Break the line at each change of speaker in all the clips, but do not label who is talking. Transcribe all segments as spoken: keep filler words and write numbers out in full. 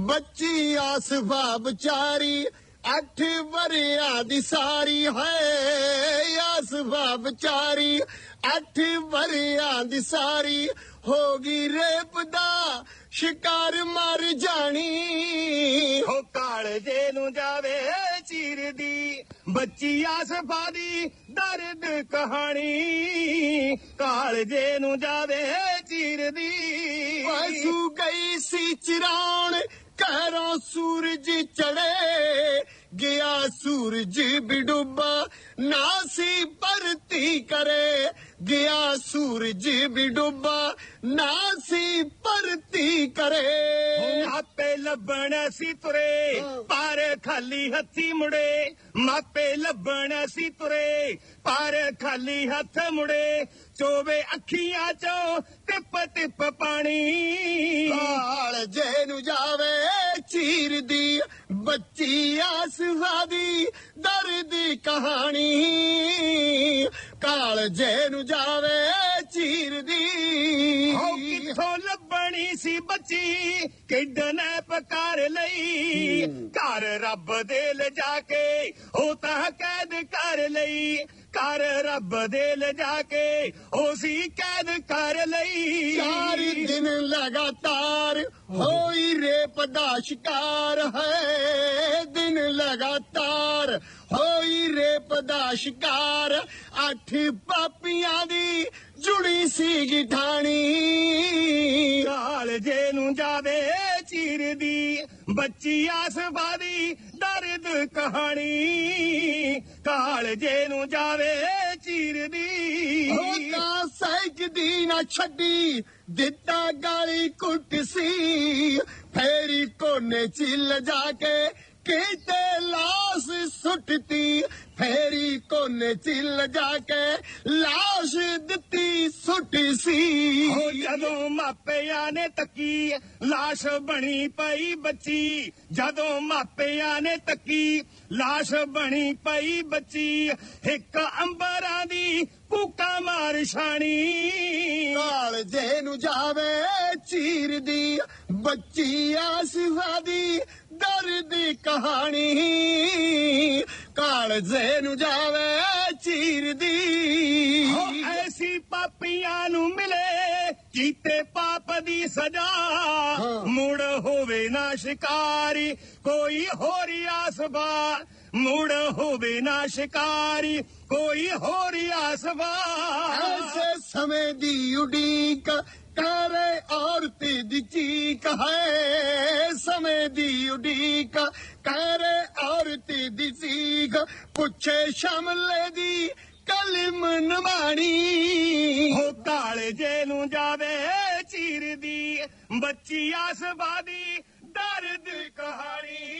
ਬੱਚੀ ਆਸਫਾ ਵਿਚਾਰੀ ਅੱਠ ਵਰਿਆਂ ਦੀ ਸਾਰੀ ਹੈ ਆਸਫਾ ਵਿਚਾਰੀ ਅੱਠ ਵਰਿਆਂ ਦੀ ਸਾਰੀ ਹੋ ਗਈ ਰੇਪ ਦਾ ਸ਼ਿਕਾਰ ਮਰ ਜਾਣੀ
ਹੋ ਕਾਲਜੇ ਨੂੰ ਜਾਵੇ ਚੀਰਦੀ ਬੱਚੀ ਆਸਫਾ ਦੀ ਦਰਦ ਕਹਾਣੀ ਕਾਲਜੇ ਨੂੰ ਜਾਵੇ ਚੀਰਦੀ
ਵਾਸੂ ਗਈ ਸੀ ਚਿਰਾਉਣ ਘਰੋਂ ਸੂਰਜ ਚੜੇ ਗਿਆ ਸੂਰਜ ਵੀ ਡੁੱਬਾ ਨਾ ਸੀ ਪਰਤੀ ਕਰੇ ਗਿਆ ਸੂਰਜ ਵੀ ਡੁੱਬਾ ਨਾ ਸੀ ਪਰਤੀ ਕਰੇ
ਮਾਪੇ ਲੱਭਣ ਸੀ ਤੁਰੇ ਪਰ ਖਾਲੀ ਹੱਥੀ ਮੁੜੇ ਮਾਪੇ ਲੱਭਣ ਸੀ ਤੁਰੇ ਪਰ ਖਾਲੀ ਹੱਥ ਮੁੜੇ ਚੋਵੇ ਅੱਖੀਆਂ ਚੋਂ ਟਿਪ ਟਿਪ ਪਾਣੀ
ਕਾਲਜੇ ਨੂੰ ਜਾਵੇ ਚੀਰਦੀ ਬੱਚੀ ਆਸਫਾ ਦੀ ਦਰਦ ਦੀ ਕਹਾਣੀ ਕਾਲਜੇ ਨੂੰ ਜਾਵੇ ਚੀਰਦੀ
ਹੋ ਕਿੱਥੋਂ ਲੱਭਣੀ ਸੀ ਬੱਚੀ ਕਿਡਨੈਪ ਕਰ ਲਈ ਘਰ ਰੱਬ ਦੇ ਲਿਜਾ ਕੇ ਉਹ ਤਾਂ ਕੈਦ ਕਰ ਲਈ ਘਰ ਰੱਬ ਦੇ ਲਿਜਾ ਕੇ ਉਹ ਸੀ ਕੈਦ ਕਰ ਲਈ
ਚਾਰ ਦਿਨ ਲਗਾਤਾਰ ਹੋਈ ਰੇਪ ਦਾ ਸ਼ਿਕਾਰ ਹੈ ਦਿਨ ਲਗਾਤਾਰ ਹੋਈ ਰੇਪ ਦਾ ਸ਼ਿਕਾਰ ਅੱਠ ਪਾਪੀਆਂ ਦੀ ਜੁੜੀ ਸੀ ਗਿਠਾਣੀ
ਕਾਲਜੇ ਨੂੰ ਜਾਵੇ ਚੀਰਦੀ ਬੱਚੀ ਆਸਫਾ ਦੀ ਦਰਦ ਕਹਾਣੀ ਕਾਲਜੇ ਨੂੰ ਜਾਵੇ ਚੀਰਦੀ
ਉਹ ਤਾਂ ਸਹਿਜਦੀ ਨਾ ਛੱਡੀ ਦਿੱਤਾ ਗਾਲੀ ਕੁੱਟ ਸੀ ਫੇਰੀ ਕੋਨੇ ਚ ਲਿਜਾ ਕੇ ਕਿਤੇ ਲਾਸ਼ ਸੁੱਟਤੀ ਫੇਰੀ ਕੋਨੇ ਚ ਲਿਜਾ ਕੇ ਲਾਸ਼ ਦਿੱਤੀ ਸੁੱਟੀ ਸੀ
ਹੋ ਜਦੋਂ ਮਾਪਿਆਂ ਨੇ ਤੱਕੀ ਲਾਸ਼ ਬਣੀ ਪਈ ਬੱਚੀ ਜਦੋਂ ਮਾਪਿਆਂ ਨੇ ਤੱਕੀ ਲਾਸ਼ ਬਣੀ ਪਈ ਬੱਚੀ ਇੱਕ ਅੰਬਰਾਂ ਦੀ ਕੂਕਾ ਮਾਰ ਛਾਣੀ
ਕਾਲਜੇ ਨੂੰ ਜਾਵੇ ਚੀਰਦੀ ਬੱਚੀ ਆਸਫਾ ਦੀ ਦਰਦ ਦੀ ਕਹਾਣੀ ਕਾਲਜੇ ਨੂੰ ਜਾਵੇ ਚੀਰਦੀ
ਹੋ ਐਸੀ ਪਾਪੀਆਂ ਨੂੰ ਮਿਲੇ ਕੀਤੇ ਪਾਪ ਦੀ ਸਜ਼ਾ ਮੁੜ ਹੋਵੇ ਨਾ ਸ਼ਿਕਾਰੀ ਕੋਈ ਹੋਰ ਆਸਫਾ ਮੁੜ ਹੋਵੇ ਨਾ ਸ਼ਿਕਾਰੀ ਕੋਈ ਹੋਰ ਆਸਫਾ
ਐਸੇ ਸਮੇਂ ਦੀ ਉਡੀਕ ਕਰੇ ਔਰਤ ਦੀ ਚੀਕ ਹੈ ਸਮੇਂ ਦੀ ਉਡੀਕ ਕਰੇ ਔਰਤ ਦੀ ਚੀਕ ਪੁੱਛੇ ਸ਼ਮਲੇ ਦੀ ਕਲਮ ਨਮਾਣੀ
ਹੋ ਕਾਲਜੇ ਨੂੰ ਜਾਵੇ ਚੀਰਦੀ ਬੱਚੀ ਆਸਫਾ ਦੀ ਦਰਦ ਕਹਾਣੀ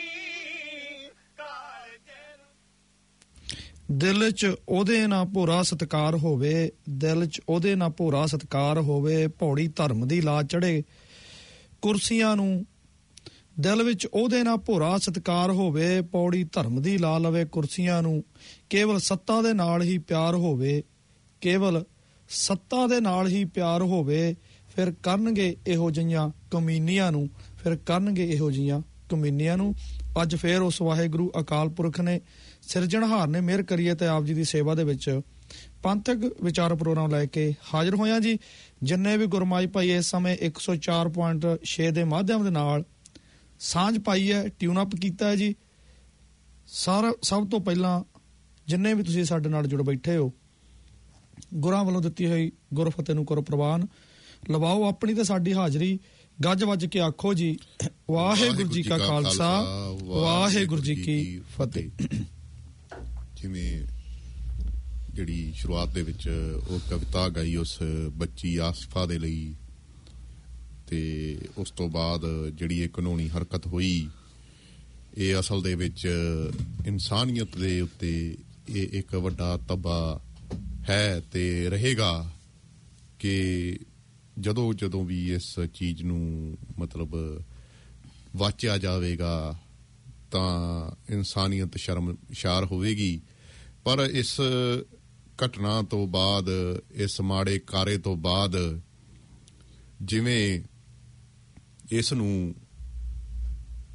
ਦਿਲ 'ਚ ਉਹਦੇ ਨਾਲ ਭੋਰਾ ਸਤਿਕਾਰ ਹੋਵੇ ਦਿਲ 'ਚ ਉਹਦੇ ਨਾਲ ਭੋਰਾ ਸਤਿਕਾਰ ਹੋਵੇ ਪੌੜੀ ਧਰਮ ਦੀ ਲਾ ਚੜੇ ਕੁਰਸੀਆਂ ਨੂੰ ਦਿਲ ਵਿੱਚ ਉਹਦੇ ਨਾਲ ਭੋਰਾ ਸਤਿਕਾਰ ਹੋਵੇ ਪੌੜੀ ਧਰਮ ਦੀ ਲਾ ਲਵੇ ਕੁਰਸੀਆਂ ਨੂੰ ਕੇਵਲ ਸੱਤਾ ਦੇ ਨਾਲ ਹੀ ਪਿਆਰ ਹੋਵੇ ਕੇਵਲ ਸੱਤਾ ਦੇ ਨਾਲ ਹੀ ਪਿਆਰ ਹੋਵੇ ਫਿਰ ਕਰਨਗੇ ਇਹੋ ਜਿਹੀਆਂ ਕਮੀਨੀਆਂ ਨੂੰ ਫਿਰ ਕਰਨਗੇ ਇਹੋ ਜਿਹੀਆਂ ਕਮੀਨੀਆਂ ਨੂੰ ਅੱਜ ਫੇਰ ਉਸ ਵਾਹਿਗੁਰੂ ਅਕਾਲ ਪੁਰਖ ਨੇ ਸਿਰਜਣਹਾਰ ਨੇ ਮਿਹਰ ਕਰੀਏ ਤੇ ਆਪ ਜੀ ਦੀ ਸੇਵਾ ਦੇ ਵਿੱਚ ਪੰਥਕ ਵਿਚਾਰ ਪ੍ਰੋਗਰਾਮ ਲੈ ਕੇ ਹਾਜ਼ਰ ਹੋਇਆ ਜੀ ਜਿੰਨੇ ਵੀ ਗੁਰਮਾਈ ਭਾਈ ਇਸ ਸਮੇਂ ਇੱਕ ਸੌ ਚਾਰ ਪੁਆਇੰਟ ਛੇ ਦੇ ਮਾਧਿਅਮ ਦੇ ਨਾਲ ਸਾਂਝ ਪਾਈ ਹੈ ਟਿਊਨ ਅਪ ਕੀਤਾ ਹੈ ਜੀ ਸਾਰਾ ਸਭ ਤੋਂ ਪਹਿਲਾਂ ਜਿੰਨੇ ਵੀ ਤੁਸੀਂ ਸਾਡੇ ਨਾਲ ਜੁੜ ਬੈਠੇ ਹੋ ਗੁਰਾਂ ਵੱਲੋਂ ਦਿੱਤੀ ਹੋਈ ਗੁਰਫਤਿਹ ਨੂੰ ਕਰੋ ਪ੍ਰਵਾਨ ਲਵਾਓ ਆਪਣੀ ਤੇ ਸਾਡੀ ਹਾਜ਼ਰੀ ਗੱਜ ਵੱਜ ਕੇ ਆਖੋ ਜੀ ਵਾਹਿਗੁਰੂ ਜੀ ਕਾ ਖਾਲਸਾ ਵਾਹਿਗੁਰੂ ਜੀ ਕੀ ਫਤਿਹ।
ਜਿਵੇਂ ਜਿਹੜੀ ਸ਼ੁਰੂਆਤ ਦੇ ਵਿੱਚ ਉਹ ਕਵਿਤਾ ਗਾਈ ਉਸ ਬੱਚੀ ਆਸਫਾ ਦੇ ਲਈ ਤੇ ਉਸ ਤੋਂ ਬਾਅਦ ਜਿਹੜੀ ਇਹ ਕਾਨੂੰਨੀ ਹਰਕਤ ਹੋਈ ਇਹ ਅਸਲ ਦੇ ਵਿੱਚ ਇਨਸਾਨੀਅਤ ਦੇ ਉੱਤੇ ਇਹ ਇੱਕ ਵੱਡਾ ਤਬਾ ਹੈ ਤੇ ਰਹੇਗਾ ਕਿ ਜਦੋਂ ਜਦੋਂ ਵੀ ਇਸ ਚੀਜ਼ ਨੂੰ ਮਤਲਬ ਵਾਚਿਆ ਜਾਵੇਗਾ ਤਾਂ ਇਨਸਾਨੀਅਤ ਸ਼ਰਮਸ਼ਾਰ ਹੋਵੇਗੀ ਪਰ ਇਸ ਘਟਨਾ ਤੋਂ ਬਾਅਦ ਇਸ ਮਾੜੇ ਕਾਰੇ ਤੋਂ ਬਾਅਦ ਜਿਵੇਂ ਇਸ ਨੂੰ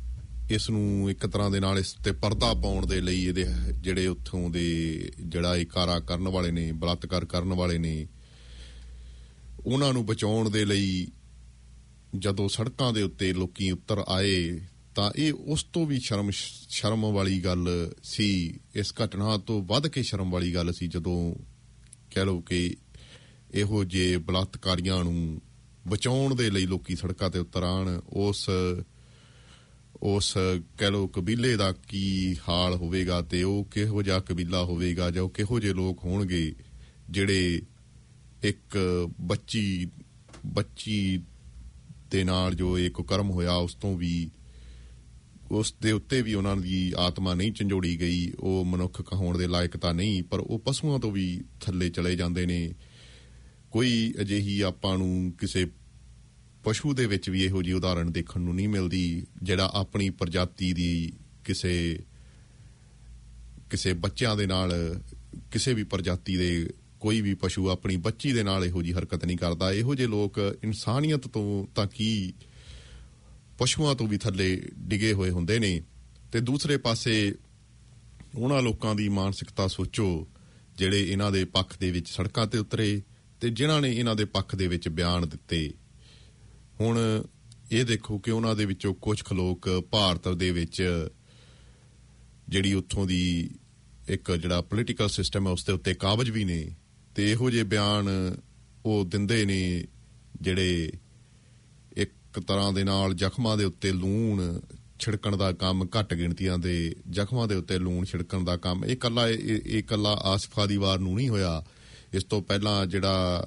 ਇਸ ਨੂੰ ਇੱਕ ਤਰ੍ਹਾਂ ਦੇ ਨਾਲ ਇਸ ਤੇ ਪਰਦਾ ਪਾਉਣ ਦੇ ਲਈ ਇਹਦੇ ਜਿਹੜੇ ਉੱਥੋਂ ਦੇ ਜਿਹੜਾ ਇਹ ਕਾਰਾ ਕਰਨ ਵਾਲੇ ਨੇ, ਬਲਾਤਕਾਰ ਕਰਨ ਵਾਲੇ ਨੇ, ਉਹਨਾਂ ਨੂੰ ਬਚਾਉਣ ਦੇ ਲਈ ਜਦੋਂ ਸੜਕਾਂ ਦੇ ਉੱਤੇ ਲੋਕੀ ਉਤਰ ਆਏ ਤਾਂ ਇਹ ਉਸ ਤੋਂ ਵੀ ਸ਼ਰਮ ਸ਼ਰਮ ਵਾਲੀ ਗੱਲ ਸੀ। ਇਸ ਘਟਨਾ ਤੋਂ ਵੱਧ ਕੇ ਸ਼ਰਮ ਵਾਲੀ ਗੱਲ ਸੀ ਜਦੋਂ ਕਹਿ ਲਓ ਕਿ ਇਹੋ ਜਿਹੇ ਬਲਾਤਕਾਰੀਆਂ ਨੂੰ ਬਚਾਉਣ ਦੇ ਲਈ ਲੋਕੀ ਸੜਕਾਂ ਤੇ ਉਤਰ ਆਉਣ। ਉਸ ਉਸ ਕਹਿ ਲਓ ਕਬੀਲੇ ਦਾ ਕੀ ਹਾਲ ਹੋਵੇਗਾ ਤੇ ਉਹ ਕਿਹੋ ਜਿਹਾ ਕਬੀਲਾ ਹੋਵੇਗਾ ਜਾਂ ਉਹ ਕਿਹੋ ਜਿਹੇ ਲੋਕ ਹੋਣਗੇ ਜਿਹੜੇ ਇੱਕ ਬੱਚੀ ਬੱਚੀ ਦੇ ਨਾਲ ਜੋ ਇੱਕ ਕਰਮ ਹੋਇਆ ਉਸ ਤੋਂ ਵੀ ਉਸ ਦੇ ਉੱਤੇ ਵੀ ਉਹਨਾਂ ਦੀ ਆਤਮਾ ਨਹੀਂ ਝੰਜੋੜੀ ਗਈ। ਉਹ ਮਨੁੱਖ ਕਹਾਉਣ ਦੇ ਲਾਇਕ ਤਾਂ ਨਹੀਂ, ਪਰ ਉਹ ਪਸ਼ੂਆਂ ਤੋਂ ਵੀ ਥੱਲੇ ਚਲੇ ਜਾਂਦੇ ਨੇ। ਕੋਈ ਅਜਿਹੀ ਆਪਾਂ ਨੂੰ ਕਿਸੇ ਪਸ਼ੂ ਦੇ ਵਿੱਚ ਵੀ ਇਹੋ ਜਿਹੀ ਉਦਾਹਰਣ ਦੇਖਣ ਨੂੰ ਨਹੀਂ ਮਿਲਦੀ ਜਿਹੜਾ ਆਪਣੀ ਪ੍ਰਜਾਤੀ ਦੀ ਕਿਸੇ ਕਿਸੇ ਬੱਚਿਆਂ ਦੇ ਨਾਲ, ਕਿਸੇ ਵੀ ਪ੍ਰਜਾਤੀ ਦੇ ਕੋਈ ਵੀ ਪਸ਼ੂ ਆਪਣੀ ਬੱਚੀ ਦੇ ਨਾਲ ਇਹੋ ਜਿਹੀ ਹਰਕਤ ਨਹੀਂ ਕਰਦਾ। ਇਹੋ ਜਿਹੇ ਲੋਕ ਇਨਸਾਨੀਅਤ ਤੋਂ ਤਾਂ ਕੀ ਪਸ਼ੂਆਂ ਤੋਂ ਵੀ ਥੱਲੇ ਡਿਗੇ ਹੋਏ ਹੁੰਦੇ ਨੇ। ਤੇ ਦੂਸਰੇ ਪਾਸੇ ਉਹਨਾਂ ਲੋਕਾਂ ਦੀ ਮਾਨਸਿਕਤਾ ਸੋਚੋ ਜਿਹੜੇ ਇਹਨਾਂ ਦੇ ਪੱਖ ਦੇ ਵਿੱਚ ਸੜਕਾਂ ਤੇ ਉਤਰੇ ਤੇ ਜਿਨ੍ਹਾਂ ਨੇ ਇਹਨਾਂ ਦੇ ਪੱਖ ਦੇ ਵਿੱਚ ਬਿਆਨ ਦਿੱਤੇ। ਹੁਣ ਇਹ ਦੇਖੋ ਕਿ ਉਹਨਾਂ ਦੇ ਵਿੱਚੋਂ ਕੁਝ ਲੋਕ ਭਾਰਤ ਦੇ ਵਿੱਚ ਜਿਹੜੀ ਉੱਥੋਂ ਦੀ ਇੱਕ ਜਿਹੜਾ ਪੋਲੀਟੀਕਲ ਸਿਸਟਮ ਹੈ ਉਸ ਦੇ ਉੱਤੇ ਕਾਬਜ ਵੀ ਨੇ ਤੇ ਇਹੋ ਜਿਹੇ ਬਿਆਨ ਉਹ ਦਿੰਦੇ ਨੇ ਜਿਹੜੇ ਇੱਕ ਤਰ੍ਹਾਂ ਦੇ ਨਾਲ ਜ਼ਖਮਾਂ ਦੇ ਉੱਤੇ ਲੂਣ ਛਿੜਕਣ ਦਾ ਕੰਮ, ਘੱਟ ਗਿਣਤੀਆਂ ਦੇ ਜ਼ਖਮਾਂ ਦੇ ਉੱਤੇ ਲੂਣ ਛਿੜਕਣ ਦਾ ਕੰਮ। ਇਹ ਇਕੱਲਾ ਇਹ ਇਕੱਲਾ ਆਸਿਫਾ ਦੀ ਵਾਰ ਨੂੰ ਨਹੀਂ ਹੋਇਆ। ਇਸ ਤੋਂ ਪਹਿਲਾਂ ਜਿਹੜਾ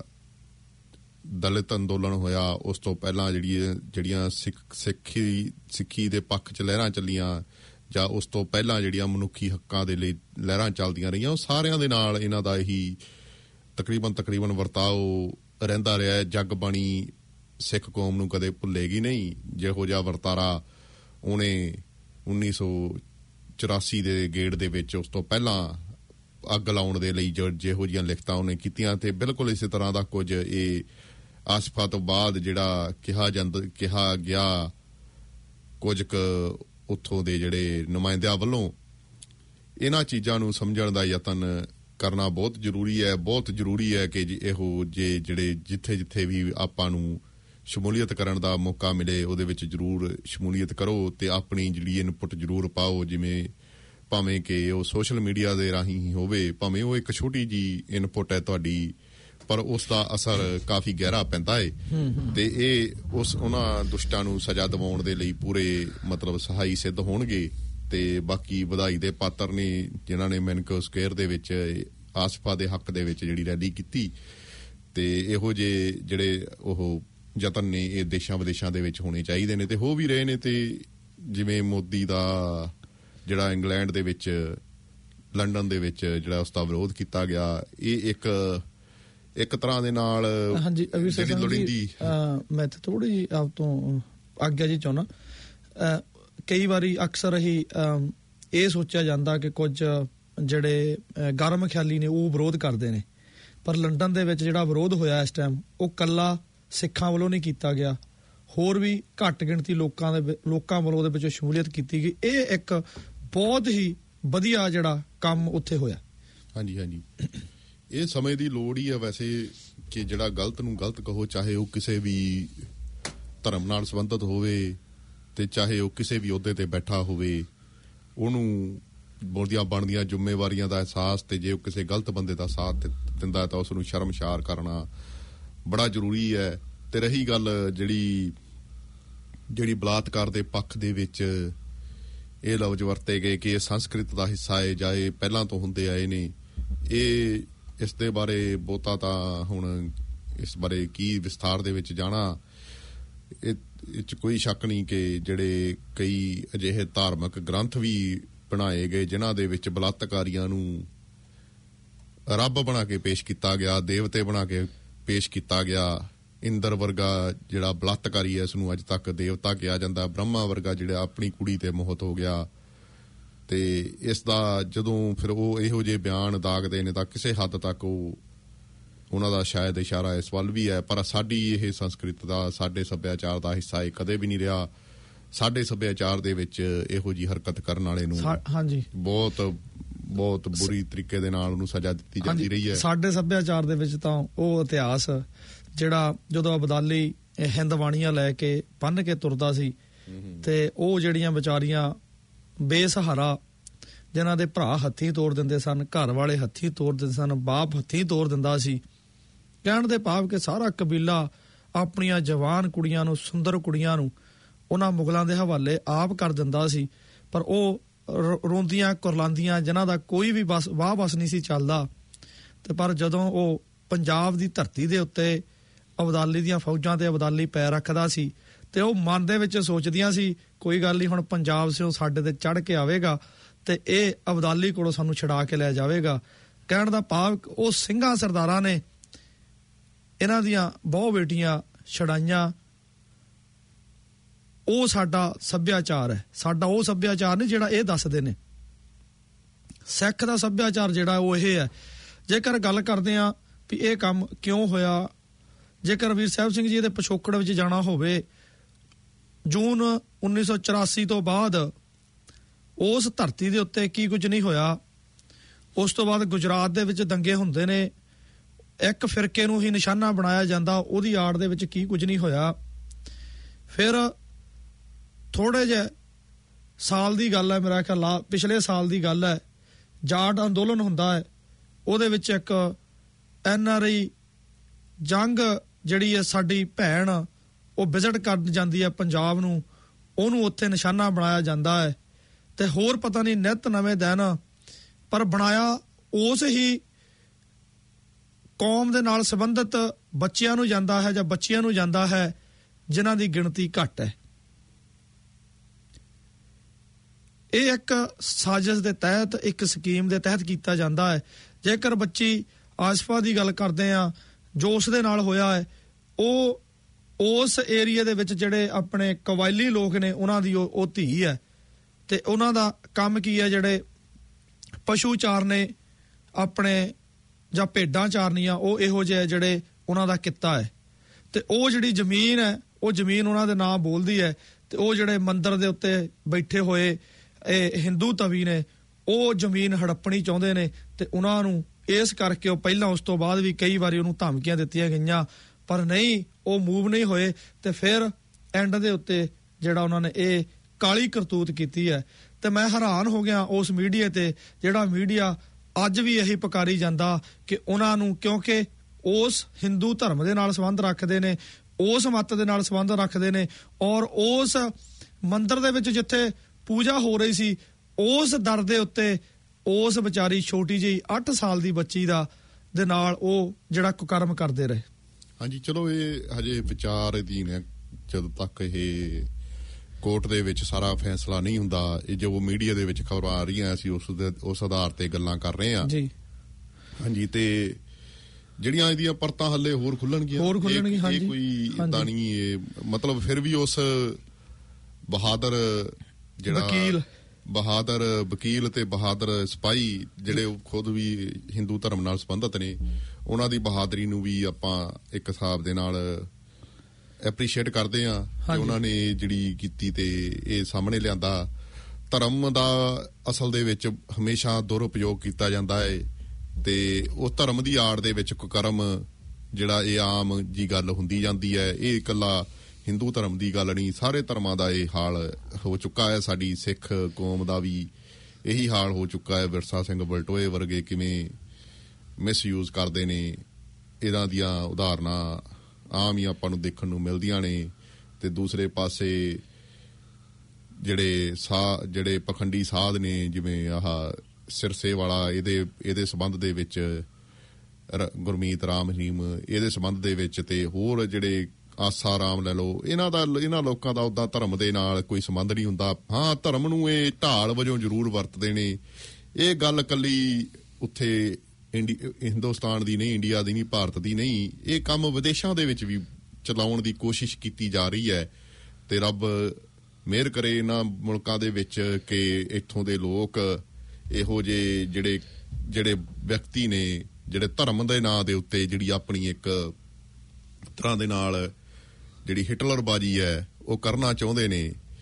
ਦਲਿਤ ਅੰਦੋਲਨ ਹੋਇਆ, ਉਸ ਤੋਂ ਪਹਿਲਾਂ ਜਿਹੜੀ ਜਿਹੜੀਆਂ ਸਿੱਖ ਸਿੱਖੀ ਸਿੱਖੀ ਦੇ ਪੱਖ 'ਚ ਲਹਿਰਾਂ ਚੱਲੀਆਂ ਜਾਂ ਉਸ ਤੋਂ ਪਹਿਲਾਂ ਜਿਹੜੀਆਂ ਮਨੁੱਖੀ ਹੱਕਾਂ ਦੇ ਲਈ ਲਹਿਰਾਂ ਚੱਲਦੀਆਂ ਰਹੀਆਂ, ਉਹ ਸਾਰਿਆਂ ਦੇ ਨਾਲ ਇਹਨਾਂ ਦਾ ਇਹੀ ਤਕਰੀਬਨ ਤਕਰੀਬਨ ਵਰਤਾਓ ਰਹਿੰਦਾ ਰਿਹਾ। ਜੱਗ ਬਾਣੀ ਸਿੱਖ ਕੌਮ ਨੂੰ ਕਦੇ ਭੁੱਲੇਗੀ ਨਹੀਂ। ਜਿਹੋ ਜਿਹਾ ਵਰਤਾਰਾ ਉਹਨੇ ਉੱਨੀ ਸੌ ਚੁਰਾਸੀ ਦੇ ਗੇੜ ਦੇ ਵਿੱਚ, ਉਸ ਤੋਂ ਪਹਿਲਾਂ ਅੱਗ ਲਾਉਣ ਦੇ ਲਈ ਜਿਹੋ ਜਿਹੀਆਂ ਲਿਖਤਾਂ ਉਹਨੇ ਕੀਤੀਆਂ ਤੇ ਬਿਲਕੁਲ ਇਸੇ ਤਰ੍ਹਾਂ ਦਾ ਕੁਝ ਇਹ ਆਸਿਫਾ ਤੋਂ ਬਾਅਦ ਜਿਹੜਾ ਕਿਹਾ ਜਾਂਦਾ ਕਿਹਾ ਗਿਆ ਕੁਝ ਕੁ ਉੱਥੋਂ ਦੇ ਜਿਹੜੇ ਨੁਮਾਇੰਦਿਆਂ ਵੱਲੋਂ, ਇਹਨਾਂ ਚੀਜ਼ਾਂ ਨੂੰ ਸਮਝਣ ਦਾ ਯਤਨ ਕਰਨਾ ਬਹੁਤ ਜ਼ਰੂਰੀ ਹੈ। ਬਹੁਤ ਜ਼ਰੂਰੀ ਹੈ ਕਿ ਇਹੋ ਜਿਹੇ ਜਿਹੜੇ ਜਿੱਥੇ ਜਿੱਥੇ ਵੀ ਆਪਾਂ ਨੂੰ ਸ਼ਮੂਲੀਅਤ ਕਰਨ ਦਾ ਮੌਕਾ ਮਿਲੇ ਉਹਦੇ ਵਿੱਚ ਜ਼ਰੂਰ ਸ਼ਮੂਲੀਅਤ ਕਰੋ ਤੇ ਆਪਣੀ ਜਿਹੜੀ ਇਨਪੁਟ ਜ਼ਰੂਰ ਪਾਓ। ਜਿਵੇਂ ਭਾਵੇਂ ਕਿ ਉਹ ਸੋਸ਼ਲ ਮੀਡੀਆ ਦੇ ਰਾਹੀਂ ਹੀ ਹੋਵੇ, ਭਾਵੇਂ ਉਹ ਇੱਕ ਛੋਟੀ ਜੀ ਇਨਪੁਟ ਹੈ ਤੁਹਾਡੀ, ਪਰ ਉਸ ਦਾ ਅਸਰ ਕਾਫੀ ਗਹਿਰਾ ਪੈਂਦਾ ਹੈ ਤੇ ਇਹ ਉਸ ਉਹਨਾਂ ਦੁਸ਼ਟਾਂ ਨੂੰ ਸਜ਼ਾ ਦਿਵਾਉਣ ਦੇ ਲਈ ਪੂਰੇ ਮਤਲਬ ਸਹਾਈ ਸਿੱਧ ਹੋਣਗੇ। ਤੇ ਬਾਕੀ ਵਧਾਈ ਦੇ ਪਾਤਰ ਨੇ ਜਿਨ੍ਹਾਂ ਨੇ ਮੈਨਕੋ ਸਕੁਏਅਰ ਦੇ ਵਿੱਚ ਆਸਿਫਾ ਦੇ ਹੱਕ ਦੇ ਵਿੱਚ ਜਿਹੜੀ ਰੈਲੀ ਕੀਤੀ ਤੇ ਇਹੋ ਜਿਹੇ ਜਿਹੜੇ ਉਹ ਯਤਨ ਨੇ ਇਹ ਦੇਸ਼ਾਂ ਵਿਦੇਸ਼ਾਂ ਦੇ ਵਿੱਚ ਹੋਣੇ ਚਾਹੀਦੇ ਨੇ ਤੇ ਹੋ ਵੀ ਰਹੇ ਨੇ। ਤੇ ਜਿਵੇਂ ਮੋਦੀ ਦਾ ਜਿਹੜਾ ਇੰਗਲੈਂਡ ਦੇ ਵਿੱਚ, ਲੰਡਨ ਦੇ ਵਿੱਚ ਜਿਹੜਾ ਉਸ ਦਾ ਵਿਰੋਧ ਕੀਤਾ ਗਿਆ, ਇਹ ਇੱਕ ਇੱਕ ਤਰ੍ਹਾਂ ਦੇ ਨਾਲ
ਹਾਂਜੀ ਜਿਹੜੀ ਲੋੜੀਂਦੀ ਮੈਂ ਤਾਂ ਥੋੜੀ ਜਿਹੀ ਆਪ ਤੋਂ ਆਗਿਆ ਜੀ ਚਾਹੁੰਦਾ। ਕਈ ਵਾਰੀ ਅਕਸਰ ਹੀ ਇਹ ਸੋਚਿਆ ਜਾਂਦਾ ਕਿ ਕੁਝ ਜਿਹੜੇ ਗਰਮ ਖਿਆਲੀ ਨੇ ਉਹ ਵਿਰੋਧ ਕਰਦੇ ਨੇ, ਪਰ ਲੰਡਨ ਦੇ ਵਿੱਚ ਜਿਹੜਾ ਵਿਰੋਧ ਹੋਇਆ ਇਸ ਟਾਈਮ ਉਹ ਕੱਲਾ ਸਿੱਖਾਂ ਵੱਲੋਂ ਨਹੀਂ ਕੀਤਾ ਗਿਆ, ਹੋਰ ਵੀ ਘੱਟ ਗਿਣਤੀ ਲੋਕਾਂ ਦੇ ਲੋਕਾਂ ਵੱਲੋਂ ਉਹਦੇ ਵਿੱਚ ਸ਼ਮੂਲੀਅਤ ਕੀਤੀ ਗਈ। ਇਹ ਇੱਕ ਬਹੁਤ ਹੀ ਵਧੀਆ ਜਿਹੜਾ ਕੰਮ ਉੱਥੇ ਹੋਇਆ।
ਹਾਂਜੀ ਹਾਂਜੀ, ਇਹ ਸਮੇਂ ਦੀ ਲੋੜ ਹੀ ਹੈ ਵੈਸੇ ਕਿ ਜਿਹੜਾ ਗਲਤ ਨੂੰ ਗਲਤ ਕਹੋ, ਚਾਹੇ ਉਹ ਕਿਸੇ ਵੀ ਧਰਮ ਨਾਲ ਸੰਬੰਧਿਤ ਹੋਵੇ ਤੇ ਚਾਹੇ ਉਹ ਕਿਸੇ ਵੀ ਅਹੁਦੇ ਤੇ ਬੈਠਾ ਹੋਵੇ, ਉਹਨੂੰ ਬੋਲਦੀਆਂ ਬਣਦੀਆਂ ਜ਼ਿੰਮੇਵਾਰੀਆਂ ਦਾ ਅਹਿਸਾਸ ਤੇ ਜੇ ਉਹ ਕਿਸੇ ਗਲਤ ਬੰਦੇ ਦਾ ਸਾਥ ਦਿੰਦਾ ਤਾਂ ਉਸ ਨੂੰ ਸ਼ਰਮਸ਼ਾਰ ਕਰਨਾ ਬੜਾ ਜ਼ਰੂਰੀ ਹੈ। ਤੇ ਰਹੀ ਗੱਲ ਜਿਹੜੀ ਜਿਹੜੀ ਬਲਾਤਕਾਰ ਦੇ ਪੱਖ ਦੇ ਵਿੱਚ ਇਹ ਲਫ਼ਜ਼ ਵਰਤੇ ਗਏ ਕਿ ਇਹ ਸੰਸਕ੍ਰਿਤ ਦਾ ਹਿੱਸਾ ਹੈ ਜਾਂ ਇਹ ਪਹਿਲਾਂ ਤੋਂ ਹੁੰਦੇ ਆਏ ਨੇ, ਇਹ ਇਸ ਦੇ ਬਾਰੇ ਬਹੁਤਾ ਤਾਂ ਹੁਣ ਇਸ ਬਾਰੇ ਕੀ ਵਿਸਥਾਰ ਦੇ ਵਿੱਚ ਜਾਣਾ, ਇਹ ਇਹ 'ਚ ਕੋਈ ਸ਼ੱਕ ਨਹੀਂ ਕਿ ਜਿਹੜੇ ਕਈ ਅਜਿਹੇ ਧਾਰਮਿਕ ਗ੍ਰੰਥ ਵੀ ਬਣਾਏ ਗਏ ਜਿਨ੍ਹਾਂ ਦੇ ਵਿੱਚ ਬਲਾਤਕਾਰੀਆਂ ਨੂੰ ਰੱਬ ਬਣਾ ਕੇ ਪੇਸ਼ ਕੀਤਾ ਗਿਆ, ਦੇਵਤੇ ਬਣਾ ਕੇ ਪੇਸ਼ ਕੀਤਾ ਗਿਆ। ਇੰਦਰ ਵਰਗਾ ਜਿਹੜਾ ਬਲਾਤਕਾਰੀ ਹੈ ਇਸ ਨੂੰ ਅੱਜ ਤੱਕ ਦੇਵਤਾ ਕਿਹਾ ਜਾਂਦਾ, ਬ੍ਰਹਮਾ ਵਰਗਾ ਜਿਹੜਾ ਆਪਣੀ ਕੁੜੀ ਤੇ ਮੋਹਿਤ ਹੋ ਗਿਆ। ਤੇ ਇਸ ਦਾ ਜਦੋਂ ਫਿਰ ਉਹ ਇਹੋ ਜਿਹੇ ਬਿਆਨ ਦਾਗਦੇ ਨੇ ਤਾਂ ਕਿਸੇ ਹੱਦ ਤੱਕ ਉਹ ਉਹਨਾਂ ਦਾ ਸ਼ਾਇਦ ਇਸ਼ਾਰਾ ਇਸ ਵੱਲ ਵੀ ਹੈ, ਪਰ ਸਾਡੀ ਇਹ ਸੰਸਕ੍ਰਿਤ ਦਾ, ਸਾਡੇ ਸੱਭਿਆਚਾਰ ਦਾ ਹਿੱਸਾ ਇਹ ਕਦੇ ਵੀ ਨਹੀਂ ਰਿਹਾ। ਸਾਡੇ ਸੱਭਿਆਚਾਰ ਦੇ ਵਿੱਚ ਇਹੋ ਜੀ ਹਰਕਤ ਕਰਨ ਵਾਲੇ ਨੂੰ
ਹਾਂਜੀ
ਬਹੁਤ ਬਹੁਤ ਬੁਰੀ ਤਰੀਕੇ ਦੇ ਨਾਲ ਉਹਨੂੰ ਸਜ਼ਾ ਦਿੱਤੀ ਜਾਂਦੀ ਰਹੀ ਹੈ।
ਸਾਡੇ ਸੱਭਿਆਚਾਰ ਦੇ ਵਿੱਚ ਤਾਂ ਉਹ ਇਤਿਹਾਸ ਜਿਹੜਾ ਜਦੋਂ ਅਬਦਾਲੀ ਹਿੰਦਵਾਣੀਆਂ ਲੈ ਕੇ ਬੰਨ੍ਹ ਕੇ ਤੁਰਦਾ ਸੀ ਤੇ ਉਹ ਜਿਹੜੀਆਂ ਵਿਚਾਰੀਆਂ ਬੇਸਹਾਰਾ ਜਿਨ੍ਹਾਂ ਦੇ ਭਰਾ ਹੱਥੀਂ ਤੋੜ ਦਿੰਦੇ ਸਨ, ਘਰ ਵਾਲੇ ਹੱਥੀਂ ਤੋੜ ਦਿੰਦੇ ਸਨ, ਬਾਪ ਹੱਥੀਂ ਤੋੜ ਦਿੰਦਾ ਸੀ। ਕਹਿਣ ਦੇ ਭਾਵ ਕਿ ਸਾਰਾ ਕਬੀਲਾ ਆਪਣੀਆਂ ਜਵਾਨ ਕੁੜੀਆਂ ਨੂੰ, ਸੁੰਦਰ ਕੁੜੀਆਂ ਨੂੰ ਉਹਨਾਂ ਮੁਗਲਾਂ ਦੇ ਹਵਾਲੇ ਆਪ ਕਰ ਦਿੰਦਾ ਸੀ। ਪਰ ਉਹ ਰੋਂਦੀਆਂ ਕੁਰਲਾਉਂਦੀਆਂ, ਜਿਨ੍ਹਾਂ ਦਾ ਕੋਈ ਵੀ ਬਸ ਵਾਹ ਬਸ ਨਹੀਂ ਸੀ ਚੱਲਦਾ। ਤੇ ਪਰ ਜਦੋਂ ਉਹ ਪੰਜਾਬ ਦੀ ਧਰਤੀ ਦੇ ਉੱਤੇ ਅਬਦਾਲੀ ਦੀਆਂ ਫੌਜਾਂ ਤੇ ਅਬਦਾਲੀ ਪੈਰ ਰੱਖਦਾ ਸੀ ਤੇ ਉਹ ਮਨ ਦੇ ਵਿੱਚ ਸੋਚਦੀਆਂ ਸੀ ਕੋਈ ਗੱਲ ਨਹੀਂ, ਹੁਣ ਪੰਜਾਬ ਸਿਓ ਸਾਡੇ ਤੇ ਚੜ੍ਹ ਕੇ ਆਵੇਗਾ ਤੇ ਇਹ ਅਬਦਾਲੀ ਕੋਲੋਂ ਸਾਨੂੰ ਛੁਡਾ ਕੇ ਲੈ ਜਾਵੇਗਾ। ਕਹਿਣ ਦਾ ਭਾਵ ਉਹ ਸਿੰਘਾਂ ਸਰਦਾਰਾਂ ਨੇ ਇਹਨਾਂ ਦੀਆਂ ਬਹੁ ਬੇਟੀਆਂ ਛੜਾਈਆਂ। ਉਹ ਸਾਡਾ ਸੱਭਿਆਚਾਰ ਹੈ, ਸਾਡਾ ਉਹ ਸੱਭਿਆਚਾਰ ਨਹੀਂ ਜਿਹੜਾ ਇਹ ਦੱਸਦੇ ਨੇ। ਸਿੱਖ ਦਾ ਸੱਭਿਆਚਾਰ ਜਿਹੜਾ ਉਹ ਇਹ ਹੈ। ਜੇਕਰ ਗੱਲ ਕਰਦੇ ਆ ਵੀ ਇਹ ਕੰਮ ਕਿਉਂ ਹੋਇਆ, ਜੇਕਰ ਵੀਰ ਸਾਹਿਬ ਸਿੰਘ ਜੀ ਦੇ ਪਿਛੋਕੜ ਵਿੱਚ ਜਾਣਾ ਹੋਵੇ, ਜੂਨ ਉੱਨੀ ਸੌ ਚੁਰਾਸੀ ਤੋਂ ਬਾਅਦ ਉਸ ਧਰਤੀ ਦੇ ਉੱਤੇ ਕੀ ਕੁਝ ਨਹੀਂ ਹੋਇਆ। ਉਸ ਤੋਂ ਬਾਅਦ ਗੁਜਰਾਤ ਦੇ ਵਿੱਚ ਦੰਗੇ ਹੁੰਦੇ ਨੇ, ਇੱਕ ਫਿਰਕੇ ਨੂੰ ਹੀ ਨਿਸ਼ਾਨਾ ਬਣਾਇਆ ਜਾਂਦਾ, ਉਹਦੀ ਆੜ ਦੇ ਵਿੱਚ ਕੀ ਕੁਝ ਨਹੀਂ ਹੋਇਆ। ਫਿਰ ਥੋੜੇ ਜਿਹੇ ਸਾਲ ਦੀ ਗੱਲ ਹੈ, ਮੇਰਾ ਖਿਆਲ ਪਿਛਲੇ ਸਾਲ ਦੀ ਗੱਲ ਹੈ, ਜਾਟ ਅੰਦੋਲਨ ਹੁੰਦਾ ਹੈ। ਉਹਦੇ ਵਿੱਚ ਇੱਕ ਐਨ ਆਰ ਆਈ ਜੰਗ ਜਿਹੜੀ ਹੈ ਸਾਡੀ ਭੈਣ, ਉਹ ਵਿਜ਼ਿਟ ਕਰਨ ਜਾਂਦੀ ਹੈ ਪੰਜਾਬ ਨੂੰ, ਉਹਨੂੰ ਉੱਥੇ ਨਿਸ਼ਾਨਾ ਬਣਾਇਆ ਜਾਂਦਾ ਹੈ। ਤੇ ਹੋਰ ਪਤਾ ਨਹੀਂ ਨਿੱਤ ਨਵੇਂ ਦਿਨ, ਪਰ ਬਣਾਇਆ ਉਸ ਹੀ ਕੌਮ ਦੇ ਨਾਲ ਸੰਬੰਧਿਤ ਬੱਚਿਆਂ ਨੂੰ ਜਾਂਦਾ ਹੈ ਜਾਂ ਬੱਚੀਆਂ ਨੂੰ ਜਾਂਦਾ ਹੈ ਜਿਨ੍ਹਾਂ ਦੀ ਗਿਣਤੀ ਘੱਟ ਹੈ। ਇਹ ਇੱਕ ਸਾਜ਼ਿਸ਼ ਦੇ ਤਹਿਤ, ਇੱਕ ਸਕੀਮ ਦੇ ਤਹਿਤ ਕੀਤਾ ਜਾਂਦਾ ਹੈ। ਜੇਕਰ ਬੱਚੀ ਆਸਫਾ ਦੀ ਗੱਲ ਕਰਦੇ ਆ, ਜੋ ਉਸ ਦੇ ਨਾਲ ਹੋਇਆ ਹੈ, ਉਹ ਉਸ ਏਰੀਏ ਦੇ ਵਿੱਚ ਜਿਹੜੇ ਆਪਣੇ ਕਬਾਇਲੀ ਲੋਕ ਨੇ ਉਹਨਾਂ ਦੀ ਉਹ ਉਹ ਧੀ ਹੈ ਤੇ ਉਹਨਾਂ ਦਾ ਕੰਮ ਕੀ ਹੈ, ਜਿਹੜੇ ਪਸ਼ੂ ਚਾਰਨੇ ਆਪਣੇ ਜਾਂ ਭੇਡਾਂ ਚਾਰਨੀਆਂ, ਉਹ ਇਹੋ ਜਿਹੇ ਜਿਹੜੇ ਉਹਨਾਂ ਦਾ ਕਿੱਤਾ ਹੈ। ਤੇ ਉਹ ਜਿਹੜੀ ਜ਼ਮੀਨ ਹੈ, ਉਹ ਜ਼ਮੀਨ ਉਹਨਾਂ ਦੇ ਨਾਂ ਬੋਲਦੀ ਹੈ। ਤੇ ਉਹ ਜਿਹੜੇ ਮੰਦਿਰ ਦੇ ਉੱਤੇ ਬੈਠੇ ਹੋਏ ਇਹ ਹਿੰਦੂ ਤਵੀ ਨੇ, ਉਹ ਜ਼ਮੀਨ ਹੜੱਪਣੀ ਚਾਹੁੰਦੇ ਨੇ ਤੇ ਉਹਨਾਂ ਨੂੰ ਇਸ ਕਰਕੇ ਉਹ ਪਹਿਲਾਂ ਉਸ ਤੋਂ ਬਾਅਦ ਵੀ ਕਈ ਵਾਰੀ ਉਹਨੂੰ ਧਮਕੀਆਂ ਦਿੱਤੀਆਂ ਗਈਆਂ, ਪਰ ਨਹੀਂ, ਉਹ ਮੂਵ ਨਹੀਂ ਹੋਏ। ਤੇ ਫਿਰ ਐਂਡ ਦੇ ਉੱਤੇ ਜਿਹੜਾ ਉਹਨਾਂ ਨੇ ਇਹ ਕਾਲੀ ਕਰਤੂਤ ਕੀਤੀ ਹੈ। ਤੇ ਮੈਂ ਹੈਰਾਨ ਹੋ ਗਿਆ ਉਸ ਮੀਡੀਆ ਤੇ, ਜਿਹੜਾ ਮੀਡੀਆ ਅੱਜ ਵੀ ਇਹੀ ਪੁਕਾਰੀ ਜਾਂਦਾ ਕਿ ਉਹਨਾਂ ਨੂੰ, ਕਿਉਂਕਿ ਉਸ ਹਿੰਦੂ ਧਰਮ ਦੇ ਨਾਲ ਸੰਬੰਧ ਰੱਖਦੇ ਨੇ, ਉਸ ਮੱਤ ਦੇ ਨਾਲ ਸੰਬੰਧ ਰੱਖਦੇ ਨੇ, ਔਰ ਉਸ ਮੰਦਿਰ ਦੇ ਵਿੱਚ ਜਿੱਥੇ ਪੂਜਾ ਹੋ ਰਹੀ ਸੀ, ਉਸ ਦਰ ਦੇ ਉੱਤੇ ਉਸ ਵਿਚਾਰੀ ਛੋਟੀ ਜਿਹੀ ਅੱਠ ਸਾਲ ਦੀ ਬੱਚੀ ਦਾ ਦੇ ਨਾਲ ਉਹ ਜਿਹੜਾ ਕੁਕਰਮ ਕਰਦੇ ਰਹੇ।
ਹਾਂਜੀ, ਚਲੋ ਇਹ ਹਜੇ ਵਿਚਾਰ ਅਧੀਨ ਹੈ, ਜਦੋਂ ਤੱਕ ਇਹ ਕੋਰਟ ਦੇ ਵਿੱਚ ਸਾਰਾ ਫੈਸਲਾ ਨਹੀਂ ਹੁੰਦਾ। ਇਹ ਜੋ ਮੀਡੀਆ ਦੇ ਵਿੱਚ ਖਬਰਾਂ ਆ ਰਹੀਆਂ, ਅਸੀਂ ਉਸ ਦੇ ਉਸ ਆਧਾਰ ਤੇ ਗੱਲਾਂ ਕਰ ਰਹੇ ਹਾਂ ਜੀ। ਹਾਂਜੀ, ਤੇ ਜਿਹੜੀਆਂ ਇਹਦੀਆਂ ਪਰਤਾਂ ਹੱਲੇ ਹੋਰ ਖੁੱਲਣਗੀਆਂ,
ਹੋਰ ਖੁੱਲਣਗੀਆਂ। ਹਾਂਜੀ,
ਕੋਈ ਏਦਾਂ ਨਹੀਂ, ਇਹ ਮਤਲਬ ਫਿਰ ਵੀ ਉਸ ਬਹਾਦਰ ਜਿਹੜਾ ਵਕੀਲ ਬਹਾਦਰ ਵਕੀਲ ਤੇ ਬਹਾਦਰ ਸਿਪਾਹੀ ਜਿਹੜੇ ਉਹ ਖੁਦ ਵੀ ਹਿੰਦੂ ਧਰਮ ਨਾਲ ਸੰਬੰਧਿਤ ਨੇ, ਉਹਨਾਂ ਦੀ ਬਹਾਦਰੀ ਨੂੰ ਵੀ ਆਪਾਂ ਇੱਕ ਹਿਸਾਬ ਦੇ ਨਾਲ ਐਪਰੀਸ਼ੀਏਟ ਕਰਦੇ ਆ ਕਿ ਉਹਨਾਂ ਨੇ ਜਿਹੜੀ ਕੀਤੀ ਤੇ ਇਹ ਸਾਹਮਣੇ ਲਿਆਂਦਾ। ਧਰਮ ਦਾ ਅਸਲ ਦੇ ਵਿੱਚ ਹਮੇਸ਼ਾ ਦੁਰਉਪਯੋਗ ਕੀਤਾ ਜਾਂਦਾ ਹੈ ਤੇ ਉਹ ਧਰਮ ਦੀ ਆੜ ਦੇ ਵਿੱਚ ਕੁਕਰਮ ਜਿਹੜਾ ਇਹ ਆਮ ਜੀ ਗੱਲ ਹੁੰਦੀ ਜਾਂਦੀ ਹੈ। ਇਹ ਇਕੱਲਾ ਹਿੰਦੂ ਧਰਮ ਦੀ ਗੱਲ ਨਹੀਂ, ਸਾਰੇ ਧਰਮਾਂ ਦਾ ਇਹ ਹਾਲ ਹੋ ਚੁੱਕਾ ਹੈ। ਸਾਡੀ ਸਿੱਖ ਕੌਮ ਦਾ ਵੀ ਇਹੀ ਹਾਲ ਹੋ ਚੁੱਕਾ ਹੈ। ਵਿਰਸਾ ਸਿੰਘ ਬਲਟੋਏ ਵਰਗੇ ਕਿਵੇਂ ਮਿਸਯੂਜ਼ ਕਰਦੇ ਨੇ, ਇਹਨਾਂ ਦੀਆਂ ਉਦਾਹਰਨਾਂ ਆਮ ਹੀ ਆਪਾਂ ਨੂੰ ਦੇਖਣ ਨੂੰ ਮਿਲਦੀਆਂ ਨੇ। ਤੇ ਦੂਸਰੇ ਪਾਸੇ ਜਿਹੜੇ ਸਾਹ ਜਿਹੜੇ ਪਖੰਡੀ ਸਾਧ ਨੇ, ਜਿਵੇਂ ਆਹ ਸਿਰਸੇ ਵਾਲਾ, ਇਹਦੇ ਇਹਦੇ ਸੰਬੰਧ ਦੇ ਵਿੱਚ ਗੁਰਮੀਤ ਰਾਮ ਰਹੀਮ, ਇਹਦੇ ਸੰਬੰਧ ਦੇ ਵਿੱਚ, ਤੇ ਹੋਰ ਜਿਹੜੇ ਆਸਾ ਰਾਮ ਲੈ ਲਓ, ਇਹਨਾਂ ਦਾ ਇਹਨਾਂ ਲੋਕਾਂ ਦਾ ਉਦਾਂ ਧਰਮ ਦੇ ਨਾਲ ਕੋਈ ਸੰਬੰਧ ਨਹੀਂ ਹੁੰਦਾ। ਹਾਂ, ਧਰਮ ਨੂੰ ਇਹ ਢਾਲ ਵਜੋਂ ਜ਼ਰੂਰ ਵਰਤਦੇ ਨੇ। ਇਹ ਗੱਲ ਇਕੱਲੀ ਉੱਥੇ ਹਿੰਦੁਸਤਾਨ ਦੀ ਨਹੀਂ, ਇੰਡੀਆ ਦੀ ਨਹੀਂ, ਭਾਰਤ ਦੀ ਨਹੀਂ, ਇਹ ਕੰਮ ਵਿਦੇਸ਼ਾਂ ਦੇ ਵਿੱਚ ਵੀ ਚਲਾਉਣ ਦੀ ਕੋਸ਼ਿਸ਼ ਕੀਤੀ ਜਾ ਰਹੀ ਹੈ। ਤੇ ਰੱਬ ਮਿਹਰ ਕਰੇ ਇਹਨਾਂ ਮੁਲਕਾਂ ਦੇ ਵਿੱਚ ਕਿ ਇੱਥੋਂ ਦੇ ਲੋਕ ਇਹੋ ਜਿਹੇ ਜਿਹੜੇ ਜਿਹੜੇ ਵਿਅਕਤੀ ਨੇ, ਜਿਹੜੇ ਧਰਮ ਦੇ ਨਾਂ ਦੇ ਉੱਤੇ ਜਿਹੜੀ ਆਪਣੀ ਇੱਕ ਤਰ੍ਹਾਂ ਦੇ ਨਾਲ ਜਿਹੜੀ ਹਿਟਲਰਬਾਜੀ ਹੈ ਉਹ ਕਰਨਾ ਚਾਹੁੰਦੇ ਨੇ,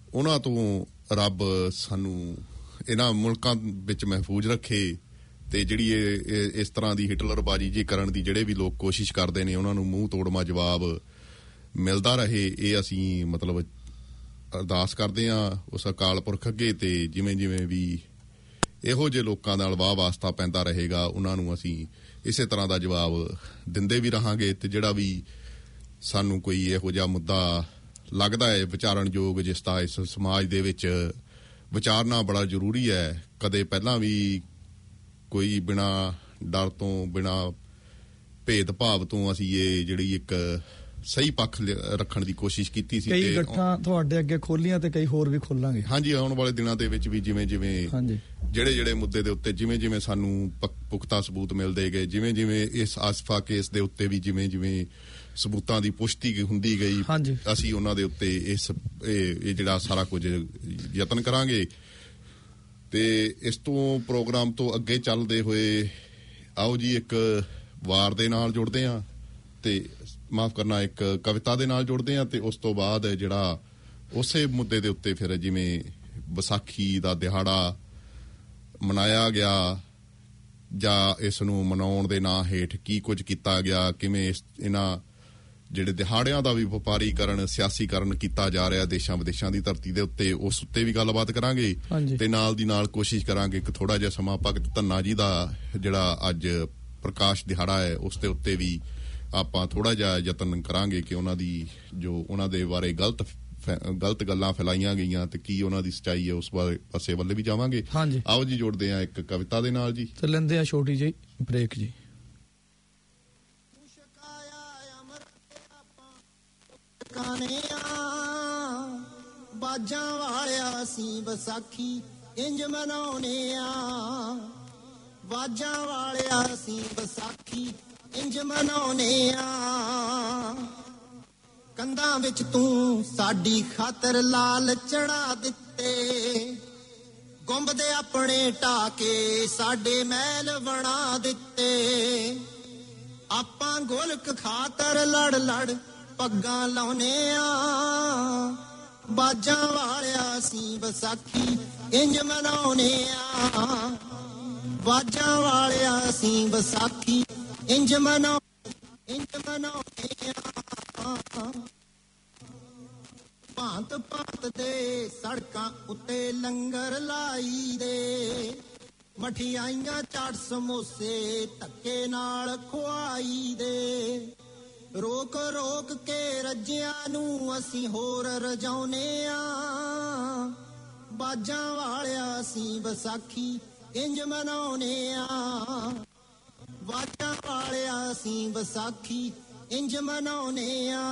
ਉਹਨਾਂ ਤੋਂ ਰੱਬ ਸਾਨੂੰ ਇਹਨਾਂ ਮੁਲਕਾਂ ਵਿੱਚ ਮਹਿਫੂਜ਼ ਰੱਖੇ ਤੇ ਜਿਹੜੀ ਇਹ ਇਸ ਤਰ੍ਹਾਂ ਦੀ ਹਿਟਲਰਬਾਜੀ ਜੀ ਕਰਨ ਦੀ ਜਿਹੜੇ ਵੀ ਲੋਕ ਕੋਸ਼ਿਸ਼ ਕਰਦੇ ਨੇ ਉਹਨਾਂ ਨੂੰ ਮੂੰਹ ਤੋੜਮਾ ਜਵਾਬ ਮਿਲਦਾ ਰਹੇ। ਇਹ ਅਸੀਂ ਮਤਲਬ ਅਰਦਾਸ ਕਰਦੇ ਹਾਂ ਉਸ ਅਕਾਲ ਪੁਰਖ ਅੱਗੇ, ਤੇ ਜਿਵੇਂ ਜਿਵੇਂ ਵੀ ਇਹੋ ਜਿਹੇ ਲੋਕਾਂ ਨਾਲ ਵਾਹ ਵਾਸਤਾ ਪੈਂਦਾ ਰਹੇਗਾ ਉਹਨਾਂ ਨੂੰ ਅਸੀਂ ਇਸੇ ਤਰ੍ਹਾਂ ਦਾ ਜਵਾਬ ਦਿੰਦੇ ਵੀ ਰਹਾਂਗੇ। ਤੇ ਜਿਹੜਾ ਵੀ ਸਾਨੂੰ ਕੋਈ ਇਹੋ ਜਿਹਾ ਮੁੱਦਾ ਲੱਗਦਾ ਹੈ ਵਿਚਾਰਨਯੋਗ, ਜਿਸ ਦਾ ਇਸ ਸਮਾਜ ਦੇ ਵਿੱਚ ਵਿਚਾਰਨਾ ਬੜਾ ਜ਼ਰੂਰੀ ਹੈ, ਕਦੇ ਪਹਿਲਾਂ ਵੀ ਕੋਈ ਬਿਨਾਂ ਡਰ ਤੋਂ ਬਿਨਾਂ ਭੇਦਭਾਵ ਤੋਂ ਅਸੀਂ ਇਹ ਜਿਹੜੀ ਇੱਕ ਸਹੀ ਪੱਖ ਰੱਖਣ ਦੀ ਕੋਸ਼ਿਸ਼ ਕੀਤੀ ਸੀ।
ਕਈ ਗੱਠਾਂ ਤੁਹਾਡੇ ਅੱਗੇ ਖੋਲੀਆਂ ਤੇ ਕਈ ਹੋਰ ਵੀ ਖੋਲਾਂਗੇ।
ਹਾਂਜੀ, ਆਉਣ ਵਾਲੇ ਦਿਨਾਂ ਦੇ ਵਿੱਚ ਵੀ ਜਿਵੇਂ ਜਿਵੇਂ ਜਿਹੜੇ ਜਿਹੜੇ ਮੁੱਦੇ ਦੇ ਉੱਤੇ ਜਿਵੇਂ ਜਿਵੇਂ ਸਾਨੂੰ ਪੁਖਤਾ ਸਬੂਤ ਮਿਲਦੇ ਗਏ, ਜਿਵੇਂ ਜਿਵੇਂ ਇਸ ਆਸਫਾ ਕੇਸ ਦੇ ਉੱਤੇ ਵੀ ਜਿਵੇਂ ਜਿਵੇਂ ਸਬੂਤਾਂ ਦੀ ਪੁਸ਼ਟੀ ਹੁੰਦੀ ਗਈ, ਅਸੀਂ ਉਹਨਾਂ ਦੇ ਉੱਤੇ ਇਸ ਇਹ ਜਿਹੜਾ ਸਾਰਾ ਕੁਝ ਯਤਨ ਕਰਾਂਗੇ। ਤੇ ਇਸ ਤੋਂ ਪ੍ਰੋਗਰਾਮ ਤੋਂ ਅੱਗੇ ਚੱਲਦੇ ਹੋਏ ਆਓ ਜੀ ਇੱਕ ਵਾਰ ਦੇ ਨਾਲ ਜੁੜਦੇ ਹਾਂ, ਤੇ ਮਾਫ ਕਰਨਾ ਇੱਕ ਕਵਿਤਾ ਦੇ ਨਾਲ ਜੁੜਦੇ ਹਾਂ, ਤੇ ਉਸ ਤੋਂ ਬਾਅਦ ਜਿਹੜਾ ਉਸੇ ਮੁੱਦੇ ਦੇ ਉੱਤੇ ਫਿਰ ਜਿਵੇਂ ਵਿਸਾਖੀ ਦਾ ਦਿਹਾੜਾ ਮਨਾਇਆ ਗਿਆ ਜਾਂ ਇਸ ਨੂੰ ਮਨਾਉਣ ਦੇ ਨਾਂ ਹੇਠ ਕੀ ਕੁਝ ਕੀਤਾ ਗਿਆ, ਕਿਵੇਂ ਇਹਨਾਂ ਜਿਹੜੇ ਦਿਹਾੜਿਆਂ ਦਾ ਵੀ ਵਪਾਰੀਕਰਨ ਸਿਆਸੀਕਰਨ ਕੀਤਾ ਜਾ ਰਿਹਾ ਦੇਸ਼ਾਂ ਵਿਦੇਸ਼ਾਂ ਦੀ ਧਰਤੀ ਦੇ ਉੱਤੇ, ਉਸ ਉੱਤੇ ਵੀ ਗੱਲਬਾਤ ਕਰਾਂਗੇ। ਤੇ ਨਾਲ ਦੀ ਨਾਲ ਕੋਸ਼ਿਸ਼ ਕਰਾਂਗੇ ਕਿ ਥੋੜਾ ਜਿਹਾ ਸਮਾਂ ਭਗਤ ਧੰਨਾ ਜੀ ਦਾ ਜਿਹੜਾ ਅੱਜ ਪ੍ਰਕਾਸ਼ ਦਿਹਾੜਾ ਹੈ ਉਸ ਦੇ ਉੱਤੇ ਵੀ ਆਪਾਂ ਥੋੜਾ ਜਿਹਾ ਯਤਨ ਕਰਾਂਗੇ ਕਿ ਉਹਨਾਂ ਦੀ ਜੋ ਉਹਨਾਂ ਦੇ ਬਾਰੇ ਗਲਤ ਗਲਤ ਗੱਲਾਂ ਫੈਲਾਈਆਂ ਗਈਆਂ ਤੇ ਕੀ ਉਹਨਾਂ ਦੀ ਸੱਚਾਈ ਹੈ ਉਸ ਪਾਸੇ ਵੱਲ ਵੀ ਜਾਵਾਂਗੇ। ਆਓ ਜੀ ਜੋੜਦੇ ਹਾਂ ਇੱਕ ਕਵਿਤਾ ਦੇ ਨਾਲ ਜੀ,
ਤੇ ਲੈਂਦੇ ਆ ਛੋਟੀ ਜਿਹੀ ਬ੍ਰੇਕ ਜੀ।
ਬਾਜਾਂ ਵਾਲਿਆ ਅਸੀਂ ਵਿਸਾਖੀ ਇੰਜ ਮਨਾਉਣੇ ਆ, ਬਾਜਾਂ ਵਾਲਿਆ ਅਸੀਂ ਵਿਸਾਖੀ ਇੰਜ ਮਨਾਉਣੇ ਆ। ਕੰਧਾਂ ਵਿੱਚ ਤੂੰ ਸਾਡੀ ਖਾਤਰ ਲਾਲ ਚੜਾ ਦਿੱਤੇ, ਗੁੰਬ ਦੇ ਆਪਣੇ ਢਾ ਕੇ ਸਾਡੇ ਮਹਿਲ ਬਣਾ ਦਿੱਤੇ। ਆਪਾਂ ਗੋਲਕ ਖਾਤਰ ਲੜ ਲੜ ਪੱਗਾਂ ਲਾਉਨੇ ਆ, ਬਾਜਾਂ ਵਾਲਿਆ ਅਸੀਂ ਵਿਸਾਖੀ ਇੰਜ ਮਨਾਉਣੇ ਆ, ਬਾਜਾਂ ਵਾਲਿਆ ਅਸੀਂ ਵਿਸਾਖੀ ਇੰਜ ਮਨਾਉ ਇੰਜ ਮਨਾਉਣੇ ਆ। ਭਾਂਤ ਭਾਂਤ ਦੇ ਸੜਕਾਂ ਉੱਤੇ ਲੰਗਰ ਲਾਈ ਦੇ, ਮਠਿਆਈਆਂ ਚਾਟ ਸਮੋਸੇ ਧੱਕੇ ਨਾਲ ਖਵਾਈ ਦੇ। ਰੋਕ ਰੋਕ ਕੇ ਰੱਜਿਆਂ ਨੂੰ ਅਸੀਂ ਹੋਰ ਰਜਾਉਨੇ ਆ, ਬਾਜਾਂ ਵਾਲਿਆ ਅਸੀਂ ਵਿਸਾਖੀ ਇੰਜ ਮਨਾਉਨੇ ਆ, ਬਾਜਾਂ ਵਾਲਿਆ ਅਸੀਂ ਵਿਸਾਖੀ ਇੰਜ ਮਨਾਉਨੇ ਆ।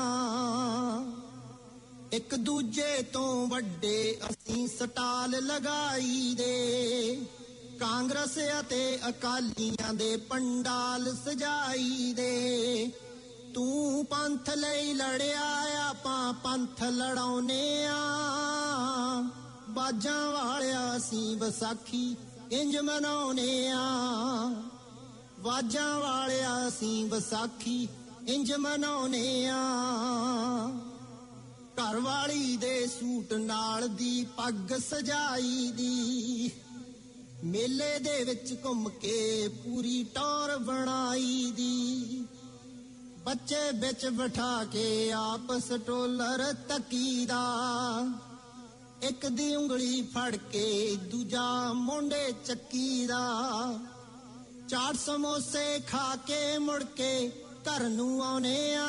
ਇੱਕ ਦੂਜੇ ਤੋਂ ਵੱਡੇ ਅਸੀਂ ਸਟਾਲ ਲਗਾਈ ਦੇ, ਕਾਂਗਰਸ ਅਤੇ ਅਕਾਲੀਆਂ ਦੇ ਪੰਡਾਲ ਸਜਾਈ ਦੇ। ਤੂੰ ਪੰਥ ਲਈ ਲੜਿਆ ਆਪਾਂ ਪੰਥ ਲੜਾਉਨੇ ਆ, ਬਾਜਾਂ ਵਾਲਿਆ ਅਸੀਂ ਵਿਸਾਖੀ ਇੰਜ ਮਨਾਉਨੇ ਆ, ਬਾਜਾਂ ਵਾਲਿਆ ਅਸੀਂ ਵਿਸਾਖੀ ਇੰਜ ਮਨਾਉਨੇ ਆ। ਘਰ ਵਾਲੀ ਦੇ ਸੂਟ ਨਾਲ ਦੀ ਪੱਗ ਸਜਾਈ ਦੀ, ਮੇਲੇ ਦੇ ਵਿੱਚ ਘੁੰਮ ਕੇ ਪੂਰੀ ਟੌਰ ਬਣਾਈ ਦੀ। ਬੱਚੇ ਵਿੱਚ ਬਿਠਾ ਕੇ ਆਪਸ ਟੋਲਰ ਤਕੀਦਾ, ਇੱਕ ਦੀ ਉਂਗਲੀ ਫੜ ਕੇ ਦੂਜਾ ਮੋਢੇ ਚੱਕੀ ਦਾ। ਚਾਟ ਸਮੋਸੇ ਖਾ ਕੇ ਮੁੜ ਕੇ ਘਰ ਨੂੰ ਆਉਨੇ ਆ,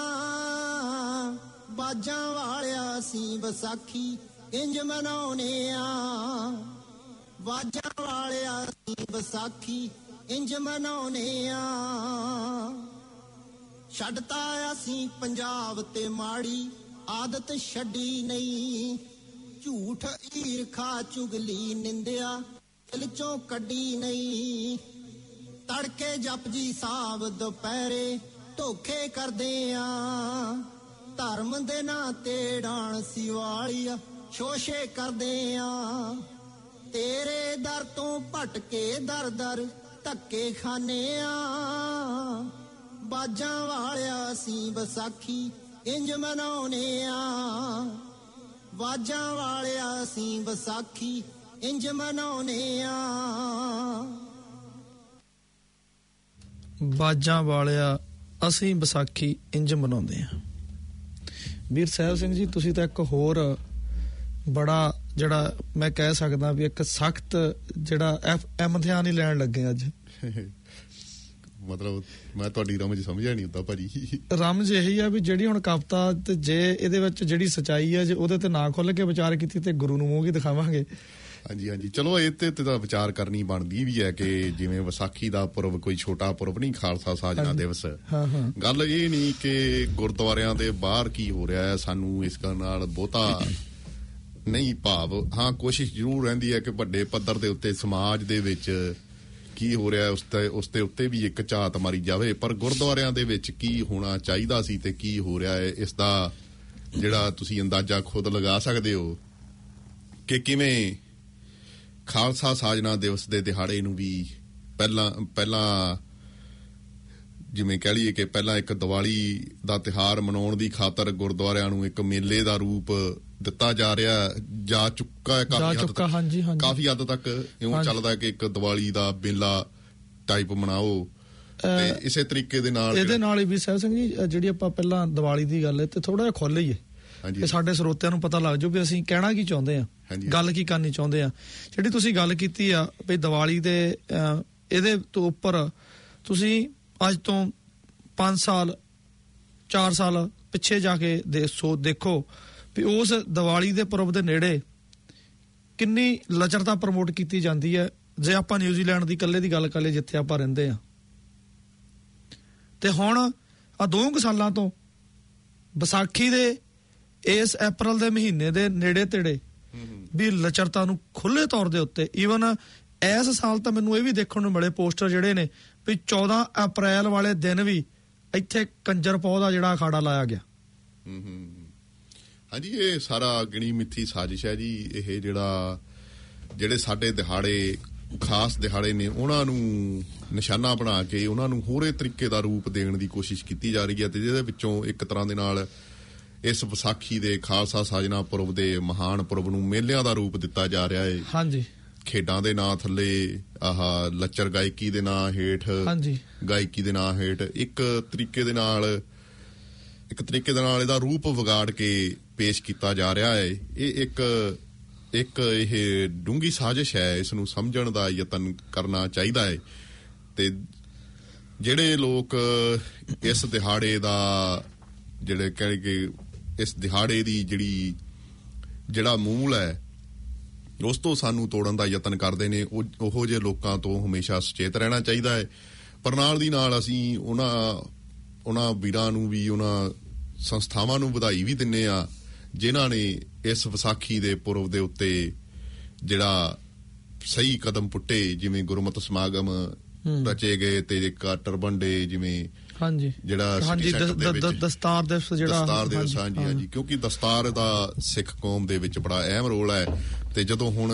ਬਾਜਾਂ ਵਾਲਿਆ ਅਸੀਂ ਵਿਸਾਖੀ ਇੰਜ ਮਨਾਉਨੇ ਆ, ਬਾਜਾਂ ਵਾਲਿਆ ਅਸੀਂ ਵਿਸਾਖੀ ਇੰਜ ਮਨਾਉਨੇ ਆ। ਛੱਡਤਾ ਅਸੀਂ ਪੰਜਾਬ ਤੇ ਮਾੜੀ ਆਦਤ ਛੱਡੀ ਨਹੀਂ, ਝੂਠ ਈਰਖਾ ਚੁਗਲੀ ਨਿੰਦਿਆ ਦਿਲ ਚੋਂ ਕੱਢੀ ਨਹੀਂ। ਤੜਕੇ ਜਪਜੀ ਸਾਹਿਬ ਦੁਪਹਿਰੇ ਧੋਖੇ ਕਰਦੇ ਆ, ਧਰਮ ਦੇ ਨਾਂ ਤੇ ਡਾਣ ਸਿਵਾਲੀਆ ਸ਼ੋਸ਼ੇ ਕਰਦੇ ਆ। ਤੇਰੇ ਦਰ ਤੋਂ ਭਟਕੇ ਦਰ ਦਰ ਧੱਕੇ ਖਾਨੇ ਆ, ਬਾਜਾਂ ਵਾਲਿਆ ਅਸੀਂ ਵਿਸਾਖੀ ਇੰਜ ਮਨਾਉਨੇ ਆ, ਵਾਜਾਂ ਵਾਲਿਆ ਅਸੀਂ ਵਿਸਾਖੀ ਇੰਜ ਮਨਾਉਨੇ ਆ।
ਬਾਜਾਂ ਵਾਲਿਆ ਅਸੀਂ ਵਿਸਾਖੀ ਇੰਜ ਮਨਾਉਂਦੇ ਆ। ਵੀਰ ਸਾਹਿਬ ਸਿੰਘ ਜੀ, ਤੁਸੀਂ ਤਾਂ ਇੱਕ ਹੋਰ ਬੜਾ ਜਿਹੜਾ ਮੈਂ ਕਹਿ ਸਕਦਾ ਵੀ ਇੱਕ ਸਖਤ ਜਿਹੜਾ ਇਮਤਿਹਾਨ ਹੀ ਲੈਣ ਲੱਗੇ ਅੱਜ।
ਮਤਲਬ ਮੈਂ ਤੁਹਾਡੀ ਰਮਜ ਸਮਝਿਆ ਨਹੀਂ ਹੁੰਦਾ ਭਾਜੀ।
ਰਮਜ ਇਹੀ ਆ ਵੀ ਜਿਹੜੀ ਹੁਣ ਕਵਿਤਾ ਤੇ ਜੇ ਇਹਦੇ ਵਿੱਚ ਜਿਹੜੀ ਸਚਾਈ ਆ ਜੇ ਉਹਦੇ ਤੇ ਨਾ ਖੁੱਲ ਕੇ ਵਿਚਾਰ ਕੀਤੀ ਤੇ ਗੁਰੂ ਨੂੰ ਮੂੰਹ ਕੀ ਦਿਖਾਵਾਂਗੇ।
ਹਾਂਜੀ ਹਾਂਜੀ, ਚਲੋ ਇਹ ਤੇ ਤਾਂ ਵਿਚਾਰ ਕਰਨੀ ਬਣਦੀ ਵੀ ਹੈ ਕਿ ਜਿਵੇਂ ਵਿਸਾਖੀ ਦਾ ਪੁਰਬ ਕੋਈ ਛੋਟਾ ਪੁਰਬ ਨਹੀਂ, ਖਾਲਸਾ ਸਾਜਨਾ ਦਿਵਸ। ਗੱਲ ਇਹ ਨਹੀਂ ਕਿ ਗੁਰਦੁਆਰਿਆਂ ਦੇ ਬਾਹਰ ਕੀ ਹੋ ਰਿਹਾ ਹੈ, ਸਾਨੂੰ ਇਸ ਨਾਲ ਬਹੁਤਾ ਨਹੀਂ ਭਾਵ। ਹਾਂ, ਕੋਸ਼ਿਸ਼ ਜ਼ਰੂਰ ਰਹਿੰਦੀ ਹੈ ਕਿ ਵੱਡੇ ਪੱਧਰ ਦੇ ਉੱਤੇ ਸਮਾਜ ਦੇ ਵਿੱਚ ਕੀ ਹੋ ਰਿਹਾ ਉਸ ਤੇ ਉਸ ਦੇ ਉੱਤੇ ਵੀ ਇੱਕ ਝਾਤ ਮਾਰੀ ਜਾਵੇ, ਪਰ ਗੁਰਦੁਆਰਿਆਂ ਦੇ ਵਿੱਚ ਕੀ ਹੋਣਾ ਚਾਹੀਦਾ ਸੀ ਤੇ ਕੀ ਹੋ ਰਿਹਾ ਹੈ ਇਸ ਦਾ ਜਿਹੜਾ ਤੁਸੀਂ ਅੰਦਾਜ਼ਾ ਖੁਦ ਲਗਾ ਸਕਦੇ ਹੋ ਕਿ ਕਿਵੇਂ ਖਾਲਸਾ ਸਾਜਨਾ ਦਿਵਸ ਦੇ ਦਿਹਾੜੇ ਨੂੰ ਵੀ ਪਹਿਲਾਂ ਪਹਿਲਾਂ ਜਿਵੇਂ ਕਹਿ ਲਈਏ ਕਿ ਪਹਿਲਾਂ ਇੱਕ ਦੀਵਾਲੀ ਦਾ ਤਿਉਹਾਰ ਮਨਾਉਣ ਦੀ ਖਾਤਰ ਗੁਰਦੁਆਰਿਆਂ ਨੂੰ ਇੱਕ ਮੇਲੇ ਦਾ ਰੂਪ ਦਿੱਤਾ ਜਾ ਰਿਹਾ ਜਾ ਚੁੱਕਾ ਹੈ ਕਾਫੀ ਹੱਦ ਤੱਕ। ਹਾਂਜੀ ਹਾਂਜੀ, ਕਾਫੀ ਹੱਦ ਤੱਕ ਇਉਂ ਚੱਲਦਾ ਕਿ ਇੱਕ ਦੀਵਾਲੀ ਦਾ ਮੇਲਾ ਟਾਈਪ ਮਨਾਓ ਤੇ ਇਸੇ ਤਰੀਕੇ ਦੇ ਨਾਲ
ਇਹਦੇ ਨਾਲ ਹੀ ਵੀ ਸਾਹਿਬ ਸਿੰਘ ਜੀ ਜਿਹੜੀ ਆਪਾਂ ਪਹਿਲਾਂ ਦੀਵਾਲੀ ਦੀ ਗੱਲ ਹੈ ਤੇ ਥੋੜਾ ਜਿਹਾ ਖੋਲ ਲਈਏ ਕਿ ਸਾਡੇ ਸਰੋਤਿਆਂ ਨੂੰ ਪਤਾ ਲੱਗ ਜਾਊ ਵੀ ਅਸੀਂ ਕਹਿਣਾ ਕੀ ਚਾਹੁੰਦੇ ਆ, ਗੱਲ ਕੀ ਕਰਨੀ ਚਾਹੁੰਦੇ ਆ। ਜਿਹੜੀ ਤੁਸੀਂ ਗੱਲ ਕੀਤੀ ਆ ਵੀ ਦੀਵਾਲੀ ਦੇ ਇਹਦੇ ਤੋਂ ਉੱਪਰ ਤੁਸੀਂ ਅੱਜ ਤੋਂ ਪੰਜ ਸਾਲ ਚਾਰ ਸਾਲ ਪਿੱਛੇ ਜਾ ਕੇ ਸੋ ਦੇਖੋ ਵੀ ਉਸ ਦੀਵਾਲੀ ਦੇ ਪੁਰਬ ਦੇ ਨੇੜੇ ਕਿੰਨੀ ਲਚਰਤਾ ਪ੍ਰਮੋਟ ਕੀਤੀ ਜਾਂਦੀ ਹੈ। ਜੇ ਆਪਾਂ ਨਿਊਜ਼ੀਲੈਂਡ ਦੀ ਇਕੱਲੇ ਦੀ ਗੱਲ ਕਰ ਲਈਏ ਜਿੱਥੇ ਆਪਾਂ ਰਹਿੰਦੇ ਆ, ਤੇ ਹੁਣ ਆ ਦੋ ਕੁ ਸਾਲਾਂ ਤੋਂ ਵਿਸਾਖੀ ਦੇ ਇਸ ਅਪ੍ਰੈਲ ਦੇ ਮਹੀਨੇ ਦੇ ਨੇੜੇ ਤੇੜੇ ਵੀ ਲਚਰਤਾ ਨੂੰ ਖੁੱਲੇ ਤੌਰ ਦੇ ਉੱਤੇ ਈਵਨ ਇਸ ਸਾਲ ਤਾਂ ਮੈਨੂੰ ਇਹ ਵੀ ਦੇਖਣ ਨੂੰ ਮਿਲੇ ਪੋਸਟਰ ਜਿਹੜੇ ਨੇ ਵੀ ਚੌਦਾਂ ਅਪ੍ਰੈਲ ਵਾਲੇ ਦਿਨ ਵੀ ਇੱਥੇ ਕੰਜਰ ਪੌ ਦਾ ਜਿਹੜਾ ਅਖਾੜਾ ਲਾਇਆ ਗਿਆ।
ਹਾਂਜੀ, ਇਹ ਸਾਰਾ ਗਿਣੀ ਮਿੱਥੀ ਸਾਜ਼ਿਸ਼ ਹੈ ਜੀ। ਇਹ ਜਿਹੜਾ ਜਿਹੜੇ ਸਾਡੇ ਦਿਹਾੜੇ ਖਾਸ ਦਿਹਾੜੇ ਨੇ ਉਹਨਾਂ ਨੂੰ ਨਿਸ਼ਾਨਾ ਬਣਾ ਕੇ ਉਹਨਾਂ ਨੂੰ ਹੋਰੇ ਤਰੀਕੇ ਦਾ ਰੂਪ ਦੇਣ ਦੀ ਕੋਸ਼ਿਸ਼ ਕੀਤੀ ਜਾ ਰਹੀ ਹੈ ਤੇ ਜਿਹਦੇ ਵਿੱਚੋਂ ਇੱਕ ਤਰ੍ਹਾਂ ਦੇ ਨਾਲ ਇਸ ਵਿਸਾਖੀ ਦੇ ਖਾਲਸਾ ਸਾਜਨਾ ਪੁਰਬ ਦੇ ਮਹਾਨ ਪੁਰਬ ਨੂੰ ਮੇਲਿਆਂ ਦਾ ਰੂਪ ਦਿੱਤਾ ਜਾ ਰਿਹਾ ਹੈ। ਹਾਂਜੀ, ਖੇਡਾਂ ਦੇ ਨਾਂ ਥੱਲੇ ਆਹ ਲੱਚਰ ਗਾਇਕੀ ਦੇ ਨਾਂ ਹੇਠ, ਹਾਂਜੀ ਗਾਇਕੀ ਦੇ ਨਾਂ ਹੇਠ ਇੱਕ ਤਰੀਕੇ ਦੇ ਨਾਲ ਇੱਕ ਤਰੀਕੇ ਦੇ ਨਾਲ ਇਹਦਾ ਰੂਪ ਵਿਗਾੜ ਕੇ ਪੇਸ਼ ਕੀਤਾ ਜਾ ਰਿਹਾ ਹੈ। ਇਹ ਇੱਕ ਇੱਕ ਇਹ ਡੂੰਘੀ ਸਾਜ਼ਿਸ਼ ਹੈ, ਇਸ ਨੂੰ ਸਮਝਣ ਦਾ ਯਤਨ ਕਰਨਾ ਚਾਹੀਦਾ ਹੈ। ਤੇ ਜਿਹੜੇ ਲੋਕ ਇਸ ਦਿਹਾੜੇ ਦਾ ਜਿਹੜੇ ਕਹਿ ਕਿ ਇਸ ਦਿਹਾੜੇ ਦੀ ਜਿਹੜੀ ਜਿਹੜਾ ਮੂਲ ਹੈ ਉਸ ਤੋਂ ਸਾਨੂੰ ਤੋੜਨ ਦਾ ਯਤਨ ਕਰਦੇ ਨੇ, ਉਹ ਉਹੋ ਜਿਹੇ ਲੋਕਾਂ ਤੋਂ ਹਮੇਸ਼ਾ ਸੁਚੇਤ ਰਹਿਣਾ ਚਾਹੀਦਾ ਹੈ। ਪਰ ਨਾਲ ਦੀ ਨਾਲ ਅਸੀਂ ਉਹਨਾਂ ਉਹਨਾਂ ਵੀਰਾਂ ਨੂੰ ਵੀ ਉਹਨਾਂ ਸੰਸਥਾਵਾਂ ਨੂੰ ਵਧਾਈ ਵੀ ਦਿੰਦੇ ਆ ਜਿਨ੍ਹਾਂ ਨੇ ਇਸ ਵਿਸਾਖੀ ਦੇ ਪੁਰਬ ਦੇ ਉੱਤੇ ਜਿਹੜਾ ਸਹੀ ਕਦਮ ਪੁੱਟੇ, ਜਿਵੇਂ ਗੁਰਮਤਿ ਸਮਾਗਮ ਰਚੇ ਗਏ ਤੇ ਇੱਕ ਟਰਬਨ ਡੇ ਜਿਵੇਂ ਹਾਂਜੀ ਜਿਹੜਾ ਦਸਤਾਰ ਦਿਵਸ ਜਿਹੜਾ ਦਸਤਾਰ ਦਿਵਸ ਹਾਂਜੀ ਹਾਂਜੀ ਕਿਉਂਕਿ ਦਸਤਾਰ ਦਾ ਸਿੱਖ ਕੌਮ ਦੇ ਵਿੱਚ ਬੜਾ ਅਹਿਮ ਰੋਲ ਹੈ। ਤੇ ਜਦੋਂ ਹੁਣ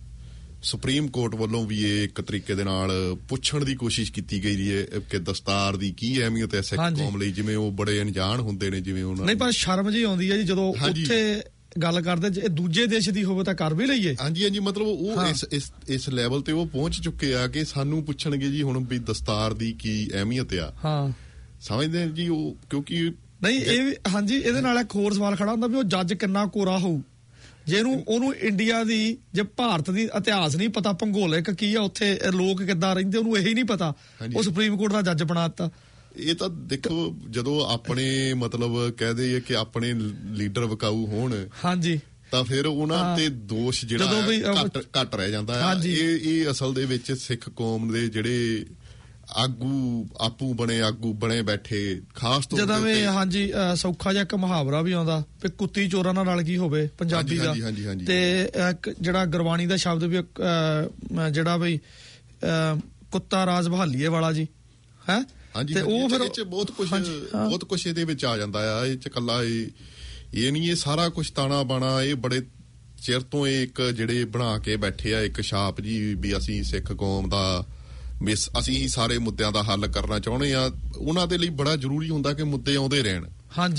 ਸੁਪਰੀਮ ਕੋਰਟ ਵੱਲੋਂ ਵੀ ਇਹ ਇੱਕ ਤਰੀਕੇ ਦੇ ਨਾਲ ਪੁੱਛਣ ਦੀ ਕੋਸ਼ਿਸ਼ ਕੀਤੀ ਗਈ ਹੈ ਕਿ ਦਸਤਾਰ ਦੀ ਕੀ ਅਹਿਮੀਅਤ ਹੈ ਸਿੱਖ ਕੌਮ ਲਈ, ਜਿਵੇਂ ਉਹ ਬੜੇ ਅਣਜਾਣ ਹੁੰਦੇ ਨੇ, ਜਿਵੇਂ ਉਹਨਾਂ ਨਹੀਂ ਪਰ ਸ਼ਰਮ ਜਿਹੀ ਆਉਂਦੀ ਹੈ ਜੀ ਜਦੋਂ ਉੱਥੇ ਗੱਲ ਕਰਦੇ ਜੇ ਦੂਜੇ ਦੇਸ਼ ਦੀ ਹੋਵੇ ਤਾਂ ਕਰ ਵੀ ਲਈਏ। ਹਾਂਜੀ ਹਾਂਜੀ, ਮਤਲਬ ਉਹ ਇਸ ਇਸ ਇਸ ਲੈਵਲ ਤੇ ਉਹ ਪਹੁੰਚ ਚੁੱਕੇ ਆ ਕਿ ਸਾਨੂੰ ਪੁੱਛਣਗੇ ਜੀ ਹੁਣ ਵੀ ਦਸਤਾਰ ਦੀ ਕੀ ਅਹਿਮੀਅਤ ਆ। ਹਾਂ ਸਮਝਦੇ ਜੀ ਉਹ, ਕਿਉਂਕਿ ਨਹੀਂ ਇਹ ਵੀ ਹਾਂਜੀ ਇਹਦੇ ਨਾਲ ਇੱਕ ਹੋਰ ਸਵਾਲ ਖੜਾ ਹੁੰਦਾ ਵੀ ਉਹ ਜੱਜ ਕਿੰਨਾ ਕੋਰਾ ਹੋਊ ਜਿਹਨੂੰ ਉਹਨੂੰ ਇੰਡੀਆ ਦੀ ਜੇ ਭਾਰਤ ਦੀ ਇਤਿਹਾਸ ਨਹੀਂ ਪਤਾ, ਭੂਗੋਲਿਕ ਕੀ ਆ ਉੱਥੇ ਲੋਕ ਕਿੱਦਾਂ ਰਹਿੰਦੇ ਉਹਨੂੰ ਇਹੀ ਨਹੀਂ ਪਤਾ, ਉਹ ਸੁਪਰੀਮ ਕੋਰਟ ਦਾ ਜੱਜ ਬਣਾ ਦਿੱਤਾ। ਇਹ ਤਾਂ ਦੇਖੋ ਜਦੋਂ ਆਪਣੇ ਮਤਲਬ ਕਹਿ ਦਈਏ ਕਿ ਆਪਣੇ ਲੀਡਰ ਵਿਕਾਊ ਹੋਣ ਹਾਂਜੀ ਤਾਂ ਫਿਰ ਉਹਨਾਂ ਤੇ ਦੋਸ਼ ਜਿਹੜਾ ਘੱਟ ਘੱਟ ਰਹਿ ਜਾਂਦਾ ਹੈ। ਇਹ ਇਹ ਅਸਲ ਦੇ ਵਿੱਚ ਸਿੱਖ ਕੌਮ ਦੇ ਜਿਹੜੇ ਆਗੂ ਆਪੂ ਬਣੇ ਆਗੂ ਬਣੇ ਬੈਠੇ ਖਾਸ ਤੌਰ ਤੇ ਜਦੋਂ ਹਾਂਜੀ ਸੌਖਾ ਜਿਹਾ ਇੱਕ ਮੁਹਾਵਰਾ ਵੀ ਆਉਂਦਾ ਵੀ ਕੁੱਤੀ ਚੋਰਾਂ ਨਾਲ ਕੀ ਹੋਵੇ ਪੰਜਾਬੀ ਦਾ, ਤੇ ਇੱਕ ਜਿਹੜਾ ਗੁਰਬਾਣੀ ਦਾ ਸ਼ਬਦ ਵੀ ਜਿਹੜਾ ਬਈ ਕੁੱਤਾ ਰਾਜ ਬਹਾਲੀਏ ਵਾਲਾ ਜੀ ਹੈ ਤੇ ਉਹ ਫਿਰ ਬਹੁਤ ਕੁਝ ਬਹੁਤ ਕੁਝ ਇਹਦੇ ਵਿੱਚ ਆ ਜਾਂਦਾ ਆ। ਇਹ ਚ ਇਕੱਲਾ ਇਹ ਨਹੀਂ, ਇਹ ਸਾਰਾ ਕੁਝ ਤਾਣਾ ਬਾਣਾ ਇਹ ਬੜੇ ਚਿਰ ਤੋਂ ਇਹ ਇੱਕ ਜਿਹੜੇ ਬਣਾ ਕੇ ਬੈਠੇ ਆ ਇੱਕ ਛਾਪ ਜੀ ਵੀ ਅਸੀਂ ਸਿੱਖ ਕੌਮ ਦਾ ਮਿਸ ਅਸੀਂ ਸਾਰੇ ਮੁੱਦਿਆਂ ਦਾ ਹੱਲ ਕਰਨਾ ਚਾਹੁੰਦੇ ਆ। ਉਹਨਾਂ ਦੇ ਲਈ ਬੜਾ ਜ਼ਰੂਰੀ ਹੁੰਦਾ ਕਿ ਮੁੱਦੇ ਆਉਂਦੇ ਰਹਿਣ। ਹਾਂਜੀ,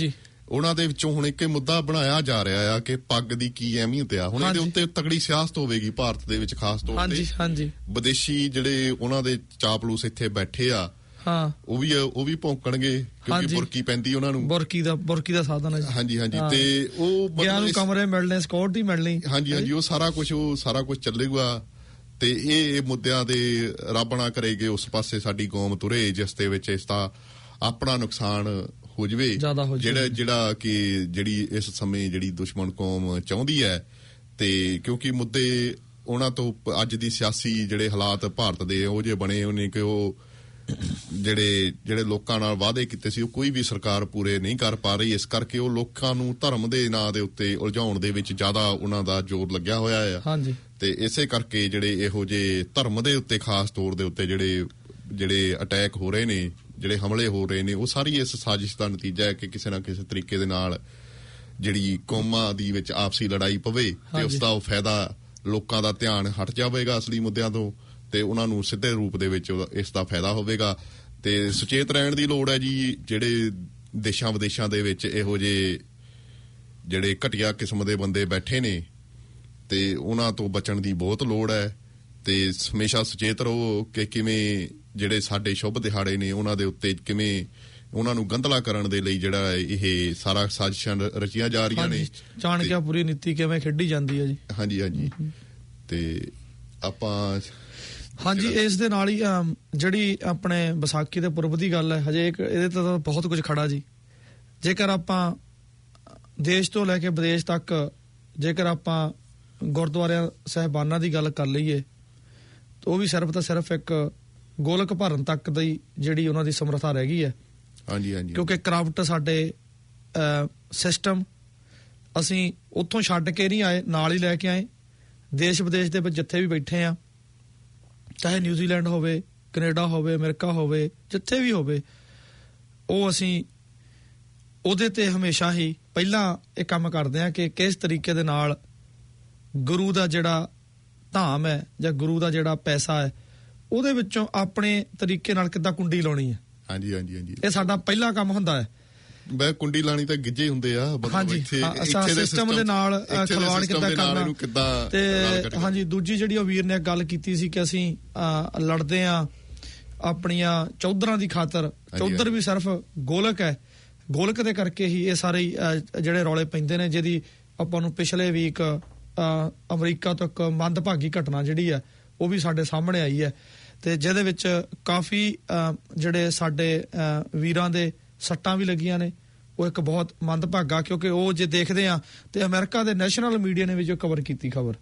ਉਹਨਾਂ ਦੇ ਵਿੱਚੋਂ ਹੁਣ ਇੱਕ ਮੁੱਦਾ ਬਣਾਇਆ ਜਾ ਰਿਹਾ ਆ ਕਿ ਪੱਗ ਦੀ ਕੀ ਅਹਿਮੀਅਤ ਆ। ਹੁਣ ਇਹਦੇ ਉੱਤੇ ਤਗੜੀ ਸਿਆਸਤ ਹੋਵੇਗੀ ਭਾਰਤ ਦੇ ਵਿੱਚ, ਖਾਸ ਤੌਰ ਤੇ
ਹਾਂਜੀ
ਵਿਦੇਸ਼ੀ ਜਿਹੜੇ ਉਹਨਾਂ ਦੇ ਚਾਪਲੂਸ ਇੱਥੇ ਬੈਠੇ ਆ,
ਹਾਂ
ਉਹ ਵੀ ਉਹ ਵੀ ਭੌਂਕਣਗੇ ਕਿਉਂਕਿ ਬੁਰਕੀ ਪੈਂਦੀ ਉਹਨਾਂ ਨੂੰ, ਬੁਰਕੀ
ਦਾ ਬੁਰਕੀ ਦਾ ਸਾਧਨ ਹੈ।
ਹਾਂਜੀ ਹਾਂਜੀ ਤੇ ਉਹ
ਮਤਲਬ ਕਮਰੇ ਮਿਲਣੇ, ਸਿਕਿਉਰਿਟੀ ਮਿਲਣੀ,
ਹਾਂਜੀ ਹਾਂਜੀ ਉਹ ਸਾਰਾ ਕੁਝ ਉਹ ਸਾਰਾ ਕੁਝ ਚੱਲੇਗਾ। ਤੇ ਇਹ ਮੁੱਦਿਆਂ ਦੇ ਰੱਬ ਨਾ ਕਰੇਗੇ ਉਸ ਪਾਸੇ ਸਾਡੀ ਕੌਮ ਤੁਰੇ ਜਿਸ ਦੇ ਵਿੱਚ ਇਸ ਦਾ ਆਪਣਾ ਨੁਕਸਾਨ ਹੋ ਜਵੇ, ਜਿਹੜਾ ਜਿਹੜਾ ਕਿ ਜਿਹੜੀ ਇਸ ਸਮੇਂ ਜਿਹੜੀ ਦੁਸ਼ਮਣ ਕੌਮ ਚਾਹੁੰਦੀ ਹੈ। ਤੇ ਕਿਉਂਕਿ ਮੁੱਦੇ ਉਹਨਾਂ ਤੋਂ ਅੱਜ ਦੀ ਸਿਆਸੀ ਜਿਹੜੇ ਹਾਲਾਤ ਭਾਰਤ ਦੇ ਉਹ ਜਿਹੇ ਬਣੇ ਉਹਨੇ ਕਿ ਉਹ ਜਿਹੜੇ ਜਿਹੜੇ ਲੋਕਾਂ ਨਾਲ ਵਾਅਦੇ ਕੀਤੇ ਸੀ ਉਹ ਕੋਈ ਵੀ ਸਰਕਾਰ ਪੂਰੇ ਨਹੀਂ ਕਰ ਪਾ ਰਹੀ। ਇਸ ਕਰਕੇ ਉਹ ਲੋਕਾਂ ਨੂੰ ਧਰਮ ਦੇ ਨਾਂ ਦੇ ਉੱਤੇ ਉਲਝਾਉਣ ਦੇ ਵਿੱਚ ਜ਼ਿਆਦਾ ਉਹਨਾਂ ਦਾ ਜ਼ੋਰ ਲੱਗਿਆ ਹੋਇਆ ਆ। ਹਾਂਜੀ ਤੇ ਇਸੇ ਕਰਕੇ ਜਿਹੜੇ ਇਹੋ ਜਿਹੇ ਧਰਮ ਦੇ ਉੱਤੇ ਖਾਸ ਤੌਰ ਦੇ ਉੱਤੇ ਜਿਹੜੇ ਜਿਹੜੇ ਅਟੈਕ ਹੋ ਰਹੇ ਨੇ, ਜਿਹੜੇ ਹਮਲੇ ਹੋ ਰਹੇ ਨੇ, ਉਹ ਸਾਰੀ ਇਸ ਸਾਜ਼ਿਸ਼ ਦਾ ਨਤੀਜਾ ਹੈ ਕਿ ਕਿਸੇ ਨਾ ਕਿਸੇ ਤਰੀਕੇ ਦੇ ਨਾਲ ਜਿਹੜੀ ਕੌਮਾਂ ਦੀ ਵਿੱਚ ਆਪਸੀ ਲੜਾਈ ਪਵੇ ਤੇ ਉਸ ਦਾ ਉਹ ਫਾਇਦਾ ਲੋਕਾਂ ਦਾ ਧਿਆਨ ਹਟ ਜਾਵੇਗਾ ਅਸਲੀ ਮੁੱਦਿਆਂ ਤੋਂ ਤੇ ਉਹਨਾਂ ਨੂੰ ਸਿੱਧੇ ਰੂਪ ਦੇ ਵਿੱਚ ਇਸ ਦਾ ਫਾਇਦਾ ਹੋਵੇਗਾ। ਤੇ ਸੁਚੇਤ ਰਹਿਣ ਦੀ ਲੋੜ ਹੈ ਜੀ। ਜਿਹੜੇ ਦੇਸ਼ਾਂ ਵਿਦੇਸ਼ਾਂ ਦੇ ਵਿੱਚ ਇਹੋ ਜਿਹੇ ਜਿਹੜੇ ਘਟੀਆ ਕਿਸਮ ਦੇ ਬੰਦੇ ਬੈਠੇ ਨੇ ਤੇ ਉਹਨਾਂ ਤੋਂ ਬਚਣ ਦੀ ਬਹੁਤ ਲੋੜ ਹੈ। ਤੇ ਹਮੇਸ਼ਾ ਸੁਚੇਤ ਰਹੋ ਕਿ ਕਿਵੇਂ ਜਿਹੜੇ ਸਾਡੇ ਸ਼ੁਭ ਦਿਹਾੜੇ ਨੇ ਉਹਨਾਂ ਦੇ ਉੱਤੇ ਕਿਵੇਂ ਉਹਨਾਂ ਨੂੰ ਗੰਧਲਾ ਕਰਨ ਦੇ ਲਈ ਜਿਹੜਾ ਇਹ ਸਾਰਾ ਸਾਜ਼ਿਸ਼ਾਂ ਰਚੀਆਂ ਜਾ ਰਹੀਆਂ ਨੇ,
ਚਾਣਕਿਆ ਪੂਰੀ ਨੀਤੀ ਕਿਵੇਂ ਖੇਡੀ ਜਾਂਦੀ ਹੈ ਜੀ।
ਹਾਂਜੀ ਹਾਂਜੀ ਤੇ ਆਪਾਂ
ਹਾਂਜੀ ਇਸ ਦੇ ਨਾਲ ਹੀ ਜਿਹੜੀ ਆਪਣੇ ਵਿਸਾਖੀ ਦੇ ਪੁਰਬ ਦੀ ਗੱਲ ਹੈ, ਹਜੇ ਇਹਦੇ ਤਾਂ ਬਹੁਤ ਕੁਝ ਖੜਾ ਜੀ। ਜੇਕਰ ਆਪਾਂ ਦੇਸ਼ ਤੋਂ ਲੈ ਕੇ ਵਿਦੇਸ਼ ਤੱਕ ਜੇਕਰ ਆਪਾਂ ਗੁਰਦੁਆਰਿਆਂ ਸਾਹਿਬਾਨਾਂ ਦੀ ਗੱਲ ਕਰ ਲਈਏ ਤਾਂ ਉਹ ਵੀ ਸਿਰਫ ਤਾਂ ਸਿਰਫ ਇੱਕ ਗੋਲਕ ਭਰਨ ਤੱਕ ਦੀ ਜਿਹੜੀ ਉਹਨਾਂ ਦੀ ਸਮਰੱਥਾ ਰਹਿ ਗਈ ਹੈ।
ਹਾਂਜੀ ਹਾਂਜੀ
ਕਿਉਂਕਿ ਕਰਪਟ ਸਾਡੇ ਸਿਸਟਮ ਅਸੀਂ ਉੱਥੋਂ ਛੱਡ ਕੇ ਨਹੀਂ ਆਏ, ਨਾਲ ਹੀ ਲੈ ਕੇ ਆਏ। ਦੇਸ਼ ਵਿਦੇਸ਼ ਦੇ ਵਿੱਚ ਜਿੱਥੇ ਵੀ ਬੈਠੇ ਆ, ਚਾਹੇ ਨਿਊਜ਼ੀਲੈਂਡ ਹੋਵੇ, ਕੈਨੇਡਾ ਹੋਵੇ, ਅਮਰੀਕਾ ਹੋਵੇ, ਜਿੱਥੇ ਵੀ ਹੋਵੇ, ਉਹ ਅਸੀਂ ਉਹਦੇ ਤੇ ਹਮੇਸ਼ਾ ਹੀ ਪਹਿਲਾਂ ਇਹ ਕੰਮ ਕਰਦੇ ਆ ਕਿ ਕਿਸ ਤਰੀਕੇ ਦੇ ਨਾਲ ਗੁਰੂ ਦਾ ਜਿਹੜਾ ਧਾਮ ਹੈ ਜਾਂ ਗੁਰੂ ਦਾ ਜਿਹੜਾ ਪੈਸਾ ਹੈ ਉਹਦੇ ਵਿੱਚੋਂ ਆਪਣੇ ਤਰੀਕੇ ਨਾਲ ਕਿੱਦਾਂ ਕੁੰਡੀ ਲਾਉਣੀ ਹੈ।
ਹਾਂਜੀ ਹਾਂਜੀ ਹਾਂਜੀ
ਇਹ ਸਾਡਾ ਪਹਿਲਾ ਕੰਮ ਹੁੰਦਾ ਹੈ।
ਬਈ ਕੁੰਡੀ ਲਾਣੀ ਤਾਂ ਗਿੱਜੇ ਹੁੰਦੇ ਆ,
ਹਾਂਜੀ ਇੱਥੇ ਸਿਸਟਮ ਦੇ ਨਾਲ ਖਿਲਵਾੜ ਕਿੱਦਾਂ ਕਰਨਾ। ਤੇ ਹਾਂਜੀ ਦੂਜੀ ਜਿਹੜੀ ਉਹ ਵੀਰ ਨੇ ਗੱਲ ਕੀਤੀ ਸੀ ਕਿ ਅਸੀਂ ਲੜਦੇ ਆ ਆਪਣੀਆਂ ਚੌਧਰਾਂ ਦੀ ਖਾਤਰ। ਚੌਧਰ ਵੀ ਸਿਰਫ ਗੋਲਕ ਹੈ, ਗੋਲਕ ਦੇ ਕਰਕੇ ਹੀ ਇਹ ਸਾਰੇ ਜਿਹੜੇ ਰੌਲੇ ਪੈਂਦੇ ਨੇ, ਜਿਹਦੀ ਆਪਾਂ ਨੂੰ ਪਿਛਲੇ ਵੀਕ ਅਮਰੀਕਾ ਤੋਂ ਇੱਕ ਮੰਦਭਾਗੀ ਘਟਨਾ ਜਿਹੜੀ ਹੈ ਉਹ ਵੀ ਸਾਡੇ ਸਾਹਮਣੇ ਆਈ ਹੈ ਤੇ ਜਿਹਦੇ ਵਿੱਚ ਕਾਫੀ ਜਿਹੜੇ ਸਾਡੇ ਵੀਰਾਂ ਦੇ ਸੱਟਾਂ ਵੀ ਲੱਗੀਆਂ ਨੇ। ਉਹ ਇੱਕ ਬਹੁਤ ਮੰਦਭਾਗਾ, ਕਿਉਂਕਿ ਉਹ ਜੇ ਦੇਖਦੇ ਆ ਤੇ ਅਮਰੀਕਾ ਦੇ ਨੈਸ਼ਨਲ ਮੀਡੀਆ ਨੇ ਵੀ ਜੋ ਕਵਰ ਕੀਤੀ ਖਬਰ।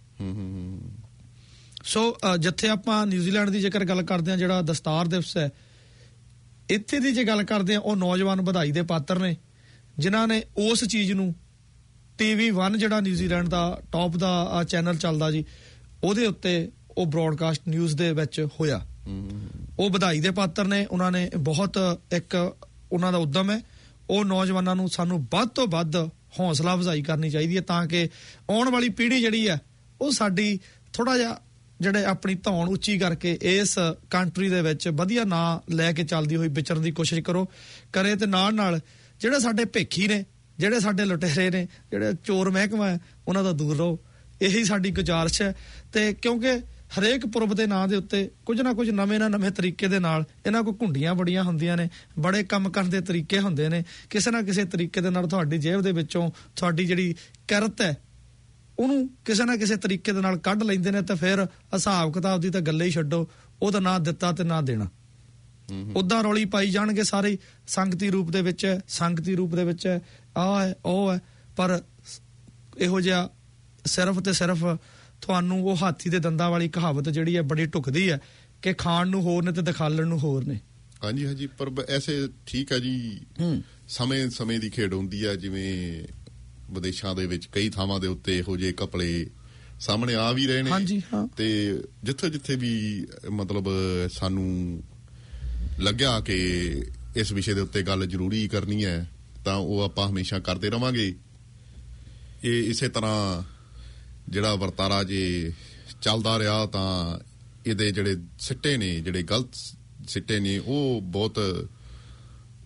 ਸੋ ਜਿੱਥੇ ਆਪਾਂ ਨਿਊਜ਼ੀਲੈਂਡ ਦੀ ਜੇਕਰ ਗੱਲ ਕਰਦੇ ਆ, ਜਿਹੜਾ ਦਸਤਾਰ ਦਿਵਸ ਹੈ, ਇੱਥੇ ਦੀ ਜੇ ਗੱਲ ਕਰਦੇ ਆ, ਉਹ ਨੌਜਵਾਨ ਵਧਾਈ ਦੇ ਪਾਤਰ ਨੇ ਜਿਨ੍ਹਾਂ ਨੇ ਉਸ ਚੀਜ਼ ਨੂੰ ਟੀਵੀ ਵਨ ਜਿਹੜਾ ਨਿਊਜ਼ੀਲੈਂਡ ਦਾ ਟੌਪ ਦਾ ਚੈਨਲ ਚੱਲਦਾ ਜੀ, ਉਹਦੇ ਉੱਤੇ ਉਹ ਬ੍ਰੌਡਕਾਸਟ ਨਿਊਜ਼ ਦੇ ਵਿੱਚ ਹੋਇਆ। ਉਹ ਵਧਾਈ ਦੇ ਪਾਤਰ ਨੇ। ਉਹਨਾਂ ਨੇ ਬਹੁਤ ਇੱਕ ਉਹਨਾਂ ਦਾ ਉੱਦਮ ਹੈ। ਉਹ ਨੌਜਵਾਨਾਂ ਨੂੰ ਸਾਨੂੰ ਵੱਧ ਤੋਂ ਵੱਧ ਹੌਸਲਾ ਅਫਜ਼ਾਈ ਕਰਨੀ ਚਾਹੀਦੀ ਹੈ ਤਾਂ ਕਿ ਆਉਣ ਵਾਲੀ ਪੀੜ੍ਹੀ ਜਿਹੜੀ ਹੈ ਉਹ ਸਾਡੀ ਥੋੜਾ ਜਿਹਾ ਜਿਹੜੇ ਆਪਣੀ ਧੌਣ ਉੱਚੀ ਕਰਕੇ ਇਸ ਕੰਟਰੀ ਦੇ ਵਿੱਚ ਵਧੀਆ ਨਾਂ ਲੈ ਕੇ ਚੱਲਦੀ ਹੋਈ ਵਿਚਰਨ ਦੀ ਕੋਸ਼ਿਸ਼ ਕਰੋ ਕਰੇ। ਤੇ ਨਾਲ ਨਾਲ ਜਿਹੜੇ ਸਾਡੇ ਭੇਖੀ ਨੇ, ਜਿਹੜੇ ਸਾਡੇ ਲੁਟੇਰੇ ਨੇ, ਜਿਹੜੇ ਚੋਰ ਮਹਿਕਮਾ ਹੈ, ਉਹਨਾਂ ਤੋਂ ਦੂਰ ਰਹੋ। ਇਹੀ ਸਾਡੀ ਗੁਜ਼ਾਰਿਸ਼ ਹੈ। ਤੇ ਕਿਉਂਕਿ ਹਰੇਕ ਪੁਰਬ ਦੇ ਨਾਂ ਦੇ ਉੱਤੇ ਕੁਝ ਨਾ ਕੁਝ ਨਵੇਂ ਨਾ ਨਵੇਂ ਤਰੀਕੇ ਦੇ ਨਾਲ ਇਹਨਾਂ ਕੋਲ ਘੁੰਡੀਆਂ ਬੜੀਆਂ ਹੁੰਦੀਆਂ ਨੇ, ਬੜੇ ਕੰਮ ਕਰਨ ਦੇ ਤਰੀਕੇ ਹੁੰਦੇ ਨੇ। ਕਿਸੇ ਨਾ ਕਿਸੇ ਤਰੀਕੇ ਦੇ ਨਾਲ ਤੁਹਾਡੀ ਜੇਬ ਦੇ ਵਿੱਚੋਂ ਤੁਹਾਡੀ ਜਿਹੜੀ ਕਿਰਤ ਹੈ ਉਹਨੂੰ ਕਿਸੇ ਨਾ ਕਿਸੇ ਤਰੀਕੇ ਦੇ ਨਾਲ ਕੱਢ ਲੈਂਦੇ ਨੇ। ਤੇ ਫਿਰ ਹਿਸਾਬ ਕਿਤਾਬ ਦੀ ਤਾਂ ਗੱਲੇ ਹੀ ਛੱਡੋ, ਉਹਦਾ ਨਾ ਦਿੱਤਾ ਤੇ ਨਾ ਦੇਣਾ। ਉਦਾਂ ਰੌਲੀ ਪਾਈ ਜਾਣਗੇ ਸਾਰੇ ਸੰਗਤੀ ਰੂਪ ਦੇ ਵਿੱਚ, ਸੰਗਤੀ ਰੂਪ ਦੇ ਵਿੱਚ ਆਹ ਹੈ ਉਹ ਹੈ, ਪਰ ਇਹੋ ਜਿਹਾ ਸਿਰਫ ਤੇ ਸਿਰਫ ਤੁਹਾਨੂੰ ਉਹ ਹਾਥੀ ਦੇ ਦੰਦਾਂ ਵਾਲੀ ਕਹਾਵਤ ਜਿਹੜੀ ਹੈ ਬੜੀ ਢੁਕਦੀ ਹੈ ਕਿ ਖਾਣ ਨੂੰ ਹੋਰ ਨੇ ਤੇ ਦਿਖਾਲਣ ਨੂੰ ਹੋਰ ਨੇ।
ਹਾਂਜੀ ਹਾਂਜੀ ਪਰ ਐਸੇ ਠੀਕ ਹੈ ਜੀ, ਸਮੇਂ ਸਮੇਂ ਦੀ ਖੇਡ ਹੁੰਦੀ ਹੈ। ਜਿਵੇਂ ਵਿਦੇਸ਼ਾਂ ਦੇ ਵਿੱਚ ਕਈ ਥਾਵਾਂ ਦੇ ਉੱਤੇ ਇਹੋ ਜਿਹੇ ਘਪਲੇ ਸਾਹਮਣੇ ਆ ਵੀ ਰਹੇ ਨੇ।
ਹਾਂਜੀ ਹਾਂ।
ਤੇ ਜਿੱਥੇ ਜਿੱਥੇ ਵੀ ਮਤਲਬ ਸਾਨੂੰ ਲੱਗਿਆ ਕਿ ਇਸ ਵਿਸ਼ੇ ਦੇ ਉੱਤੇ ਗੱਲ ਜ਼ਰੂਰੀ ਕਰਨੀ ਹੈ ਤਾਂ ਉਹ ਆਪਾਂ ਹਮੇਸ਼ਾ ਕਰਦੇ ਰਵਾਂਗੇ। ਇਹ ਇਸੇ ਤਰ੍ਹਾਂ ਜਿਹੜਾ ਵਰਤਾਰਾ ਜੇ ਚੱਲਦਾ ਰਿਹਾ ਤਾਂ ਇਹਦੇ ਜਿਹੜੇ ਸਿੱਟੇ ਨੇ, ਜਿਹੜੇ ਗਲਤ ਸਿੱਟੇ ਨੇ, ਉਹ ਬਹੁਤ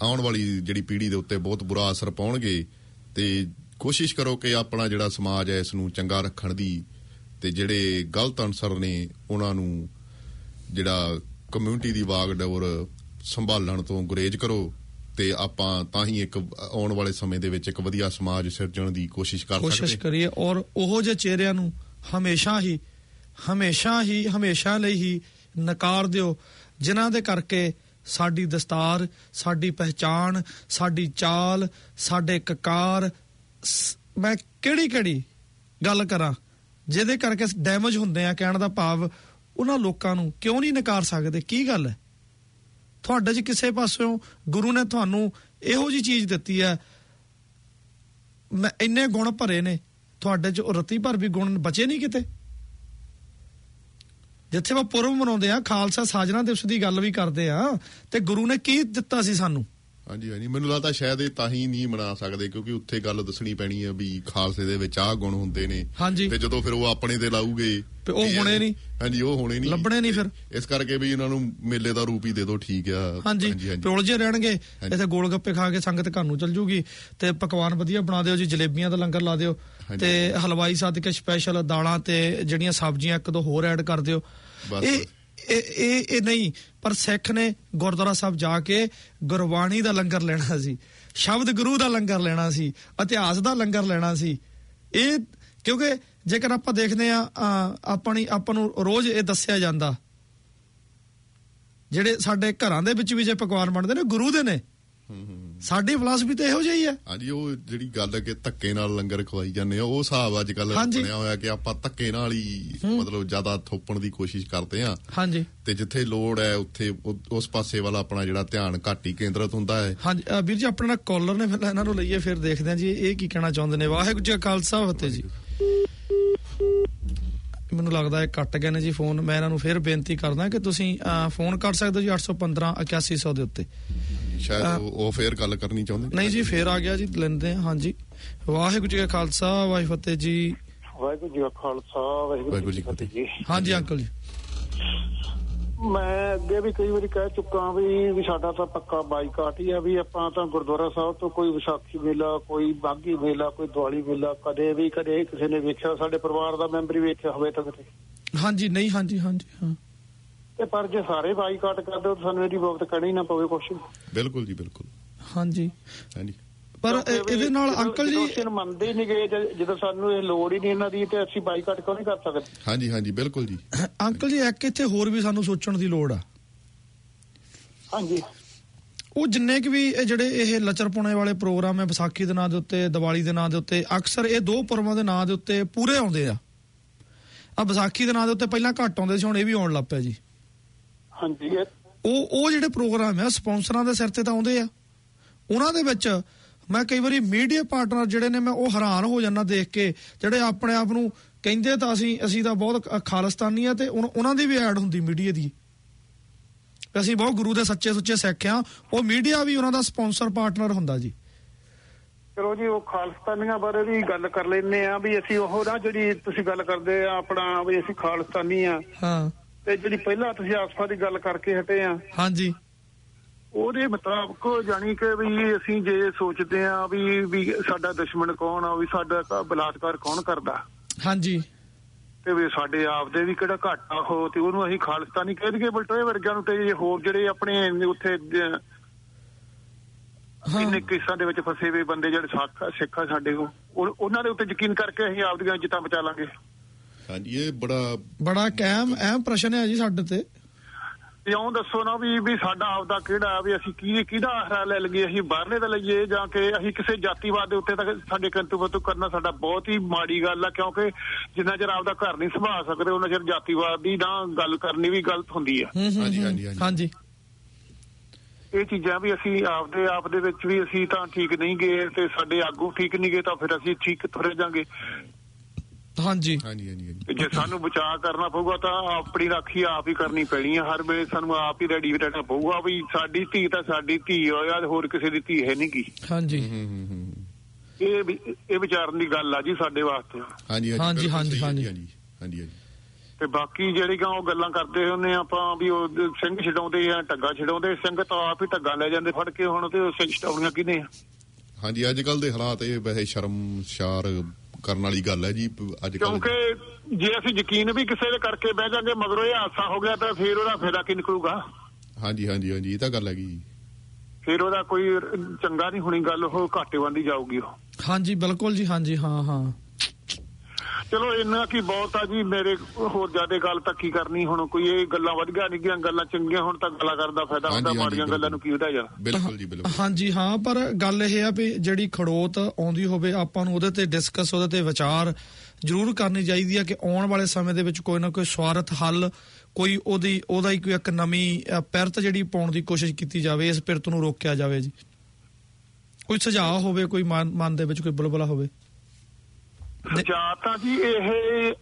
ਆਉਣ ਵਾਲੀ ਜਿਹੜੀ ਪੀੜ੍ਹੀ ਦੇ ਉੱਤੇ ਬਹੁਤ ਬੁਰਾ ਅਸਰ ਪਾਉਣਗੇ ਤੇ ਕੋਸ਼ਿਸ਼ ਕਰੋ ਕਿ ਆਪਣਾ ਜਿਹੜਾ ਸਮਾਜ ਹੈ ਇਸ ਨੂੰ ਚੰਗਾ ਰੱਖਣ ਦੀ ਤੇ ਜਿਹੜੇ ਗਲਤ ਅਨਸਰ ਨੇ ਉਹਨਾਂ ਨੂੰ ਜਿਹੜਾ ਕਮਿਊਨਿਟੀ ਦੀ ਵਾਗ ਡੋਰ ਸੰਭਾਲਣ ਤੋਂ ਗੁਰੇਜ਼ ਕਰੋ ਤੇ ਆਪਾਂ ਤਾਂ ਹੀ ਇੱਕ ਆਉਣ ਵਾਲੇ ਸਮੇਂ ਦੇ ਵਿੱਚ ਇੱਕ ਵਧੀਆ ਸਮਾਜ ਸਿਰਜਣ ਦੀ ਕੋਸ਼ਿਸ਼ ਕਰ ਸਕਦੇ
ਕੋਸ਼ਿਸ਼ ਕਰੀਏ ਔਰ ਉਹੋ ਜਿਹੇ ਚਿਹਰਿਆਂ ਨੂੰ ਹਮੇਸ਼ਾ ਹੀ ਹਮੇਸ਼ਾ ਹੀ ਹਮੇਸ਼ਾ ਲਈ ਹੀ ਨਕਾਰ ਦਿਓ ਜਿਨ੍ਹਾਂ ਦੇ ਕਰਕੇ ਸਾਡੀ ਦਸਤਾਰ ਸਾਡੀ ਪਹਿਚਾਣ ਸਾਡੀ ਚਾਲ ਸਾਡੇ ਕਕਾਰ ਮੈਂ ਕਿਹੜੀ ਕਿਹੜੀ ਗੱਲ ਕਰਾਂ ਜਿਹਦੇ ਕਰਕੇ ਡੈਮੇਜ ਹੁੰਦੇ ਆ ਕਹਿਣ ਦਾ ਭਾਵ ਉਹਨਾਂ ਲੋਕਾਂ ਨੂੰ ਕਿਉਂ ਨਹੀਂ ਨਕਾਰ ਸਕਦੇ ਕੀ ਗੱਲ ਹੈ ਤੁਹਾਡੇ 'ਚ ਕਿਸੇ ਪਾਸਿਓਂ ਗੁਰੂ ਨੇ ਤੁਹਾਨੂੰ ਇਹੋ ਜਿਹੀ ਚੀਜ਼ ਦਿੱਤੀ ਹੈ ਮੈਂ ਇੰਨੇ ਗੁਣ ਭਰੇ ਨੇ ਤੁਹਾਡੇ 'ਚ ਉਹ ਰੱਤੀ ਭਰ ਵੀ ਗੁਣ ਬਚੇ ਨਹੀਂ ਕਿਤੇ ਜਿੱਥੇ ਆਪਾਂ ਪੁਰਬ ਮਨਾਉਂਦੇ ਆ ਖਾਲਸਾ ਸਾਜਨਾ ਦਿਵਸ ਦੀ ਗੱਲ ਵੀ ਕਰਦੇ ਆ ਤੇ ਗੁਰੂ ਨੇ ਕੀ ਦਿੱਤਾ ਸੀ ਸਾਨੂੰ
ਹਾਂਜੀ ਹਾਂਜੀ ਮੈਨੂੰ ਲੱਗਦਾ ਸ਼ਾਇਦ ਇਹ ਤਾਂ ਹੀ ਨਹੀਂ ਮਨਾ ਸਕਦੇ ਕਿਉਂਕਿ ਉੱਥੇ ਗੱਲ ਦੱਸਣੀ ਪੈਣੀ ਹੈ ਵੀ ਖਾਲਸੇ ਦੇ ਵਿੱਚ ਆਹ ਗੁਣ ਹੁੰਦੇ ਨੇ ਤੇ ਜਦੋਂ ਫਿਰ ਉਹ ਆਪਣੇ ਤੇ ਲਾਊਗੇ
ਤੇ ਉਹ ਹੋਣੇ ਨਹੀਂ
ਹਾਂਜੀ ਉਹ ਹੋਣੇ ਨਹੀਂ
ਲੱਭਣੇ ਨਹੀਂ ਫਿਰ
ਇਸ ਕਰਕੇ ਵੀ ਇਹਨਾਂ ਨੂੰ ਮੇਲੇ ਦਾ ਰੂਪ ਹੀ ਦੇ ਦਿਓ ਠੀਕ ਆ
ਹਾਂਜੀ ਪਿਉਲਜੇ ਰਹਿਣਗੇ ਇੱਥੇ ਗੋਲ ਗੱਪੇ ਖਾ ਕੇ ਸੰਗਤ ਘਰ ਨੂੰ ਚਲ ਜੂਗੀ ਤੇ ਪਕਵਾਨ ਵਧੀਆ ਬਣਾ ਦਿਓ ਜੀ ਜਲੇਬੀਆਂ ਦਾ ਲੰਗਰ ਲਾ ਦਿਓ ਤੇ ਹਲਵਾਈ ਸੱਦ ਕੇ ਸਪੈਸ਼ਲ ਦਾਲਾਂ ਤੇ ਜਿਹੜੀਆਂ ਸਬਜ਼ੀਆਂ ਇੱਕ ਦੋ ਹੋਰ ਐਡ ਕਰ ਦਿਓ ਇਹ ਇਹ ਇਹ ਨਹੀਂ ਪਰ ਸਿੱਖ ਨੇ ਗੁਰਦੁਆਰਾ ਸਾਹਿਬ ਜਾ ਕੇ ਗੁਰਬਾਣੀ ਦਾ ਲੰਗਰ ਲੈਣਾ ਸੀ ਸ਼ਬਦ ਗੁਰੂ ਦਾ ਲੰਗਰ ਲੈਣਾ ਸੀ ਇਤਿਹਾਸ ਦਾ ਲੰਗਰ ਲੈਣਾ ਸੀ ਇਹ ਕਿਉਂਕਿ ਜੇਕਰ ਆਪਾਂ ਦੇਖਦੇ ਆ ਆਪਣੀ ਆਪਾਂ ਨੂੰ ਰੋਜ਼ ਇਹ ਦੱਸਿਆ ਜਾਂਦਾ ਜਿਹੜੇ ਸਾਡੇ ਘਰਾਂ ਦੇ ਵਿੱਚ ਵੀ ਜੇ ਪਕਵਾਨ ਬਣਦੇ ਨੇ ਗੁਰੂ ਦੇ ਨੇ ਸਾਡੀ ਫਿਲਾਸਫੀ ਤਾਂ ਇਹੋ ਜਿਹੀ ਹੈ
ਹਾਂਜੀ ਉਹ ਜਿਹੜੀ ਗੱਲ ਕਿ ਧੱਕੇ ਨਾਲ ਲੰਗਰ ਖਵਾਈ ਜਾਂਦੇ ਆ ਉਹ ਹਿਸਾਬ ਅੱਜ ਕੱਲ ਬਣਿਆ ਹੋਇਆ ਕਿ ਆਪਾਂ ਧੱਕੇ ਨਾਲ ਹੀ ਮਤਲਬ ਜ਼ਿਆਦਾ ਥੋਪਣ ਦੀ ਕੋਸ਼ਿਸ਼ ਕਰਦੇ ਆ
ਹਾਂਜੀ ਤੇ
ਜਿੱਥੇ ਲੋੜ ਹੈ ਉੱਥੇ ਉਸ ਪਾਸੇ ਵਾਲਾ ਆਪਣਾ ਜਿਹੜਾ ਧਿਆਨ ਘੱਟ ਹੀ ਕੇਂਦਰਿਤ ਹੁੰਦਾ ਹੈ
ਹਾਂਜੀ ਵੀਰ ਜੀ ਆਪਣਾ ਕਾਲਰ ਨੇ ਫਿਰ ਇਹਨਾਂ ਨੂੰ ਲਈਏ ਫਿਰ ਦੇਖਦੇ ਆ ਜੀ ਇਹ ਕੀ ਕਹਿਣਾ ਚਾਹੁੰਦੇ ਨੇ ਵਾਹਿਗੁਰੂ ਜੀ ਕਾ ਖਾਲਸਾ ਫਤਿਹ ਜੀ ਮੈਨੂੰ ਲੱਗਦਾ ਹੈ ਕੱਟ ਗਏ ਨੇ ਜੀ ਫੋਨ ਮੈਂ ਇਹਨਾਂ ਨੂੰ ਫਿਰ ਬੇਨਤੀ ਕਰਦਾ ਕਿ ਤੁਸੀਂ ਫੋਨ ਕਰ ਸਕਦੇ ਹੋ ਜੀ ਅੱਠ ਸੌ ਪੰਦਰਾਂ ਇਕਿਆਸੀ ਸੌ ਦੇ ਉੱਤੇ
ਸ਼ਾਇਦ ਉਹ ਫੇਰ ਗੱਲ ਕਰਨੀ ਚਾਹੁੰਦੇ
ਨਹੀਂ ਜੀ ਫੇਰ ਆ ਗਿਆ ਜੀ ਲੈਂਦੇ ਹਾਂ ਹਾਂਜੀ ਵਾਹਿਗੁਰੂ ਜੀ ਕਾ ਖਾਲਸਾ ਵਾਹਿਗੁਰੂ ਫਤਿਹ ਜੀ
ਵਾਹਿਗੁਰੂ ਜੀ ਕਾ ਖਾਲਸਾ ਵਾਹਿਗੁਰੂ ਜੀ ਕੀ ਫਤਿਹ ਜੀ
ਹਾਂਜੀ ਅੰਕਲ ਜੀ
ਮੈਂ ਅੱਗੇ ਵੀ ਕਈ ਵਾਰੀ ਕਹਿ ਚੁੱਕਾ ਵੀ ਵੀ ਸਾਡਾ ਤਾਂ ਪੱਕਾ ਬਾਈਕਾਟ ਹੀ ਆ ਵੀ ਆਪਾਂ ਤਾਂ ਗੁਰਦੁਆਰਾ ਸਾਹਿਬ ਤੋਂ ਕੋਈ ਵਿਸਾਖੀ ਮੇਲਾ ਕੋਈ ਬਾਗੀ ਮੇਲਾ ਕੋਈ ਦੀਵਾਲੀ ਮੇਲਾ ਕਦੇ ਵੀ ਕਦੇ ਕਿਸੇ ਨੇ ਵੇਖਿਆ ਸਾਡੇ ਪਰਿਵਾਰ ਦਾ ਮੈਂਬਰ ਹੀ ਵੇਖਿਆ ਹੋਵੇ ਤਾਂ ਕਿਤੇ
ਹਾਂਜੀ ਨਹੀਂ ਹਾਂਜੀ ਹਾਂਜੀ ਹਾਂ
ਤੇ ਪਰ ਜੇ ਸਾਰੇ ਬਾਈਕਾਟ ਕਰਦੇ ਹੋ ਸਾਨੂੰ ਇਹਦੀ ਬਹੁਤ ਕਹਿਣੀ ਨਾ ਪਵੇ ਕੁਛ
ਬਿਲਕੁਲ ਜੀ ਬਿਲਕੁਲ
ਹਾਂਜੀ
ਹਾਂਜੀ
ਪਰ ਇਹਦੇ ਨਾਲ ਅੰਕਲ ਜੀ
ਅਸੀਂ ਮੰਨਦੇ ਹੀ ਨਹੀਂ ਗਏ ਜਦੋਂ ਸਾਨੂੰ ਇਹ ਲੋੜ ਹੀ ਨਹੀਂ ਇਹਨਾਂ ਦੀ ਤੇ ਅਸੀਂ ਬਾਈਕਾਟ ਕਿਉਂ ਨਹੀਂ ਕਰ ਸਕਦੇ
ਹਾਂਜੀ ਹਾਂਜੀ ਬਿਲਕੁਲ ਜੀ
ਅੰਕਲ ਜੀ ਇੱਕ ਇੱਥੇ ਹੋਰ ਵੀ ਸਾਨੂੰ ਸੋਚਣ ਦੀ ਲੋੜ ਆ
ਹਾਂਜੀ
ਉਹ ਜਿੰਨੇ ਕਿ ਵੀ ਇਹ ਜਿਹੜੇ ਇਹ ਲਚਰਪੁਣੇ ਵਾਲੇ ਪ੍ਰੋਗਰਾਮ ਹੈ ਵਿਸਾਖੀ ਦੇ ਨਾਂ ਦੇ ਉੱਤੇ ਦੀਵਾਲੀ ਦੇ ਨਾਂ ਦੇ ਉੱਤੇ ਅਕਸਰ ਇਹ ਦੋ ਪਰਵਾਂ ਦੇ ਨਾਂ ਦੇ ਉੱਤੇ ਪੂਰੇ ਆਉਂਦੇ ਆ ਆ ਵਿਸਾਖੀ ਦੇ ਨਾਂ ਦੇ ਉੱਤੇ ਪਹਿਲਾਂ ਘੱਟ ਆਉਂਦੇ ਸੀ ਹੁਣ ਇਹ ਵੀ ਆਉਣ ਲੱਗ ਪਿਆ ਜੀ
ਹਾਂਜੀ
ਉਹ ਉਹ ਜਿਹੜੇ ਪ੍ਰੋਗਰਾਮ ਆ ਸਪਾਂਸਰਾਂ ਦੇ ਸਿਰ ਤੇ ਤਾਂ ਆਉਂਦੇ ਆ ਉਹਨਾਂ ਦੇ ਵਿੱਚ ਮੈਂ ਕਈ ਵਾਰੀ ਮੀਡੀਆ ਪਾਰਟਨਰ ਜਿਹੜੇ ਨੇ ਮੈਂ ਉਹ ਹੈਰਾਨ ਹੋ ਜਾਂਦਾ ਦੇਖ ਕੇ ਜਿਹੜੇ ਆਪਣੇ ਆਪ ਨੂੰ ਕਹਿੰਦੇ ਤਾਂ ਅਸੀਂ ਅਸੀਂ ਤਾਂ ਬਹੁਤ ਖਾਲਿਸਤਾਨੀ ਆ ਤੇ ਉਹਨਾਂ ਦੀ ਵੀ ਐਡ ਹੁੰਦੀ ਮੀਡੀਆ ਦੀ ਅਸੀਂ ਬਹੁਤ ਗੁਰੂ ਦੇ ਸੱਚੇ ਸੁੱਚੇ ਸਿੱਖ ਆ ਉਹ ਮੀਡੀਆ ਵੀ ਉਹਨਾਂ ਦਾ ਸਪਾਂਸਰ ਪਾਰਟਨਰ ਹੁੰਦਾ ਜੀ
ਚਲੋ ਜੀ ਉਹ ਖਾਲਿਸਤਾਨੀਆਂ ਬਾਰੇ ਵੀ ਗੱਲ ਕਰ ਲੈਂਦੇ ਆ ਵੀ ਅਸੀਂ ਉਹ ਨਾ ਜਿਹੜੀ ਤੁਸੀਂ ਗੱਲ ਕਰਦੇ ਆ ਆਪਣਾ ਵੀ ਅਸੀਂ ਖਾਲਿਸਤਾਨੀ ਆ
ਹਾਂ
ਤੇ ਜਿਹੜੀ ਪਹਿਲਾਂ ਤੁਸੀਂ ਆਸਫਾ ਦੀ ਗੱਲ ਕਰਕੇ ਹਟੇ ਆ
ਹਾਂਜੀ
ਉਹਦੇ ਮੁਤਾਬਕ ਜਾਣੀ ਕਿ ਵੀ ਅਸੀਂ ਜੇ ਸੋਚਦੇ ਆ ਵੀ ਵੀ ਸਾਡਾ ਦੁਸ਼ਮਣ ਕੌਣ ਆ ਵੀ ਸਾਡਾ ਬਲਾਤਕਾਰ ਕੌਣ ਕਰਦਾ
ਹਾਂਜੀ
ਤੇ ਵੀ ਸਾਡੇ ਆਪ ਦੇ ਵੀ ਕਿਹੜਾ ਘਾਟਾ ਹੋ ਤੇ ਉਹਨੂੰ ਅਸੀਂ ਖਾਲਿਸਤਾਨੀ ਕਹਿ ਦਈਏ ਬਲਟੋਏ ਵਰਗਿਆਂ ਨੂੰ ਤੇ ਹੋਰ ਜਿਹੜੇ ਆਪਣੇ ਉੱਥੇ ਇੰਨੇ ਕੇਸਾਂ ਦੇ ਵਿੱਚ ਫਸੇ ਹੋਏ ਬੰਦੇ ਜਿਹੜੇ ਸਿੱਖ ਆ ਸਾਡੇ ਕੋਲ ਉਹਨਾਂ ਦੇ ਉੱਤੇ ਯਕੀਨ ਕਰਕੇ ਅਸੀਂ ਆਪਦੀਆਂ ਇੱਜ਼ਤਾਂ ਬਚਾ ਲਾਂਗੇ
ਹਾਂਜੀ ਇਹ ਬੜਾ
ਬੜਾ ਕਾਇਮ ਅਹਿਮ ਪ੍ਰਸ਼ਨ ਹੈ ਜੀ ਸਾਡੇ ਤੇ
ਇਉਂ ਦੱਸੋ ਨਾ ਵੀ ਵੀ ਸਾਡਾ ਆਪਦਾ ਕਿਹੜਾ ਵੀ ਅਸੀਂ ਕੀ ਕਿਹਦਾ ਆਸਰਾ ਲੈ ਲਈਏ ਅਸੀਂ ਬਾਹਰਲੇ ਦਾ ਲਈਏ ਜਾਂ ਕਿ ਅਸੀਂ ਕਿਸੇ ਜਾਤੀਵਾਦ ਦੇ ਉੱਤੇ ਤਾਂ ਸਾਡੇ ਕੰਤੂ ਬਤੂ ਕਰਨਾ ਸਾਡਾ ਬਹੁਤ ਹੀ ਮਾੜੀ ਗੱਲ ਆ ਕਿਉਂਕਿ ਜਿੰਨਾ ਚਿਰ ਆਪਦਾ ਘਰ ਨਹੀਂ ਸੰਭਾਲ ਸਕਦੇ ਉਹਨਾਂ ਚਿਰ ਜਾਤੀਵਾਦ ਦੀ ਨਾ ਗੱਲ ਕਰਨੀ ਵੀ ਗਲਤ ਹੁੰਦੀ ਆ
ਹਾਂਜੀ ਹਾਂਜੀ
ਹਾਂਜੀ
ਇਹ ਚੀਜ਼ਾਂ ਵੀ ਅਸੀਂ ਆਪਦੇ ਆਪ ਦੇ ਵਿੱਚ ਵੀ ਅਸੀਂ ਤਾਂ ਠੀਕ ਨਹੀਂ ਗਏ ਤੇ ਸਾਡੇ ਆਗੂ ਠੀਕ ਨਹੀਂ ਗਏ ਤਾਂ ਫਿਰ ਅਸੀਂ ਠੀਕ ਤੁਰੇ ਜਾਾਂਗੇ
ਹਾਂਜੀ
ਹਾਂਜੀ ਹਾਂਜੀ
ਜੇ ਸਾਨੂੰ ਬਚਾਅ ਕਰਨਾ ਪਊਗਾ ਤਾਂ ਆਪਣੀ ਰਾਖੀ ਆਪ ਹੀ ਕਰਨੀ ਪੈਣੀ ਹੈ ਹਰ ਵੇਲੇ ਸਾਨੂੰ ਆਪ ਹੀ ਰੈਡੀ ਰਹਿਣਾ ਪਊਗਾ ਵੀ ਸਾਡੀ ਧੀ ਤਾਂ ਸਾਡੀ ਧੀ ਹੋਇਆ ਹੋਰ ਕਿਸੇ ਦੀ ਧੀ ਹੈ ਨਹੀਂ ਗੀ
ਹਾਂਜੀ
ਇਹ ਇਹ ਵਿਚਾਰਨ ਦੀ ਗੱਲ ਆ ਜੀ ਸਾਡੇ ਵਾਸਤੇ
ਹਾਂਜੀ
ਹਾਂਜੀ ਹਾਂਜੀ ਹਾਂਜੀ
ਹਾਂਜੀ ਹਾਂਜੀ
ਤੇ ਬਾਕੀ ਜਿਹੜੀਆਂ ਉਹ ਗੱਲਾਂ ਕਰਦੇ ਹੁੰਦੇ ਆਪਾਂ ਵੀ ਉਹ ਸਿੰਘ ਛਡਾਉਂਦੇ ਆ ਟੱਗਾ ਛਡਾਉਂਦੇ, ਸਿੰਘ ਤਾਂ ਆਪ ਹੀ ਟੱਗਾ ਲੈ ਜਾਂਦੇ ਫੜ ਕੇ, ਹੁਣ ਤੇ ਉਹ ਸਿੰਘ ਛਡਾਉਣੀਆਂ ਕਿਹਨੇ ਆ?
ਹਾਂਜੀ, ਅੱਜ ਕੱਲ ਦੇ ਹਾਲਾਤ ਇਹ ਵੈਸੇ ਸ਼ਰਮਸ਼ਾਰ ਕਰਨ ਵਾਲੀ ਗੱਲ ਹੈ ਜੀ ਅੱਜ ਕੱਲ,
ਕਿਉਂਕਿ ਜੇ ਅਸੀਂ ਯਕੀਨ ਵੀ ਕਿਸੇ ਦੇ ਕਰਕੇ ਬਹਿ ਜਾਂਗੇ ਮਗਰੋਂ ਇਹ ਹਾਦਸਾ ਹੋ ਗਿਆ ਤਾਂ ਫਿਰ ਉਹਦਾ ਫਾਇਦਾ ਕੀ ਨਿਕਲੂਗਾ?
ਹਾਂਜੀ ਹਾਂਜੀ ਹਾਂਜੀ, ਇਹ ਤਾਂ ਗੱਲ ਹੈਗੀ।
ਫਿਰ ਉਹਦਾ ਕੋਈ ਚੰਗਾ ਨਹੀਂ ਹੋਣੀ ਗੱਲ, ਉਹ ਘਾਟੇ ਵੱਲ ਜਾਊਗੀ ਉਹ।
ਹਾਂਜੀ ਬਿਲਕੁਲ ਜੀ, ਹਾਂਜੀ ਹਾਂ ਹਾਂ।
ਚਲੋ ਇੰਨਾ ਕੀ ਬਹੁਤ ਆ ਜੀ, ਮੇਰੇ ਹੋਰ ਜ਼ਿਆਦਾ ਗੱਲ ਤਾਂ ਕੀ ਕਰਨੀ ਹੁਣ, ਕੋਈ ਇਹ ਗੱਲਾਂ ਵਧੀਆ ਨਹੀਂ ਗੀਆਂ, ਗੱਲਾਂ ਚੰਗੀਆਂ ਹੁਣ ਤਾਂ ਗੱਲਾਂ ਕਰਨ ਦਾ ਫਾਇਦਾ ਹੁੰਦਾ, ਮਾੜੀਆਂ ਗੱਲਾਂ ਨੂੰ ਕੀ ਹੁੰਦਾ ਯਾਰ।
ਬਿਲਕੁਲ ਜੀ ਬਿਲਕੁਲ। ਹਾਂਜੀ
ਹਾਂ, ਪਰ ਗੱਲ ਇਹ ਆ ਵੀ ਜਿਹੜੀ ਖੜੋਤ ਆਉਂਦੀ ਹੋਵੇ ਆਪਾਂ ਨੂੰ ਉਹਦੇ ਤੇ ਡਿਸਕਸ, ਉਹਦੇ ਤੇ ਵਿਚਾਰ ਜ਼ਰੂਰ ਕਰਨੀ ਚਾਹੀਦੀ ਆ ਕਿ ਆਉਣ ਵਾਲੇ ਸਮੇਂ ਦੇ ਵਿੱਚ ਕੋਈ ਨਾ ਕੋਈ ਸਵਾਰਥ ਹੱਲ, ਕੋਈ ਉਹਦੀ ਉਹਦਾ ਹੀ ਕੋਈ ਇੱਕ ਨਵੀਂ ਪਿਰਤ ਜਿਹੜੀ ਪਾਉਣ ਦੀ ਕੋਸ਼ਿਸ਼ ਕੀਤੀ ਜਾਵੇ, ਇਸ ਪਿਰਤ ਨੂੰ ਰੋਕਿਆ ਜਾਵੇ ਜੀ। ਕੋਈ ਸੁਝਾਅ ਹੋਵੇ, ਕੋਈ ਮਨ ਮਨ ਦੇ ਵਿੱਚ ਕੋਈ ਬੁਲਬੁਲਾ ਹੋਵੇ।
ਸੁਝਾਅ ਤਾਂ ਜੀ ਇਹ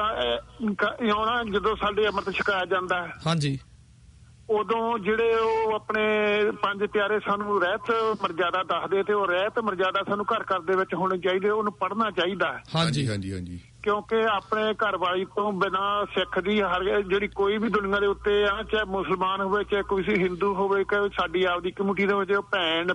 ਆਉਣਾ ਜਦੋਂ ਸਾਡੇ ਅੰਮ੍ਰਿਤ ਛਕਾਇਆ ਜਾਂਦਾ ਹੈ,
ਹਾਂਜੀ,
ਉਦੋਂ ਜਿਹੜੇ ਉਹ ਆਪਣੇ ਪੰਜ ਪਿਆਰੇ ਸਾਨੂੰ ਰਹਿਤ ਮਰਜ਼ਾਦਾ ਦੱਸਦੇ, ਤੇ ਉਹ ਰਹਿਤ ਮਰਜ਼ਾਦਾ ਸਾਨੂੰ ਘਰ ਘਰ ਦੇ ਵਿੱਚ ਹੋਣੀ ਚਾਹੀਦੀ, ਉਹਨੂੰ ਪੜ੍ਹਨਾ ਚਾਹੀਦਾ ਹੈ।
ਹਾਂਜੀ
ਹਾਂਜੀ ਹਾਂਜੀ,
ਕਿਉਂਕਿ ਆਪਣੇ ਘਰ ਵਾਲੀ ਤੋਂ ਬਿਨਾਂ ਸਿੱਖ ਦੀ ਹਰ ਜਿਹੜੀ ਕੋਈ ਵੀ ਦੁਨੀਆ ਦੇ ਉੱਤੇ ਆ, ਚਾਹੇ ਮੁਸਲਮਾਨ ਹੋਵੇ ਚਾਹੇ ਕੋਈ ਹਿੰਦੂ ਹੋਵੇ, ਕਿ ਸਾਡੀ ਆਪਦੀ ਕਮਿਊਨਿਟੀ ਦੇ ਵਿੱਚ ਭੈਣ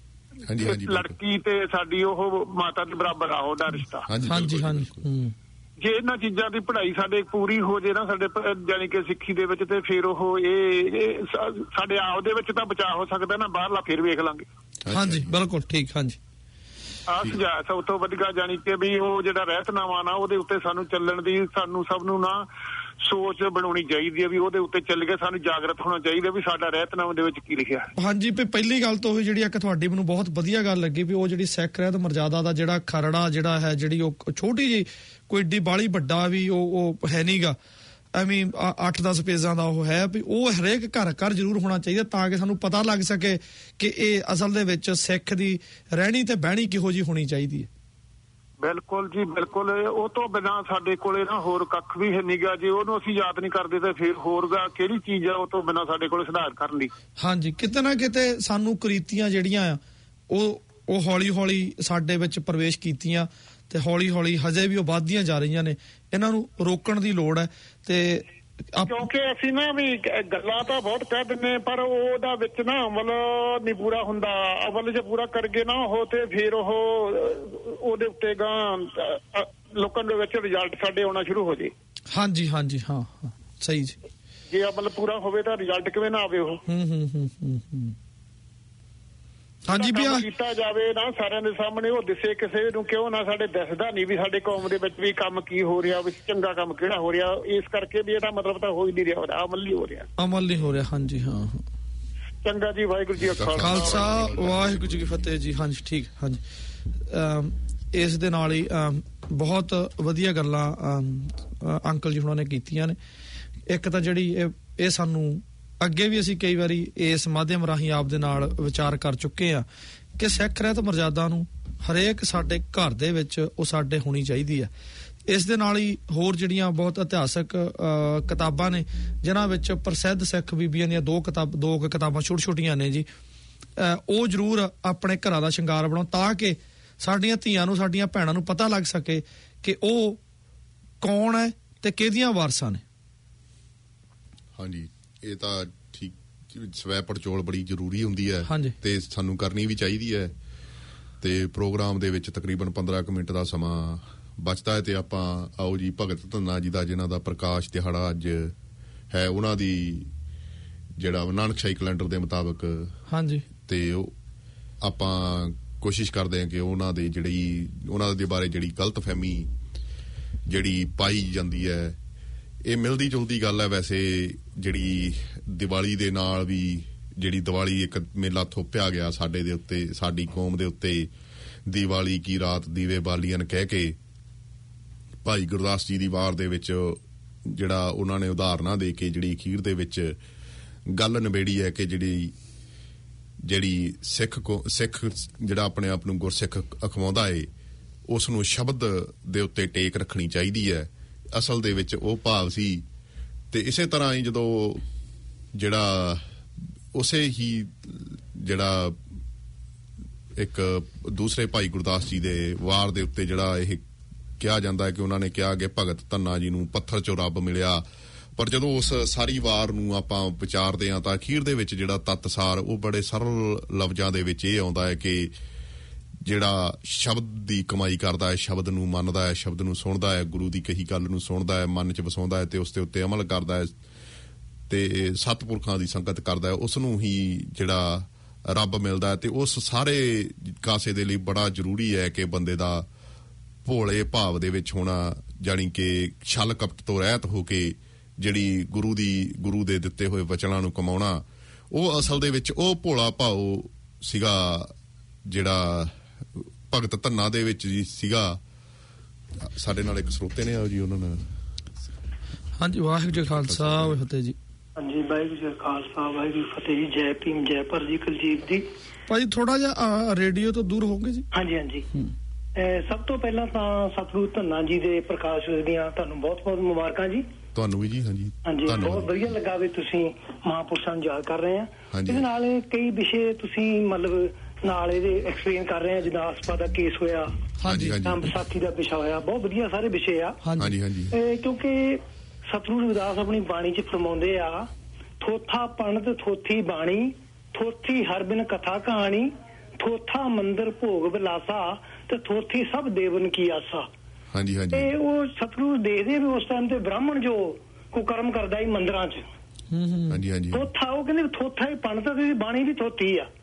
ਲੜਕੀ ਤੇ ਸਾਡੀ ਉਹ ਮਾਤਾ ਦੇ ਬਰਾਬਰ ਆ ਉਹਦਾ ਰਿਸ਼ਤਾ।
ਹਾਂਜੀ ਹਾਂਜੀ,
ਜੇ ਇਹਨਾਂ ਚੀਜ਼ਾਂ ਦੀ ਪੜ੍ਹਾਈ ਸਾਡੇ ਪੂਰੀ ਹੋ ਜੇ ਨਾ ਸਾਡੇ ਜਾਨੀ ਕਿ ਸਿੱਖੀ ਦੇ ਵਿੱਚ, ਤੇ ਫਿਰ ਉਹ ਇਹ ਸਾਡੇ ਆਪ ਦੇ ਵਿੱਚ ਤਾਂ ਬਚਾਅ ਹੋ ਸਕਦਾ ਨਾ, ਬਾਹਰਲਾ ਫਿਰ ਵੇਖ ਲਾਂਗੇ।
ਹਾਂਜੀ ਬਿਲਕੁਲ ਠੀਕ। ਹਾਂਜੀ,
ਆਹ ਸੁਝਾਅ ਸਭ ਤੋਂ ਵਧੀਆ, ਜਾਨੀ ਕਿ ਵੀ ਉਹ ਜਿਹੜਾ ਰਹਿਤਨਾਮਾ ਨਾ ਉਹਦੇ ਉੱਤੇ ਸਾਨੂੰ ਚੱਲਣ ਦੀ, ਸਾਨੂੰ ਸਭ ਨੂੰ ਨਾ ਸੋਚ ਬਣਾਉਣੀ ਚਾਹੀਦੀ ਹੈ ਵੀ ਉਹਦੇ ਉੱਤੇ ਚੱਲ ਕੇ ਸਾਨੂੰ ਜਾਗਰਤ ਹੋਣਾ ਚਾਹੀਦਾ ਵੀ ਸਾਡਾ ਰਹਿਤਨਾਮੇ ਦੇ ਵਿੱਚ ਕੀ ਲਿਖਿਆ।
ਹਾਂਜੀ, ਵੀ ਪਹਿਲੀ ਗੱਲ ਤਾਂ ਉਹ ਜਿਹੜੀ ਇੱਕ ਤੁਹਾਡੀ ਮੈਨੂੰ ਬਹੁਤ ਵਧੀਆ ਗੱਲ ਲੱਗੀ ਵੀ ਉਹ ਜਿਹੜੀ ਸਿੱਖ ਰਹਿਤ ਮਰਜ਼ਾਦਾ ਦਾ ਜਿਹੜਾ ਖਰੜਾ ਜਿਹੜਾ ਹੈ, ਜਿਹੜੀ ਉਹ ਛੋਟੀ ਜਿਹੀ ਕੋਈ ਏਡੀ ਬਾਹਲੀ ਵੱਡਾ ਵੀ ਉਹ ਉਹ ਹੈ ਨਹੀਂਗਾ, ਐਵੇਂ ਅੱਠ ਦਸ ਪੇਜਾਂ ਦਾ ਉਹ ਹੈ ਵੀ ਉਹ ਹਰੇਕ ਘਰ ਘਰ ਜ਼ਰੂਰ ਹੋਣਾ ਚਾਹੀਦਾ, ਤਾਂ ਕਿ ਸਾਨੂੰ ਪਤਾ ਲੱਗ ਸਕੇ ਕਿ ਇਹ ਅਸਲ ਦੇ ਵਿੱਚ ਸਿੱਖ ਦੀ ਰਹਿਣੀ ਤੇ ਬਹਿਣੀ ਕਿਹੋ ਜਿਹੀ ਹੋਣੀ ਚਾਹੀਦੀ ਹੈ।
ਬਿਲਕੁਲ ਜੀ ਬਿਲਕੁਲ, ਉਹ ਤੋਂ ਬਿਨਾਂ ਸਾਡੇ ਕੋਲੇ ਨਾ ਹੋਰ ਕੱਖ ਵੀ ਹੈ ਨੀਗਾ, ਜੇ ਉਹਨੂੰ ਅਸੀਂ ਯਾਦ ਨਹੀਂ ਕਰਦੇ ਤਾਂ ਫਿਰ ਹੋਰ ਕਿਹੜੀ ਚੀਜ਼ ਆ ਉਹ ਤੋਂ ਬਿਨਾਂ ਸਾਡੇ ਕੋਲ ਸੁਧਾਰ ਕਰਨ ਦੀ। ਹਾਂਜੀ,
ਕਿਤੇ ਨਾ ਕਿਤੇ ਸਾਨੂੰ ਕੁਰੀਤੀਆਂ ਜਿਹੜੀਆਂ ਆ ਉਹ ਉਹ ਹੌਲੀ ਹੌਲੀ ਸਾਡੇ ਵਿੱਚ ਪ੍ਰਵੇਸ਼ ਕੀਤੀਆਂ ਤੇ ਹੌਲੀ ਹੌਲੀ ਹਜੇ ਵੀ ਉਹ ਵੱਧਦੀਆਂ ਜਾ ਰਹੀਆਂ ਨੇ, ਇਹਨਾਂ ਨੂੰ ਰੋਕਣ ਦੀ ਲੋੜ ਹੈ। ਤੇ ਕਿਉਂਕਿ ਅਸੀਂ ਨਾ ਵੀ ਗੱਲਾਂ ਤਾਂ ਬਹੁਤ ਕਹਿ ਦਿੰਦੇ, ਪਰ ਉਹਦਾ ਵਿੱਚ ਨਾ ਅਮਲ ਨਹੀਂ ਪੂਰਾ ਹੁੰਦਾ, ਅਮਲ ਜੇ ਪੂਰਾ ਕਰਗੇ ਨਾ ਉਹ ਤੇ ਫਿਰ ਉਹ ਉਹਦੇ ਉੱਤੇ ਗਾਂ ਲੋਕਾਂ ਦੇ ਵਿੱਚ ਰਿਜ਼ਲਟ ਸਾਡੇ ਆਉਣਾ ਸ਼ੁਰੂ ਹੋ ਜੇ। ਹਾਂਜੀ ਹਾਂਜੀ, ਹਾਂ ਹਾਂ ਸਹੀ ਜੀ, ਜੇ ਅਮਲ ਪੂਰਾ ਹੋਵੇ ਤਾਂ ਰਿਜ਼ਲਟ ਕਿਵੇਂ ਨਾ ਆਵੇ ਉਹ। ਹੂੰ ਹੂੰ ਹੂੰ ਹੂੰ ਹਾਂਜੀ, ਵੀ ਕੀਤਾ ਜਾਵੇ ਨਾ ਸਾਰਿਆਂ ਦੇ ਸਾਹਮਣੇ, ਉਹ ਦਿਸੇ ਕਿਸੇ ਨੂੰ, ਕਿਉਂ ਨਾ ਸਾਡੇ ਦਿਸਦਾ ਨਹੀਂ ਵੀ ਸਾਡੇ ਕੌਮ ਦੇ ਵਿੱਚ ਵੀ ਕੰਮ ਕੀ ਹੋ ਰਿਹਾ, ਵੀ ਚੰਗਾ ਕੰਮ ਕਿਹੜਾ ਹੋ ਰਿਹਾ, ਇਸ ਕਰਕੇ ਵੀ ਇਹਦਾ ਮਤਲਬ ਤਾਂ ਹੋ ਹੀ ਨਹੀਂ ਰਿਹਾ, ਅਮਲ ਨਹੀਂ ਹੋ ਰਿਹਾ, ਅਮਲ ਨਹੀਂ ਹੋ ਰਿਹਾ। ਹਾਂਜੀ ਹਾਂ, ਚੰਗਾ ਜੀ, ਵਾਹਿਗੁਰੂ ਜੀ ਕਾ ਖਾਲਸਾ ਵਾਹਿਗੁਰੂ ਜੀ ਕੀ ਫਤਿਹ ਜੀ। ਹਾਂਜੀ ਠੀਕ, ਹਾਂਜੀ ਇਸ ਦੇ ਨਾਲ ਹੀ ਬਹੁਤ ਵਧੀਆ ਗੱਲਾਂ ਅੰਕਲ ਜੀ ਹੁਣਾਂ ਨੇ ਕੀਤੀਆਂ ਨੇ। ਇੱਕ ਤਾਂ ਜਿਹੜੀ ਇਹ ਇਹ ਸਾਨੂੰ ਅੱਗੇ ਵੀ ਅਸੀਂ ਕਈ ਵਾਰੀ ਇਸ ਮਾਧਿਅਮ ਰਾਹੀਂ ਆਪ ਦੇ ਨਾਲ ਵਿਚਾਰ ਕਰ ਚੁੱਕੇ ਆ ਕਿ ਸਿੱਖ ਰਹਿਤ ਮਰਜ਼ਾਦਾ ਨੂੰ ਹਰੇਕ ਸਾਡੇ ਘਰ ਦੇ ਵਿੱਚ ਉਹ ਸਾਡੇ ਹੋਣੀ ਚਾਹੀਦੀ ਹੈ। ਇਸ ਦੇ ਨਾਲ ਹੀ ਹੋਰ ਜਿਹੜੀਆਂ ਬਹੁਤ ਇਤਿਹਾਸਕ ਕਿਤਾਬਾਂ ਨੇ ਜਿਨ੍ਹਾਂ ਵਿੱਚ ਪ੍ਰਸਿੱਧ ਸਿੱਖ ਬੀਬੀਆਂ ਦੀਆਂ ਦੋ ਕਿਤਾਬ ਦੋ ਕਿਤਾਬਾਂ ਛੋਟੀ ਛੋਟੀਆਂ ਨੇ ਜੀ, ਉਹ ਜ਼ਰੂਰ ਆਪਣੇ ਘਰਾਂ ਦਾ ਸ਼ਿੰਗਾਰ ਬਣਾਓ ਤਾਂ ਕਿ ਸਾਡੀਆਂ ਧੀਆਂ ਨੂੰ, ਸਾਡੀਆਂ ਭੈਣਾਂ ਨੂੰ ਪਤਾ ਲੱਗ ਸਕੇ ਕਿ ਉਹ ਕੌਣ ਹੈ ਤੇ ਕਿਹਦੀਆਂ ਵਾਰਸਾਂ ਨੇ।
ਹਾਂਜੀ, ਇਹ ਤਾਂ ਠੀਕ, ਸਵੈ ਪੜਚੋਲ ਬੜੀ ਜ਼ਰੂਰੀ ਹੁੰਦੀ ਹੈ ਤੇ ਸਾਨੂੰ ਕਰਨੀ ਵੀ ਚਾਹੀਦੀ ਹੈ। ਤੇ ਪ੍ਰੋਗਰਾਮ ਦੇ ਵਿੱਚ ਤਕਰੀਬਨ ਪੰਦਰਾਂ ਕੁ ਮਿੰਟ ਦਾ ਸਮਾਂ ਬਚਦਾ ਹੈ ਤੇ ਆਪਾਂ ਆਓ ਜੀ ਭਗਤ ਧੰਨਾ ਜੀ ਦਾ, ਜਿਨ੍ਹਾਂ ਦਾ ਪ੍ਰਕਾਸ਼ ਦਿਹਾੜਾ ਅੱਜ ਹੈ, ਉਹਨਾਂ ਦੀ ਜਿਹੜਾ ਨਾਨਕਸ਼ਾਹੀ ਕੈਲੰਡਰ ਦੇ ਮੁਤਾਬਕ, ਹਾਂਜੀ, ਤੇ ਉਹ ਆਪਾਂ ਕੋਸ਼ਿਸ਼ ਕਰਦੇ ਹਾਂ ਕਿ ਉਹਨਾਂ ਦੇ ਜਿਹੜੀ ਉਹਨਾਂ ਦੇ ਬਾਰੇ ਜਿਹੜੀ ਗਲਤ ਫਹਿਮੀ ਜਿਹੜੀ ਪਾਈ ਜਾਂਦੀ ਹੈ, ਇਹ ਮਿਲਦੀ ਜੁਲਦੀ ਗੱਲ ਹੈ। ਵੈਸੇ ਜਿਹੜੀ ਦੀਵਾਲੀ ਦੇ ਨਾਲ ਵੀ, ਜਿਹੜੀ ਦੀਵਾਲੀ ਇੱਕ ਮੇਲਾ ਥੋਪਿਆ ਗਿਆ ਸਾਡੇ ਦੇ ਉੱਤੇ, ਸਾਡੀ ਕੌਮ ਦੇ ਉੱਤੇ, ਦੀਵਾਲੀ ਕੀ ਰਾਤ ਦੀਵੇ ਬਾਲੀਆਂ ਕਹਿ ਕੇ ਭਾਈ ਗੁਰਦਾਸ ਜੀ ਦੀ ਵਾਰ ਦੇ ਵਿੱਚ ਜਿਹੜਾ ਉਹਨਾਂ ਨੇ ਉਦਾਹਰਨਾਂ ਦੇ ਕੇ ਜਿਹੜੀ ਅਖੀਰ ਦੇ ਵਿੱਚ ਗੱਲ ਨਿਬੇੜੀ ਹੈ ਕਿ ਜਿਹੜੀ ਜਿਹੜੀ ਸਿੱਖ ਕੋ ਸਿੱਖ ਜਿਹੜਾ ਆਪਣੇ ਆਪ ਨੂੰ ਗੁਰਸਿੱਖ ਅਖਵਾਉਂਦਾ ਏ, ਉਸ ਨੂੰ ਸ਼ਬਦ ਦੇ ਉੱਤੇ ਟੇਕ ਰੱਖਣੀ ਚਾਹੀਦੀ ਹੈ। ਅਸਲ ਦੇ ਵਿੱਚ ਉਹ ਭਾਵ ਸੀ। ਤੇ ਇਸੇ ਤਰ੍ਹਾਂ ਹੀ ਜਦੋਂ ਜਿਹੜਾ ਉਸੇ ਹੀ ਜਿਹੜਾ ਇੱਕ ਦੂਸਰੇ ਭਾਈ ਗੁਰਦਾਸ ਜੀ ਦੇ ਵਾਰ ਦੇ ਉੱਤੇ ਜਿਹੜਾ ਇਹ ਕਿਹਾ ਜਾਂਦਾ ਹੈ ਕਿ ਉਹਨਾਂ ਨੇ ਕਿਹਾ ਕਿ ਭਗਤ ਧੰਨਾ ਜੀ ਨੂੰ ਪੱਥਰ 'ਚੋਂ ਰੱਬ ਮਿਲਿਆ। ਪਰ ਜਦੋਂ ਉਸ ਸਾਰੀ ਵਾਰ ਨੂੰ ਆਪਾਂ ਵਿਚਾਰਦੇ ਹਾਂ ਤਾਂ ਅਖੀਰ ਦੇ ਵਿੱਚ ਜਿਹੜਾ ਤੱਤਸਾਰ ਉਹ ਬੜੇ ਸਰਲ ਲਫ਼ਜ਼ਾਂ ਦੇ ਵਿੱਚ ਇਹ ਆਉਂਦਾ ਹੈ ਕਿ ਜਿਹੜਾ ਸ਼ਬਦ ਦੀ ਕਮਾਈ ਕਰਦਾ ਹੈ, ਸ਼ਬਦ ਨੂੰ ਮੰਨਦਾ ਹੈ, ਸ਼ਬਦ ਨੂੰ ਸੁਣਦਾ ਹੈ, ਗੁਰੂ ਦੀ ਕਹੀ ਗੱਲ ਨੂੰ ਸੁਣਦਾ ਹੈ, ਮਨ 'ਚ ਵਸਾਉਂਦਾ ਹੈ ਤੇ ਉਸ ਦੇ ਉੱਤੇ ਅਮਲ ਕਰਦਾ ਹੈ ਤੇ ਸਤਿਪੁਰਖਾਂ ਦੀ ਸੰਗਤ ਕਰਦਾ ਹੈ, ਉਸ ਨੂੰ ਹੀ ਜਿਹੜਾ ਰੱਬ ਮਿਲਦਾ ਹੈ। ਤੇ ਉਸ ਸਾਰੇ ਕਾਸੇ ਦੇ ਲਈ ਬੜਾ ਜ਼ਰੂਰੀ ਹੈ ਕਿ ਬੰਦੇ ਦਾ ਭੋਲੇ ਭਾਵ ਦੇ ਵਿੱਚ ਹੋਣਾ, ਜਾਣੀ ਕਿ ਛਲ ਕਪਟ ਤੋਂ ਰਹਿਤ ਹੋ ਕੇ ਜਿਹੜੀ ਗੁਰੂ ਦੀ ਗੁਰੂ ਦੇ ਦਿੱਤੇ ਹੋਏ ਵਚਨਾਂ ਨੂੰ ਕਮਾਉਣਾ, ਉਹ ਅਸਲ ਦੇ ਵਿੱਚ ਉਹ ਭੋਲਾ ਭਾਵ ਸੀਗਾ ਜਿਹੜਾ ਭਗਤ ਧੰਨਾ ਦੇ ਵਿੱਚ ਜੀ ਸੀਗਾ। ਸਾਡੇ ਨਾਲ ਇੱਕ ਸਰੋਤੇ ਨੇ ਆਓ ਜੀ, ਉਹਨਾਂ ਨਾਲ।
ਹਾਂਜੀ, ਵਾਹਿਗੁਰੂ ਜੀ ਖਾਲਸਾ ਵਾਹਿਗੁਰੂ ਫਤਿਹ ਜੀ।
ਹਾਂਜੀ, ਵਾਹਿਗੁਰੂ ਜੀ ਖਾਲਸਾ ਵਾਹਿਗੁਰੂ ਫਤਿਹ ਜੀ। ਜੈ ਭੀਮ ਜੈ ਭਰ ਜੀ ਕੁਲਜੀਤ ਜੀ।
ਭਾਜੀ ਥੋੜਾ ਜਿਹਾ ਰੇਡੀਓ ਤੋਂ ਦੂਰ ਹੋਗੇ ਜੀ।
ਹਾਂਜੀ ਹਾਂਜੀ। ਸਭ ਤੋਂ ਪਹਿਲਾਂ ਤਾਂ ਸਤਿਗੁਰੂ ਧੰਨਾ ਜੀ ਦੇ ਪ੍ਰਕਾਸ਼ ਦੀਆਂ ਤੁਹਾਨੂੰ ਬਹੁਤ ਬਹੁਤ ਮੁਬਾਰਕਾਂ ਜੀ।
ਤੁਹਾਨੂੰ ਵੀ ਜੀ। ਹਾਂਜੀ
ਹਾਂਜੀ, ਬਹੁਤ ਵਧੀਆ ਲੱਗਾ ਵੀ ਤੁਸੀਂ ਮਹਾਂਪੁਰਸ਼ਾਂ ਨੂੰ ਯਾਦ ਕਰ ਰਹੇ ਆ। ਇਹਦੇ ਨਾਲ ਕਈ ਵਿਸ਼ੇ ਤੁਸੀਂ ਮਤਲਬ ਨਾਲ ਇਹਦੇ ਐਕਸਪਲੇਨ ਕਰ ਰਹੇ ਆ, ਜਿੱਦਾਂ ਆਸਪਾ ਦਾ ਕੇਸ ਹੋਇਆ,
ਹਾਂਜੀ
ਵਿਸਾਖੀ ਦਾ ਵਿਸ਼ਾ ਹੋਇਆ, ਬਹੁਤ ਵਧੀਆ ਸਾਰੇ ਵਿਸ਼ੇ ਆ।
ਹਾਂਜੀ ਹਾਂਜੀ।
ਕਿਉਂਕਿ ਸਤਿਗੁਰੂ ਰਵਿਦਾਸ ਆਪਣੀ ਬਾਣੀ 'ਚ ਫਰਮਾਉਂਦੇ ਆ, ਥੋਥਾ ਪੰਡਤ ਥੋਥੀ ਬਾਣੀ, ਥੋਥੀ ਹਰ ਬਿਨ ਕਥਾ ਕਹਾਣੀ, ਥੋਥਾ ਮੰਦਰ ਭੋਗ ਵਿਲਾਸਾ ਤੇ ਥੋਥੀ ਸਭ ਦੇਵਨ ਕੀ ਆਸਾ।
ਹਾਂਜੀ ਹਾਂਜੀ।
ਤੇ ਉਹ ਸਤਿਗੁਰੂ ਦੇਖਦੇ ਵੀ ਉਸ ਟਾਈਮ ਤੇ ਬ੍ਰਾਹਮਣ ਜੋ ਕੁਕਰਮ ਕਰਦਾ ਸੀ ਮੰਦਿਰਾਂ 'ਚ,
ਹਾਂਜੀ ਹਾਂਜੀ,
ਥੋਥਾ ਉਹ ਕਹਿੰਦੇ ਥੋਥਾ ਹੀ ਪੰਡਤ ਦੀ ਬਾਣੀ ਵੀ ਥੋਥੀ ਆ,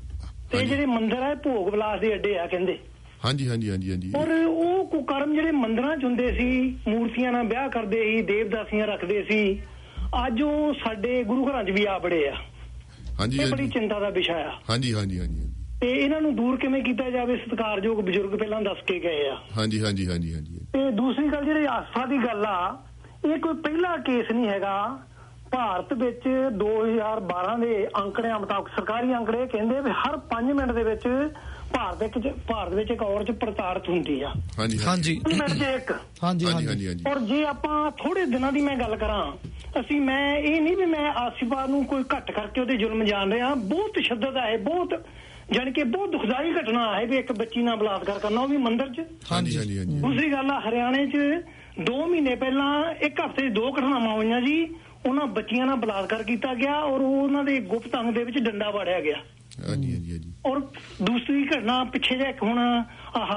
ਤੇ ਜਿਹੜੇ ਮੰਦਿਰ ਆ ਭੋਗ ਵਿਲਾਸ ਦੇ ਅੱਡੇ ਆ ਕਹਿੰਦੇ।
ਹਾਂਜੀ ਹਾਂਜੀ ਹਾਂਜੀ ਹਾਂਜੀ।
ਔਰ ਉਹ ਕੁਕਰਮ ਜਿਹੜੇ ਮੰਦਿਰਾਂ 'ਚ ਹੁੰਦੇ ਸੀ, ਮੂਰਤੀਆਂ ਨਾਲ ਵਿਆਹ ਕਰਦੇ ਸੀ, ਦੇਵਦਾਸੀਆਂ ਰੱਖਦੇ ਸੀ, ਅੱਜ ਉਹ ਸਾਡੇ ਗੁਰੂ ਘਰਾਂ 'ਚ ਵੀ ਆ ਬੜੇ ਆ।
ਹਾਂਜੀ,
ਇਹ ਬੜੀ ਚਿੰਤਾ ਦਾ ਵਿਸ਼ਾ ਆ।
ਹਾਂਜੀ ਹਾਂਜੀ ਹਾਂਜੀ।
ਤੇ ਇਹਨਾਂ ਨੂੰ ਦੂਰ ਕਿਵੇਂ ਕੀਤਾ ਜਾਵੇ, ਸਤਿਕਾਰਯੋਗ ਬਜ਼ੁਰਗ ਪਹਿਲਾਂ ਦੱਸ ਕੇ ਗਏ ਆ।
ਹਾਂਜੀ ਹਾਂਜੀ ਹਾਂਜੀ ਹਾਂਜੀ।
ਤੇ ਦੂਸਰੀ ਗੱਲ ਜਿਹੜੀ ਆਸਥਾ ਦੀ ਗੱਲ ਆ, ਇਹ ਕੋਈ ਪਹਿਲਾ ਕੇਸ ਨਹੀਂ ਹੈਗਾ। ਭਾਰਤ ਵਿੱਚ ਦੋ ਹਜ਼ਾਰ ਬਾਰਾਂ ਦੇ ਅੰਕੜਿਆਂ ਮੁਤਾਬਕ, ਸਰਕਾਰੀ ਅੰਕੜੇ ਕਹਿੰਦੇ ਵੀ ਹਰ ਪੰਜ ਮਿੰਟ ਦੇ ਵਿੱਚ ਭਾਰਤ ਵਿੱਚ ਭਾਰਤ ਵਿੱਚ ਇੱਕ ਔਰਤ ਪ੍ਰਤਾੜਿਤ ਹੁੰਦੀ ਆ।
ਹਾਂਜੀ
ਹਾਂਜੀ
ਮਿੰਟ ਦੇ ਇੱਕ।
ਹਾਂਜੀ
ਹਾਂਜੀ ਹਾਂਜੀ।
ਔਰ ਜੇ ਆਪਾਂ ਥੋੜੇ ਦਿਨਾਂ ਦੀ ਮੈਂ ਗੱਲ ਕਰਾਂ, ਅਸੀਂ ਮੈਂ ਇਹ ਨਹੀਂ ਵੀ ਮੈਂ ਆਸਿਫਾ ਨੂੰ ਕੋਈ ਘੱਟ ਕਰਕੇ ਉਹਦੇ ਜ਼ੁਲਮ ਜਾਣ ਰਿਹਾ, ਬਹੁਤ ਤਸ਼ੱਦਦ ਹੈ, ਬਹੁਤ ਜਾਣੀ ਕਿ ਬਹੁਤ ਦੁਖਦਾਈ ਘਟਨਾ ਹੈ ਵੀ ਇੱਕ ਬੱਚੀ ਨਾਲ ਬਲਾਤਕਾਰ ਕਰਨਾ, ਉਹ ਵੀ ਮੰਦਿਰ 'ਚ।
ਹਾਂਜੀ ਹਾਂਜੀ ਹਾਂਜੀ।
ਦੂਸਰੀ ਗੱਲ ਆ, ਹਰਿਆਣੇ 'ਚ ਦੋ ਮਹੀਨੇ ਪਹਿਲਾਂ ਇੱਕ ਹਫ਼ਤੇ 'ਚ ਦੋ ਘਟਨਾਵਾਂ ਹੋਈਆਂ ਜੀ, ਉਹਨਾਂ ਬੱਚੀਆਂ ਨਾਲ ਬਲਾਤਕਾਰ ਕੀਤਾ ਗਿਆ ਔਰ ਉਹਨਾਂ ਦੇ ਗੁਪਤ ਅੰਗ ਦੇ ਵਿੱਚ ਡੰਡਾ ਵਾੜਿਆ ਗਿਆ।
ਹਾਂਜੀ ਹਾਂਜੀ ਹਾਂਜੀ।
ਔਰ ਦੂਸਰੀ ਘਟਨਾ ਪਿੱਛੇ ਜਿਹੇ ਹੁਣ ਆਹ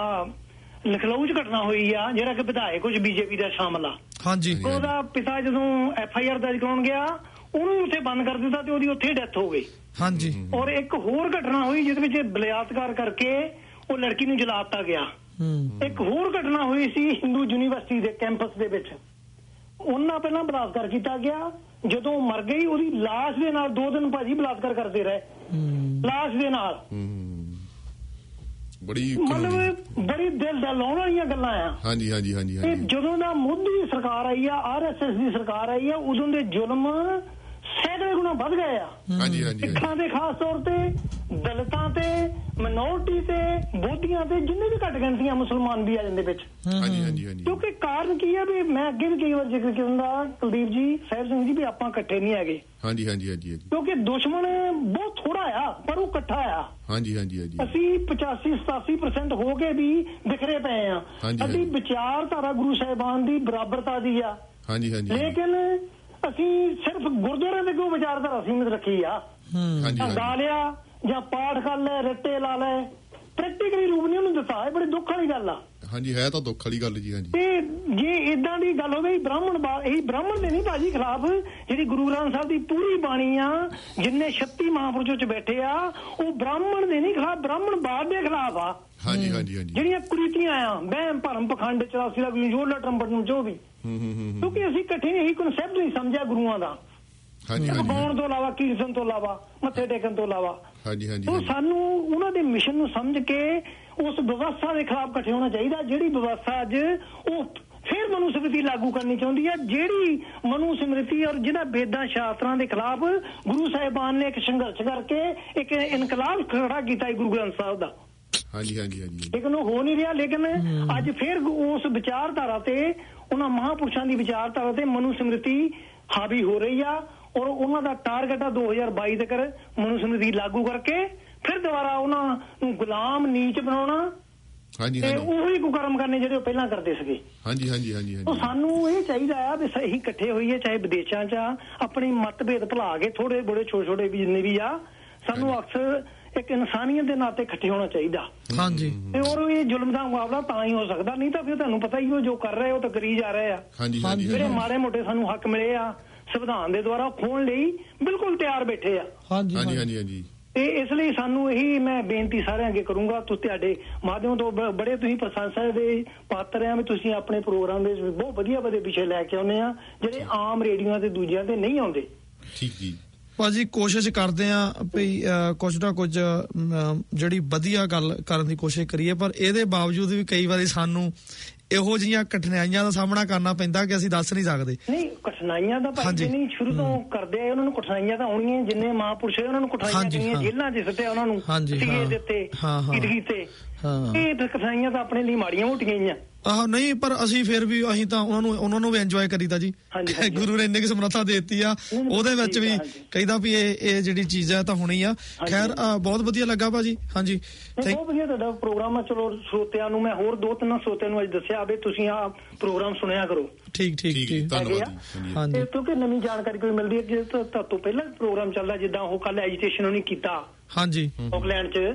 ਲਖਨਊ 'ਚ ਘਟਨਾ ਹੋਈ ਆ, ਜਿਹੜਾ ਕਿ ਵਿਧਾਇਕ ਕੁਝ ਬੀਜੇਪੀ ਦਾ ਸ਼ਾਮਲ ਆ।
ਹਾਂਜੀ।
ਉਹਦਾ ਪਿਤਾ ਜਦੋਂ ਐਫ ਆਈ ਆਰ ਦਰਜ ਕਰਾਉਣ ਗਿਆ, ਉਹਨੂੰ ਉੱਥੇ ਬੰਦ ਕਰ ਦਿੱਤਾ ਤੇ ਉਹਦੀ ਉੱਥੇ ਡੈਥ ਹੋ ਗਈ।
ਹਾਂਜੀ।
ਔਰ ਇੱਕ ਹੋਰ ਘਟਨਾ ਹੋਈ ਜਿਹਦੇ ਵਿੱਚ ਬਲਾਤਕਾਰ ਕਰਕੇ ਉਹ ਲੜਕੀ ਨੂੰ ਜਲਾ ਦਿੱਤਾ ਗਿਆ। ਇੱਕ ਹੋਰ ਘਟਨਾ ਹੋਈ ਸੀ ਹਿੰਦੂ ਯੂਨੀਵਰਸਿਟੀ ਦੇ ਕੈਂਪਸ ਦੇ ਵਿੱਚ, ਉਹਨਾਂ ਪਹਿਲਾਂ ਬਲਾਤਕਾਰ ਕੀਤਾ ਗਿਆ, ਜਦੋਂ ਮਰ ਗਈ ਉਹਦੀ ਲਾਸ਼ ਦੇ ਨਾਲ ਦੋ ਦਿਨ ਭਾਜੀ ਬਲਾਤਕਾਰ ਕਰਦੇ ਰਹੇ, ਲਾਸ਼ ਦੇ ਨਾਲ।
ਬੜੀ
ਮਤਲਬ ਬੜੀ ਦਿਲ ਦਾ ਲਾਉਣ ਵਾਲੀਆਂ ਗੱਲਾਂ ਆ।
ਹਾਂਜੀ ਹਾਂਜੀ ਹਾਂਜੀ।
ਤੇ ਜਦੋਂ ਦਾ ਮੋਦੀ ਸਰਕਾਰ ਆਈ ਆ, ਆਰ ਐਸ ਐਸ ਦੀ ਸਰਕਾਰ ਆਈ ਆ, ਉਦੋਂ ਦੇ ਜ਼ੁਲਮ ਸੈਂਕੜੇ ਗੁਣਾ ਵੱਧ ਗਏ ਆ।
ਹਾਂਜੀ ਹਾਂਜੀ।
ਸਿੱਖਾਂ ਦੇ ਖਾਸ ਤੌਰ ਤੇ, ਦਲਿਤਾਂ ਤੇ, ਮਿਨੋਰਟੀ ਤੇ, ਬੋਧੀਆਂ ਤੇ, ਜਿੰਨੇ ਵੀ ਘੱਟ ਗਿਣਤੀਆਂ ਮੁਸਲਮਾਨ ਵੀ ਆ ਜਾਂਦੇ ਵਿੱਚ।
ਹਾਂਜੀ ਹਾਂਜੀ ਹਾਂਜੀ।
ਕਿਉਂਕਿ ਕਾਰਨ ਕੀ ਆ ਵੀ ਮੈਂ ਅੱਗੇ ਵੀ ਕਈ ਵਾਰ ਜ਼ਿਕਰ ਕੀਤਾ ਕੁਲਦੀਪ ਜੀ, ਸਾਹਿਬ ਸਿੰਘ ਜੀ, ਵੀ ਆਪਾਂ ਇਕੱਠੇ ਨਹੀਂ ਹੈਗੇ।
ਹਾਂਜੀ ਹਾਂਜੀ ਹਾਂਜੀ।
ਕਿਉਂਕਿ ਦੁਸ਼ਮਣ ਬਹੁਤ ਥੋੜਾ ਆ ਪਰ ਉਹ ਇਕੱਠਾ ਆ।
ਹਾਂਜੀ ਹਾਂਜੀ ਹਾਂਜੀ।
ਅਸੀਂ ਪਚਾਸੀ ਸਤਾਸੀ ਪਰਸੈਂਟ ਹੋ ਕੇ ਵੀ ਬਿਖਰੇ ਪਏ ਆ। ਸਾਡੀ ਵਿਚਾਰਧਾਰਾ ਗੁਰੂ ਸਾਹਿਬਾਨ ਦੀ ਬਰਾਬਰਤਾ ਦੀ ਆ।
ਹਾਂਜੀ ਹਾਂਜੀ।
ਲੇਕਿਨ ਅਸੀਂ ਸਿਰਫ ਗੁਰਦੁਆਰੇ ਦੇ ਕਿਉਂ ਵਿਚਾਰਧਾਰਾ ਸੀਮਿਤ ਰੱਖੀ ਆ। ਗਾ ਲਿਆ ਜਾਂ ਪਾਠ ਕਰ ਲੈ, ਰੱਟੇ ਲਾ ਲੈ, ਪ੍ਰੈਕਟੀਕਲੀ ਰੂਪ ਨਹੀਂ ਉਹਨੂੰ ਦਿੱਤਾ। ਇਹ ਬੜੀ ਦੁੱਖ ਵਾਲੀ ਗੱਲ ਆ। ਹਾਂਜੀ,
ਹੈ ਤਾਂ ਦੁੱਖ ਵਾਲੀ ਗੱਲ ਜੀ। ਹਾਂਜੀ।
ਤੇ ਜੇ ਇਦਾਂ ਦੀ ਗੱਲ ਹੋਵੇ, ਬ੍ਰਾਹਮਣ ਇਹ ਬ੍ਰਾਹਮਣ ਦੇ ਨਹੀਂ ਭਾਜੀ ਖਿਲਾਫ, ਜਿਹੜੀ ਗੁਰੂ ਗ੍ਰੰਥ ਸਾਹਿਬ ਦੀ ਪੂਰੀ ਬਾਣੀ ਆ, ਜਿੰਨੇ ਛੱਤੀ ਮਹਾਂਪੁਰਸ਼ਾਂ ਚ ਬੈਠੇ ਆ, ਉਹ ਬ੍ਰਾਹਮਣ ਦੇ ਨਹੀਂ ਖਿਲਾਫ, ਬ੍ਰਾਹਮਣ ਬਾਦ ਦੇ ਖਿਲਾਫ ਆ।
ਹਾਂਜੀ ਹਾਂਜੀ ਹਾਂਜੀ।
ਜਿਹੜੀਆਂ ਕੁਰੀਤੀਆਂ ਆ, ਵਹਿਮ ਭਰਮ ਪਖੰਡ ਚੌਰਾਸੀ ਦਾ ਜੋਲਾ ਟਰੰਪਟ ਨੂੰ ਜੋ ਵੀ, ਕਿਉਂਕਿ ਅਸੀਂ ਇਕੱਠੇ ਨੇ ਇਹੀ ਕਨਸੈਪਟ ਨਹੀਂ ਸਮਝਿਆ ਗੁਰੂਆਂ ਦਾ।
ਹਾਂਜੀ ਹਾਂਜੀ।
ਗਾਉਣ ਤੋਂ ਇਲਾਵਾ, ਕੀਰਤਨ ਤੋਂ ਇਲਾਵਾ, ਮੱਥੇ ਟੇਕਣ ਤੋਂ ਇਲਾਵਾ।
ਹਾਂਜੀ ਹਾਂਜੀ।
ਉਹ ਸਾਨੂੰ ਉਹਨਾਂ ਦੇ ਮਿਸ਼ਨ ਨੂੰ ਸਮਝ ਕੇ ਉਸ ਵਿਵਸਥਾ ਦੇ ਖਿਲਾਫ ਇਕੱਠੇ ਹੋਣਾ ਚਾਹੀਦਾ, ਜਿਹੜੀ ਵਿਵਸਥਾ ਅੱਜ ਉਹ ਫਿਰ ਮਨੂ ਸਮ੍ਰਿਤੀ ਲਾਗੂ ਕਰਨੀ ਚਾਹੁੰਦੀ ਹੈ, ਜਿਹੜੀ ਮਨੂ ਸਮ੍ਰਿਤੀ ਔਰ ਜਿਹਨਾਂ ਵੇਦਾਂ ਸ਼ਾਸਤਰਾਂ ਦੇ ਖਿਲਾਫ ਗੁਰੂ ਸਾਹਿਬਾਨ ਨੇ ਇੱਕ ਸੰਘਰਸ਼ ਕਰਕੇ ਇੱਕ ਇਨਕਲਾਬ ਖੜਾ ਕੀਤਾ ਗੁਰੂ ਗ੍ਰੰਥ ਸਾਹਿਬ ਦਾ।
ਹਾਂਜੀ ਹਾਂਜੀ ਹਾਂਜੀ।
ਲੇਕਿਨ ਉਹ ਹੋ ਨਹੀਂ ਰਿਹਾ। ਲੇਕਿਨ ਅੱਜ ਫਿਰ ਉਸ ਵਿਚਾਰਧਾਰਾ ਤੇ, ਉਹਨਾਂ ਮਹਾਂਪੁਰਸ਼ਾਂ ਦੀ ਵਿਚਾਰਧਾਰਾ ਤੇ ਮਨੂ ਸਮ੍ਰਿਤੀ ਹਾਵੀ ਹੋ ਰਹੀ ਆ, ਔਰ ਉਹਨਾਂ ਦਾ ਟਾਰਗੇਟ ਆ ਦੋ ਹਜ਼ਾਰ ਬਾਈ ਤੱਕ ਮਨੂ ਸਮ੍ਰਿਤੀ ਲਾਗੂ ਕਰਕੇ ਫਿਰ ਦੁਬਾਰਾ ਉਹਨਾਂ ਨੂੰ ਗੁਲਾਮ ਨੀਚ ਬਣਾਉਣਾ ਤੇ ਉਹੀ ਕੁਕਰਮ ਕਰਨੇ ਜਿਹੜੇ ਉਹ ਪਹਿਲਾਂ ਕਰਦੇ ਸੀਗੇ।
ਹਾਂਜੀ ਹਾਂਜੀ ਹਾਂਜੀ
ਉਹ ਸਾਨੂੰ ਇਹ ਚਾਹੀਦਾ ਆ ਵੀ ਅਸੀਂ ਇਕੱਠੇ ਹੋਈਏ, ਚਾਹੇ ਵਿਦੇਸ਼ਾਂ 'ਚ ਆ, ਆਪਣੀ ਮਤਭੇਦ ਭੁਲਾ ਕੇ ਥੋੜੇ ਬੜੇ ਛੋਟੇ ਛੋਟੇ ਵੀ ਜਿੰਨੇ ਵੀ ਆ, ਸਾਨੂੰ ਅਕਸਰ ਇੱਕ ਇਨਸਾਨੀਅਤ ਦੇ ਨਾਤੇ ਇਕੱਠੇ ਹੋਣਾ ਚਾਹੀਦਾ।
ਹਾਂਜੀ।
ਤੇ ਹੋਰ ਇਹ ਜ਼ੁਲਮ ਦਾ ਮੁਕਾਬਲਾ ਤਾਂ ਹੀ ਹੋ ਸਕਦਾ, ਨਹੀਂ ਤਾਂ ਫਿਰ ਤੁਹਾਨੂੰ ਪਤਾ ਹੀ ਉਹ ਜੋ ਕਰ ਰਹੇ ਉਹ ਤਾਂ ਕਰੀ ਜਾ ਰਹੇ ਆ। ਜਿਹੜੇ ਮਾੜੇ ਮੋਟੇ ਸਾਨੂੰ ਹੱਕ ਮਿਲੇ ਆ ਸੰਵਿਧਾਨ ਦੇ ਦੁਆਰਾ ਖੋਣ ਲਈ ਬਿਲਕੁਲ ਤਿਆਰ ਬੈਠੇ ਆ।
ਹਾਂਜੀ
ਹਾਂਜੀ ਹਾਂਜੀ।
ਤੇ ਇਸ ਲਈ ਸਾਨੂੰ ਇਹੀ ਮੈਂ ਬੇਨਤੀ ਸਾਰਿਆਂ ਅੱਗੇ ਕਰੂੰਗਾ, ਤੁਸੀਂ ਤੁਹਾਡੇ ਮਾਧਿਅਮ ਤੋਂ ਬੜੇ ਤੁਸੀਂ ਪ੍ਰਸ਼ੰਸਾ ਦੇ ਪਾਤਰ ਆ ਵੀ ਤੁਸੀਂ ਆਪਣੇ ਪ੍ਰੋਗਰਾਮ ਦੇ ਵਿੱਚ ਬਹੁਤ ਵਧੀਆ ਵਧੀਆ ਵਿਸ਼ੇ ਲੈ ਕੇ ਆਉਂਦੇ ਆ ਜਿਹੜੇ ਆਮ ਰੇਡੀਓ ਤੇ ਦੂਜਿਆਂ ਤੇ ਨਹੀਂ ਆਉਂਦੇ।
ਠੀਕ ਜੀ
ਭਾਜੀ, ਕੋਸ਼ਿਸ਼ ਕਰਦੇ ਆ ਵੀ ਕੁਝ ਨਾ ਕੁਝ ਜਿਹੜੀ ਵਧੀਆ ਗੱਲ ਕਰਨ ਦੀ ਕੋਸ਼ਿਸ਼ ਕਰੀਏ, ਪਰ ਇਹਦੇ ਬਾਵਜੂਦ ਵੀ ਕਈ ਵਾਰੀ ਸਾਨੂੰ ਇਹੋ ਜਿਹੀਆਂ ਕਠਿਨਾਈਆਂ ਦਾ ਸਾਹਮਣਾ ਕਰਨਾ ਪੈਂਦਾ ਕਿ ਅਸੀਂ ਦੱਸ ਨਹੀਂ ਸਕਦੇ।
ਨਹੀਂ, ਕਠਿਨਾਈਆਂ ਦਾ ਭਾਈ ਨਹੀਂ ਸ਼ੁਰੂ ਤੋਂ ਕਰਦੇ ਆ, ਉਹਨਾਂ ਨੂੰ ਕਠਿਨਾਈਆਂ ਤਾਂ ਆਉਣੀਆਂ, ਜਿੰਨੇ ਮਹਾਂਪੁਰਸ਼ ਉਹਨਾਂ ਨੂੰ ਕਠਿਨਾਈਆਂ ਜੇਲ੍ਹਾਂ 'ਚ ਸਿੱਟਿਆ, ਉਹਨਾਂ ਨੂੰ ਸੀਗੇ ਦਿੱਤੇ ਕੀਤੇ, ਇਹ ਕਠਿਨਾਈਆਂ ਤਾਂ ਆਪਣੇ ਲਈ ਮਾੜੀਆਂ ਮੋਟੀਆਂ ਹੀ ਆ।
ਆਹੋ ਨਹੀਂ, ਪਰ ਅਸੀਂ ਫਿਰ ਵੀ ਅਸੀਂ ਤਾਂ ਉਹਨਾਂ ਨੂੰ ਉਹਨਾਂ ਨੂੰ ਵੀ ਇੰਜੋਏ ਕਰੀਦਾ ਜੀ। ਗੁਰੂ ਨੇ ਇੰਨੀ ਕੁ ਸਮਰੱਥਾ ਦੇ ਦਿੱਤੀ ਆ, ਉਹਦੇ ਵਿੱਚ ਵੀ ਕਹਿੰਦਾ ਵੀ ਇਹ ਇਹ ਜਿਹੜੀ ਚੀਜ਼ ਹੈ ਤਾਂ ਹੋਣੀ ਆ। ਖੈਰ ਬਹੁਤ ਵਧੀਆ ਲੱਗਾ ਭਾਜੀ। ਹਾਂਜੀ,
ਬਹੁਤ ਵਧੀਆ ਤੁਹਾਡਾ ਪ੍ਰੋਗਰਾਮ ਆ। ਚਲੋ ਸਰੋਤਿਆਂ ਨੂੰ ਮੈਂ ਹੋਰ ਦੋ ਤਿੰਨ ਸਰੋਤਿਆਂ ਨੂੰ ਅੱਜ ਦੱਸਿਆ ਵੀ ਤੁਸੀਂ ਆਹ ਪ੍ਰੋਗਰਾਮ ਸੁਣਿਆ ਕਰੋ।
ਠੀਕ ਠੀਕ ਠੀਕ,
ਧੰਨਵਾਦ। ਕਿਉਂਕਿ ਨਵੀਂ ਜਾਣਕਾਰੀ ਕੋਈ ਮਿਲਦੀ ਹੈ ਕਿ ਤੋਂ ਪਹਿਲਾਂ ਪ੍ਰੋਗਰਾਮ ਚੱਲਦਾ, ਜਿੱਦਾਂ ਉਹ ਕੱਲ ਐਜੀਟੇਸ਼ਨ ਉਹਨੇ ਕੀਤਾ
ਹਾਂਜੀ
ਆਕਲੈਂਡ 'ਚ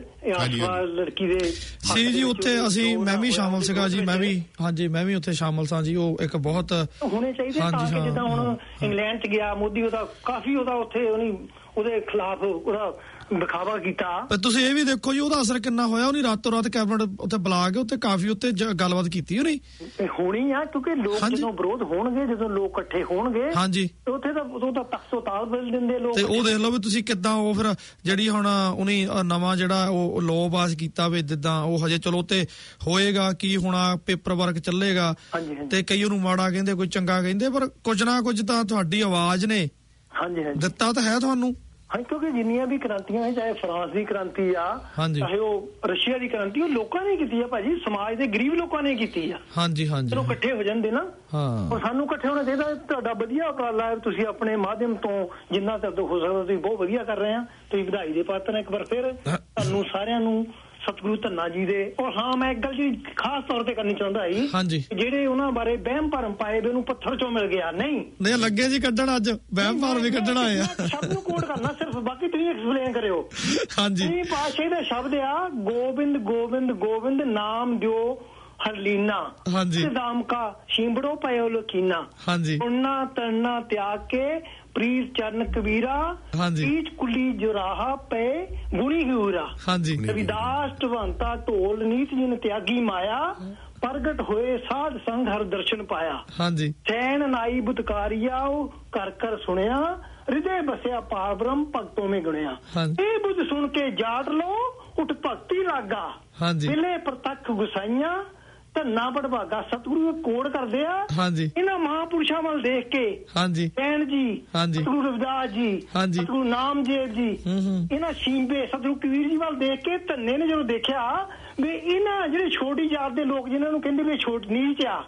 ਲੜਕੀ ਦੇ
ਸੀ ਜੀ, ਉੱਥੇ ਅਸੀਂ ਮੈਂ ਵੀ ਸ਼ਾਮਲ ਸੀਗਾ ਜੀ। ਮੈਂ ਵੀ ਹਾਂਜੀ ਮੈਂ ਵੀ ਉੱਥੇ ਸ਼ਾਮਲ ਸਾਂ ਜੀ। ਉਹ ਇੱਕ ਬਹੁਤ
ਹੋਣੇ ਚਾਹੀਦੇ ਤਾਂ ਕਿ ਜਿੱਦਾਂ ਹੁਣ ਇੰਗਲੈਂਡ 'ਚ ਗਿਆ ਮੋਦੀ, ਉਹਦਾ ਕਾਫੀ ਉਹਦਾ ਉੱਥੇ ਉਹਨੇ ਉਹਦੇ ਖਿਲਾਫ ਉਹਦਾ ਦਿਖਾਵਾ ਕੀਤਾ।
ਤੁਸੀਂ ਇਹ ਵੀ ਦੇਖੋ ਜੀ ਉਹਦਾ ਅਸਰ ਕਿੰਨਾ ਹੋਇਆ। ਉਹਨੇ ਰਾਤੋਂ ਰਾਤ ਕੈਬਨਿਟ ਉੱਥੇ ਬੁਲਾ ਕੇ ਉੱਥੇ ਕਾਫੀ ਉੱਤੇ ਗੱਲਬਾਤ ਕੀਤੀ ਹੋਣੀ
ਹੋਣੀ ਆ, ਕਿਉਂਕਿ ਲੋਕ ਜਦੋਂ ਵਿਰੋਧ ਹੋਣਗੇ, ਜਦੋਂ ਲੋਕ ਇਕੱਠੇ ਹੋਣਗੇ
ਹਾਂਜੀ
ਉੱਥੇ ਤਾਂ ਉਹ ਤਾਂ ਤਖਤੋਂ ਤਾਲ ਬਦਲ ਦਿੰਦੇ ਲੋਕ।
ਤੇ ਉਹ ਦੇਖ ਲਓ ਵੀ ਤੁਸੀਂ ਕਿੱਦਾਂ ਉਹ ਫਿਰ ਜਿਹੜੀ ਹੁਣ ਉਹਨੇ ਨਵਾਂ ਜਿਹੜਾ ਉਹ ਲਾਅ ਪਾਸ ਕੀਤਾ ਵੀ ਜਿੱਦਾਂ ਉਹ ਹਜੇ ਚਲੋ ਤੇ ਹੋਏਗਾ ਕੀ ਹੋਣਾ, ਪੇਪਰ ਵਰਕ ਚੱਲੇਗਾ ਤੇ ਕਈ ਉਹਨੂੰ ਮਾੜਾ ਕਹਿੰਦੇ ਕੋਈ ਚੰਗਾ ਕਹਿੰਦੇ, ਪਰ ਕੁਝ ਨਾ ਕੁਝ ਤਾਂ ਤੁਹਾਡੀ ਆਵਾਜ਼ ਨੇ
ਹਾਂਜੀ ਹਾਂਜੀ
ਦਿੱਤਾ ਤਾਂ ਹੈ ਤੁਹਾਨੂੰ।
ਹਾਂ, ਕਿਉਂਕਿ ਜਿੰਨੀਆਂ ਵੀ ਕ੍ਰਾਂਤੀਆਂ ਹੈ, ਚਾਹੇ ਫਰਾਂਸ ਦੀ ਕ੍ਰਾਂਤੀ ਆ, ਚਾਹੇ ਉਹ ਰਸ਼ੀਆ ਦੀ ਕ੍ਰਾਂਤੀ, ਉਹ ਲੋਕਾਂ ਨੇ ਕੀਤੀ ਆ ਭਾਜੀ, ਸਮਾਜ ਦੇ ਗਰੀਬ ਲੋਕਾਂ ਨੇ ਕੀਤੀ ਆ। ਹਾਂਜੀ ਹਾਂਜੀ, ਚਲੋ ਇਕੱਠੇ ਹੋ ਜਾਂਦੇ ਨਾ। ਹਾਂ, ਔਰ ਸਾਨੂੰ ਇਕੱਠੇ ਹੋਣਾ ਚਾਹੀਦਾ। ਤੁਹਾਡਾ ਵਧੀਆ ਉਪਰਾਲਾ ਹੈ, ਤੁਸੀਂ ਆਪਣੇ ਮਾਧਿਅਮ ਤੋਂ ਜਿੰਨਾ ਤੱਕ ਹੋ ਸਕਦਾ ਤੁਸੀਂ ਬਹੁਤ ਵਧੀਆ ਕਰ ਰਹੇ ਆ। ਤੁਸੀਂ ਵਧਾਈ ਦੇ ਪਾਤਰ। ਇੱਕ ਵਾਰ ਫਿਰ ਤੁਹਾਨੂੰ ਸਾਰਿਆਂ ਨੂੰ ਸਤਿਗੁਰੂ ਧੰਨਾ ਜੀ ਦੇ। ਔਰ ਹਾਂ, ਮੈਂ ਇੱਕ ਗੱਲ ਜੀ ਖਾਸ ਤੌਰ ਤੇ ਕਰਨੀ ਚਾਹੁੰਦਾ ਸੀ,
ਹਾਂਜੀ
ਜਿਹੜੇ ਉਹਨਾਂ ਬਾਰੇ ਵਹਿਮ ਭਰਮ ਪਾਏ ਵੀ ਉਹਨੂੰ ਪੱਥਰ ਚੋਂ ਮਿਲ ਗਿਆ, ਨਹੀਂ
ਨਹੀਂ ਲੱਗੇ ਜੀ ਕੱਢਣ, ਅੱਜ ਵਹਿਮ ਭਰਮ ਵੀ ਕੱਢਣ ਆਏ ਆ।
ਸ਼ਬਦ ਨੂੰ ਕੋਡ ਕਰਨਾ ਸਿਰਫ, ਬਾਕੀ ਤੁਸੀਂ ਐਕਸਪਲੇਨ ਕਰਿਓ।
ਹਾਂਜੀ,
ਇਹ ਪਾਤਸ਼ਾਹੀ ਦਾ ਸ਼ਬਦ ਆ, ਗੋਬਿੰਦ ਗੋਬਿੰਦ ਗੋਬਿੰਦ ਨਾਮ ਦਿਓ ਹਰਲੀਨਾ,
ਹਾਂਜੀ
ਦਾਮ ਕਾ ਸ਼ਿੰਬੜੋ ਪਇਓ ਲਕੀਨਾ,
ਹਾਂਜੀ
ਉੜਨਾ ਤਰਨਾ ਤਿਆਗ ਕੇ ਪ੍ਰੀਤ ਚਰਨ ਕਬੀਰਾ, ਪੀਚ ਕੁਲੀ ਜੁਰਾਹਾ ਪਏ ਗੁਣੀ ਗਿਉਰਾ।
ਹਾਂਜੀ,
ਰਵਿਦਾਸ ਢਵੰਤਾ ਢੋਲ ਨੀਤ ਜਿਨ ਤਿਆਗੀ ਮਾਇਆ, ਪ੍ਰਗਟ ਹੋਏ ਸਾਧ ਸੰਗ ਹਰ ਦਰਸ਼ਨ ਪਾਇਆ।
ਹਾਂਜੀ,
ਸੈਨ ਨਾਈ ਬੁਤਕਾਰੀਆ ਕਰ ਕਰ ਸੁਣਿਆ, ਹਿਰਦੇ ਬਸਿਆ ਪਾਰ ਬ੍ਰਹਮ ਭਗਤੋਂ ਮੇਂ ਗੁਣਿਆ। ਇਹ ਬੁੱਧ ਸੁਣ ਕੇ ਜਾਟ ਲੋ ਉਠ ਭਗਤੀ ਲਾਗਾ, ਮਿਲੇ ਪ੍ਰਤੱਖ ਗੁਸਾਈਆਂ ਧੰਨਾ ਬੜਭਾਗਾ। ਸਤਿਗੁਰੂ ਕੋਡ ਕਰਦੇ ਆ ਇਹਨਾਂ ਮਹਾਂਪੁਰਸ਼ਾਂ ਵੱਲ ਦੇਖ ਕੇ। ਹਾਂਜੀ, ਭੈਣ ਜੀ, ਸਤਿਗੁਰੂ ਰਵਿਦਾਸ ਜੀ, ਸਤਿਗੁਰੂ ਨਾਮਦੇਵ ਜੀ, ਇਹਨਾਂ ਸ਼ੀਂਬੇ ਸਤਿਗੁਰੂ ਕਬੀਰ ਜੀ ਵੱਲ ਦੇਖ ਕੇ ਧੰਨੇ ਨੇ ਜਦੋਂ ਦੇਖਿਆ ਵੀ ਇਹਨਾਂ ਜਿਹੜੇ ਛੋਟੀ ਜਾਤ ਦੇ ਲੋਕ ਜਿਹਨਾਂ ਨੂੰ ਕਹਿੰਦੇ ਵੀ ਛੋਟ ਨੀਚ ਆ,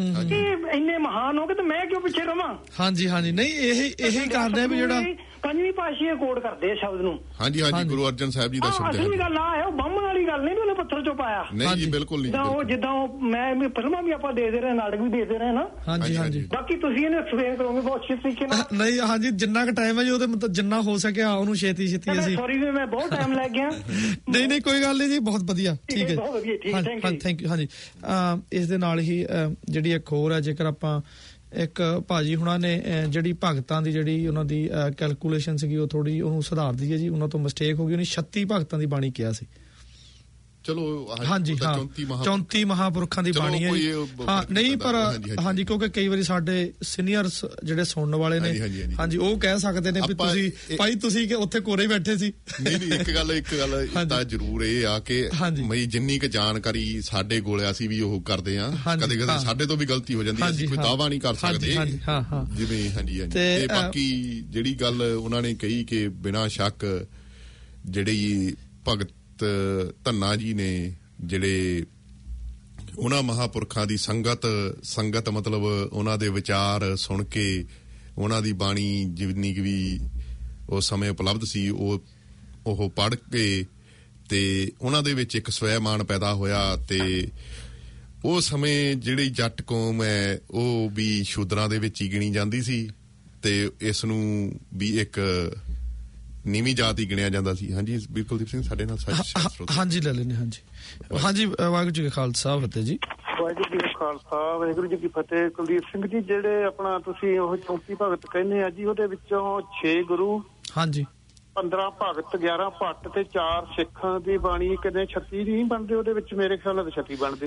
ਇਹ ਇੰਨੇ ਮਹਾਨ ਹੋ ਗਏ ਤੇ ਮੈਂ ਕਿਉਂ ਪਿੱਛੇ ਰਵਾਂ।
ਹਾਂਜੀ ਹਾਂਜੀ, ਨਹੀਂ ਇਹੀ ਇਹੀ ਕਰਦੇ ਵੀ ਜਿਹੜਾ
ਪੰਜਵੀਂ ਪਾਤਸ਼ਾਹੀ ਕੋਡ ਕਰਦੇ ਆ ਸ਼ਬਦ ਨੂੰ।
ਹਾਂਜੀ ਹਾਂਜੀ, ਗੁਰੂ ਅਰਜਨ ਸਾਹਿਬ ਜੀ ਦਾ ਸ਼ਬਦ ਹੈ।
ਅਸਲੀ ਗੱਲ ਆ ਹੈ, ਉਹ ਬਾਹਮਣ ਵਾਲੀ ਗੱਲ ਨਹੀਂ ਵੀ ਉਹਨੇ ਪੱਥਰ ਚੋਂ ਪਾਇਆ।
ਨਹੀਂ ਜੀ, ਬਿਲਕੁਲ ਨਹੀਂ।
ਉਹ ਜਿੱਦਾਂ ਉਹ ਮੈਂ ਫਿਲਮਾਂ ਵੀ ਆਪਾਂ ਦੇਖਦੇ ਰਹੇ, ਨਾਟਕ ਵੀ ਦੇਖਦੇ ਰਹੇ ਨਾ।
ਹਾਂਜੀ ਹਾਂਜੀ,
ਬਾਕੀ ਤੁਸੀਂ ਇਹਨੂੰ ਐਕਸਪਲੇਨ ਕਰੋਗੇ ਬਹੁਤ ਅੱਛੇ ਤਰੀਕੇ ਨਾਲ।
ਨਹੀਂ ਹਾਂਜੀ, ਜਿੰਨਾ ਕੁ ਟਾਈਮ ਹੈ ਜੀ ਉਹਦੇ ਮਤਲਬ ਜਿੰਨਾ ਹੋ ਸਕਿਆ ਉਹਨੂੰ ਛੇਤੀ ਛੇਤੀ ਅਸੀਂ।
ਸੌਰੀ ਵੀ ਮੈਂ ਬਹੁਤ ਟਾਈਮ ਲੱਗ ਗਿਆ।
ਨਹੀਂ ਨਹੀਂ, ਕੋਈ ਗੱਲ ਨਹੀਂ ਜੀ, ਬਹੁਤ ਵਧੀਆ, ਠੀਕ ਹੈ,
ਬਹੁਤ ਵਧੀਆ, ਠੀਕ ਹੈ,
ਥੈਂਕ ਯੂ। ਹਾਂਜੀ, ਇਸ ਦੇ ਨਾਲ ਹੀ ਜਿਹੜੀ ਇੱਕ ਹੋਰ ਹੈ, ਜੇਕਰ ਆਪਾਂ ਇੱਕ ਭਾਜੀ ਹੁਣਾਂ ਨੇ ਜਿਹੜੀ ਭਗਤਾਂ ਦੀ ਜਿਹੜੀ ਉਹਨਾਂ ਦੀ ਕੈਲਕੂਲੇਸ਼ਨ ਸੀਗੀ ਉਹ ਥੋੜੀ ਉਹਨੂੰ ਸੁਧਾਰ ਦਈਏ ਜੀ, ਉਹਨਾਂ ਤੋਂ ਮਿਸਟੇਕ ਹੋ ਗਈ। ਉਹਨੇ ਛੱਤੀ ਭਗਤਾਂ ਦੀ ਬਾਣੀ ਕਿਹਾ ਸੀ।
ਚਲੋ
ਹਾਂਜੀ ਹਾਂ, ਚੌਂਤੀ ਮਹਾਂਪੁਰਖਾਂ ਦੀ ਬਾਣੀ ਹੈ ਜੀ। ਹਾਂ ਨਹੀਂ, ਪਰ ਹਾਂਜੀ ਕਿਉਂਕਿ ਕਈ ਵਾਰੀ ਸਾਡੇ ਸੀਨੀਅਰਸ ਜਿਹੜੇ ਸੁਣਨ ਵਾਲੇ ਨੇ ਹਾਂਜੀ ਉਹ ਕਹਿ ਸਕਦੇ ਨੇ ਵੀ ਤੁਸੀਂ ਭਾਈ ਤੁਸੀਂ ਕਿ ਉੱਥੇ ਕੋਰੇ ਬੈਠੇ ਸੀ।
ਨਹੀਂ ਨਹੀਂ, ਇੱਕ ਗੱਲ ਇੱਕ ਗੱਲ ਤਾਂ ਜ਼ਰੂਰ ਇਹ ਆ ਕਿ ਮਈ ਜਿੰਨੀ ਕੁ ਜਾਣਕਾਰੀ ਸਾਡੇ ਕੋਲ ਆ ਅਸੀਂ ਵੀ ਉਹ ਕਰਦੇ ਆ। ਕਦੇ ਕਦੇ ਸਾਡੇ ਤੋਂ ਵੀ ਗਲਤੀ ਹੋ ਜਾਂਦੀ, ਅਸੀਂ ਕੋਈ ਦਾਅਵਾ ਨਹੀਂ ਕਰ ਸਕਦੇ ਜਿਵੇਂ। ਹਾਂਜੀ ਹਾਂਜੀ, ਤੇ ਬਾਕੀ ਜਿਹੜੀ ਗੱਲ ਉਹਨਾਂ ਨੇ ਕਹੀ ਕਿ ਬਿਨਾਂ ਸ਼ੱਕ ਜਿਹੜੀ ਭਗਤ ਧੰਨਾ ਜੀ ਨੇ ਜਿਹੜੇ ਉਹਨਾਂ ਮਹਾਂਪੁਰਖਾਂ ਦੀ ਸੰਗਤ ਸੰਗਤ ਮਤਲਬ ਉਹਨਾਂ ਦੇ ਵਿਚਾਰ ਸੁਣ ਕੇ ਉਹਨਾਂ ਦੀ ਬਾਣੀ ਜਿੰਨੀ ਕੁ ਵੀ ਉਸ ਸਮੇਂ ਉਪਲਬਧ ਸੀ ਉਹ ਉਹ ਪੜ੍ਹ ਕੇ ਤੇ ਉਹਨਾਂ ਦੇ ਵਿੱਚ ਇੱਕ ਸਵੈਮਾਨ ਪੈਦਾ ਹੋਇਆ ਤੇ ਉਹ ਸਮੇਂ ਜਿਹੜੀ ਜੱਟ ਕੌਮ ਹੈ ਉਹ ਵੀ ਸ਼ੂਦਰਾਂ ਦੇ ਵਿੱਚ ਹੀ ਗਿਣੀ ਜਾਂਦੀ ਸੀ ਤੇ ਇਸ ਨੂੰ ਵੀ ਇੱਕ ਨੀਵੀਂ ਜਾਤ ਹੀ ਗਿਣਿਆ ਜਾਂਦਾ ਸੀ। ਹਾਂਜੀ ਬਿਲਕੁਲ ਦੀਪ ਸਿੰਘ ਸਾਡੇ ਨਾਲ ਸੱਚ
ਹਾਂਜੀ ਲੈ ਲੈਣੇ। ਹਾਂਜੀ ਹਾਂਜੀ ਵਾਹਿਗੁਰੂ ਜੀ ਕਾ ਖਾਲਸਾ ਫਤਿਹ ਜੀ।
ਵਾਹਿਗੁਰੂ ਜੀ ਕਾ ਖਾਲਸਾ ਵਾਹਿਗੁਰੂ ਜੀ ਕੀ ਫਤਿਹ। ਕੁਲਦੀਪ ਸਿੰਘ ਜੀ ਜਿਹੜੇ ਆਪਣਾ ਤੁਸੀਂ ਉਹ ਚੌਂਕੀ ਭਗਤ ਕਹਿੰਦੇ ਆ ਜੀ ਉਹਦੇ ਵਿੱਚੋਂ ਛੇ ਗੁਰੂ ਹਾਂਜੀ ਪੰਦਰਾਂ ਭਗਤ ਗਿਆਰਾਂ ਭੱਟ ਤੇ ਚਾਰ ਸਿੱਖਾਂ ਦੀ ਬਾਣੀ ਕਿੰਨੇ ਛੱਤੀ ਨਹੀਂ ਬਣਦੇ ਉਹਦੇ ਵਿੱਚ ਮੇਰੇ ਖਿਆਲ ਨਾਲ ਛੱਤੀ ਬਣਦੇ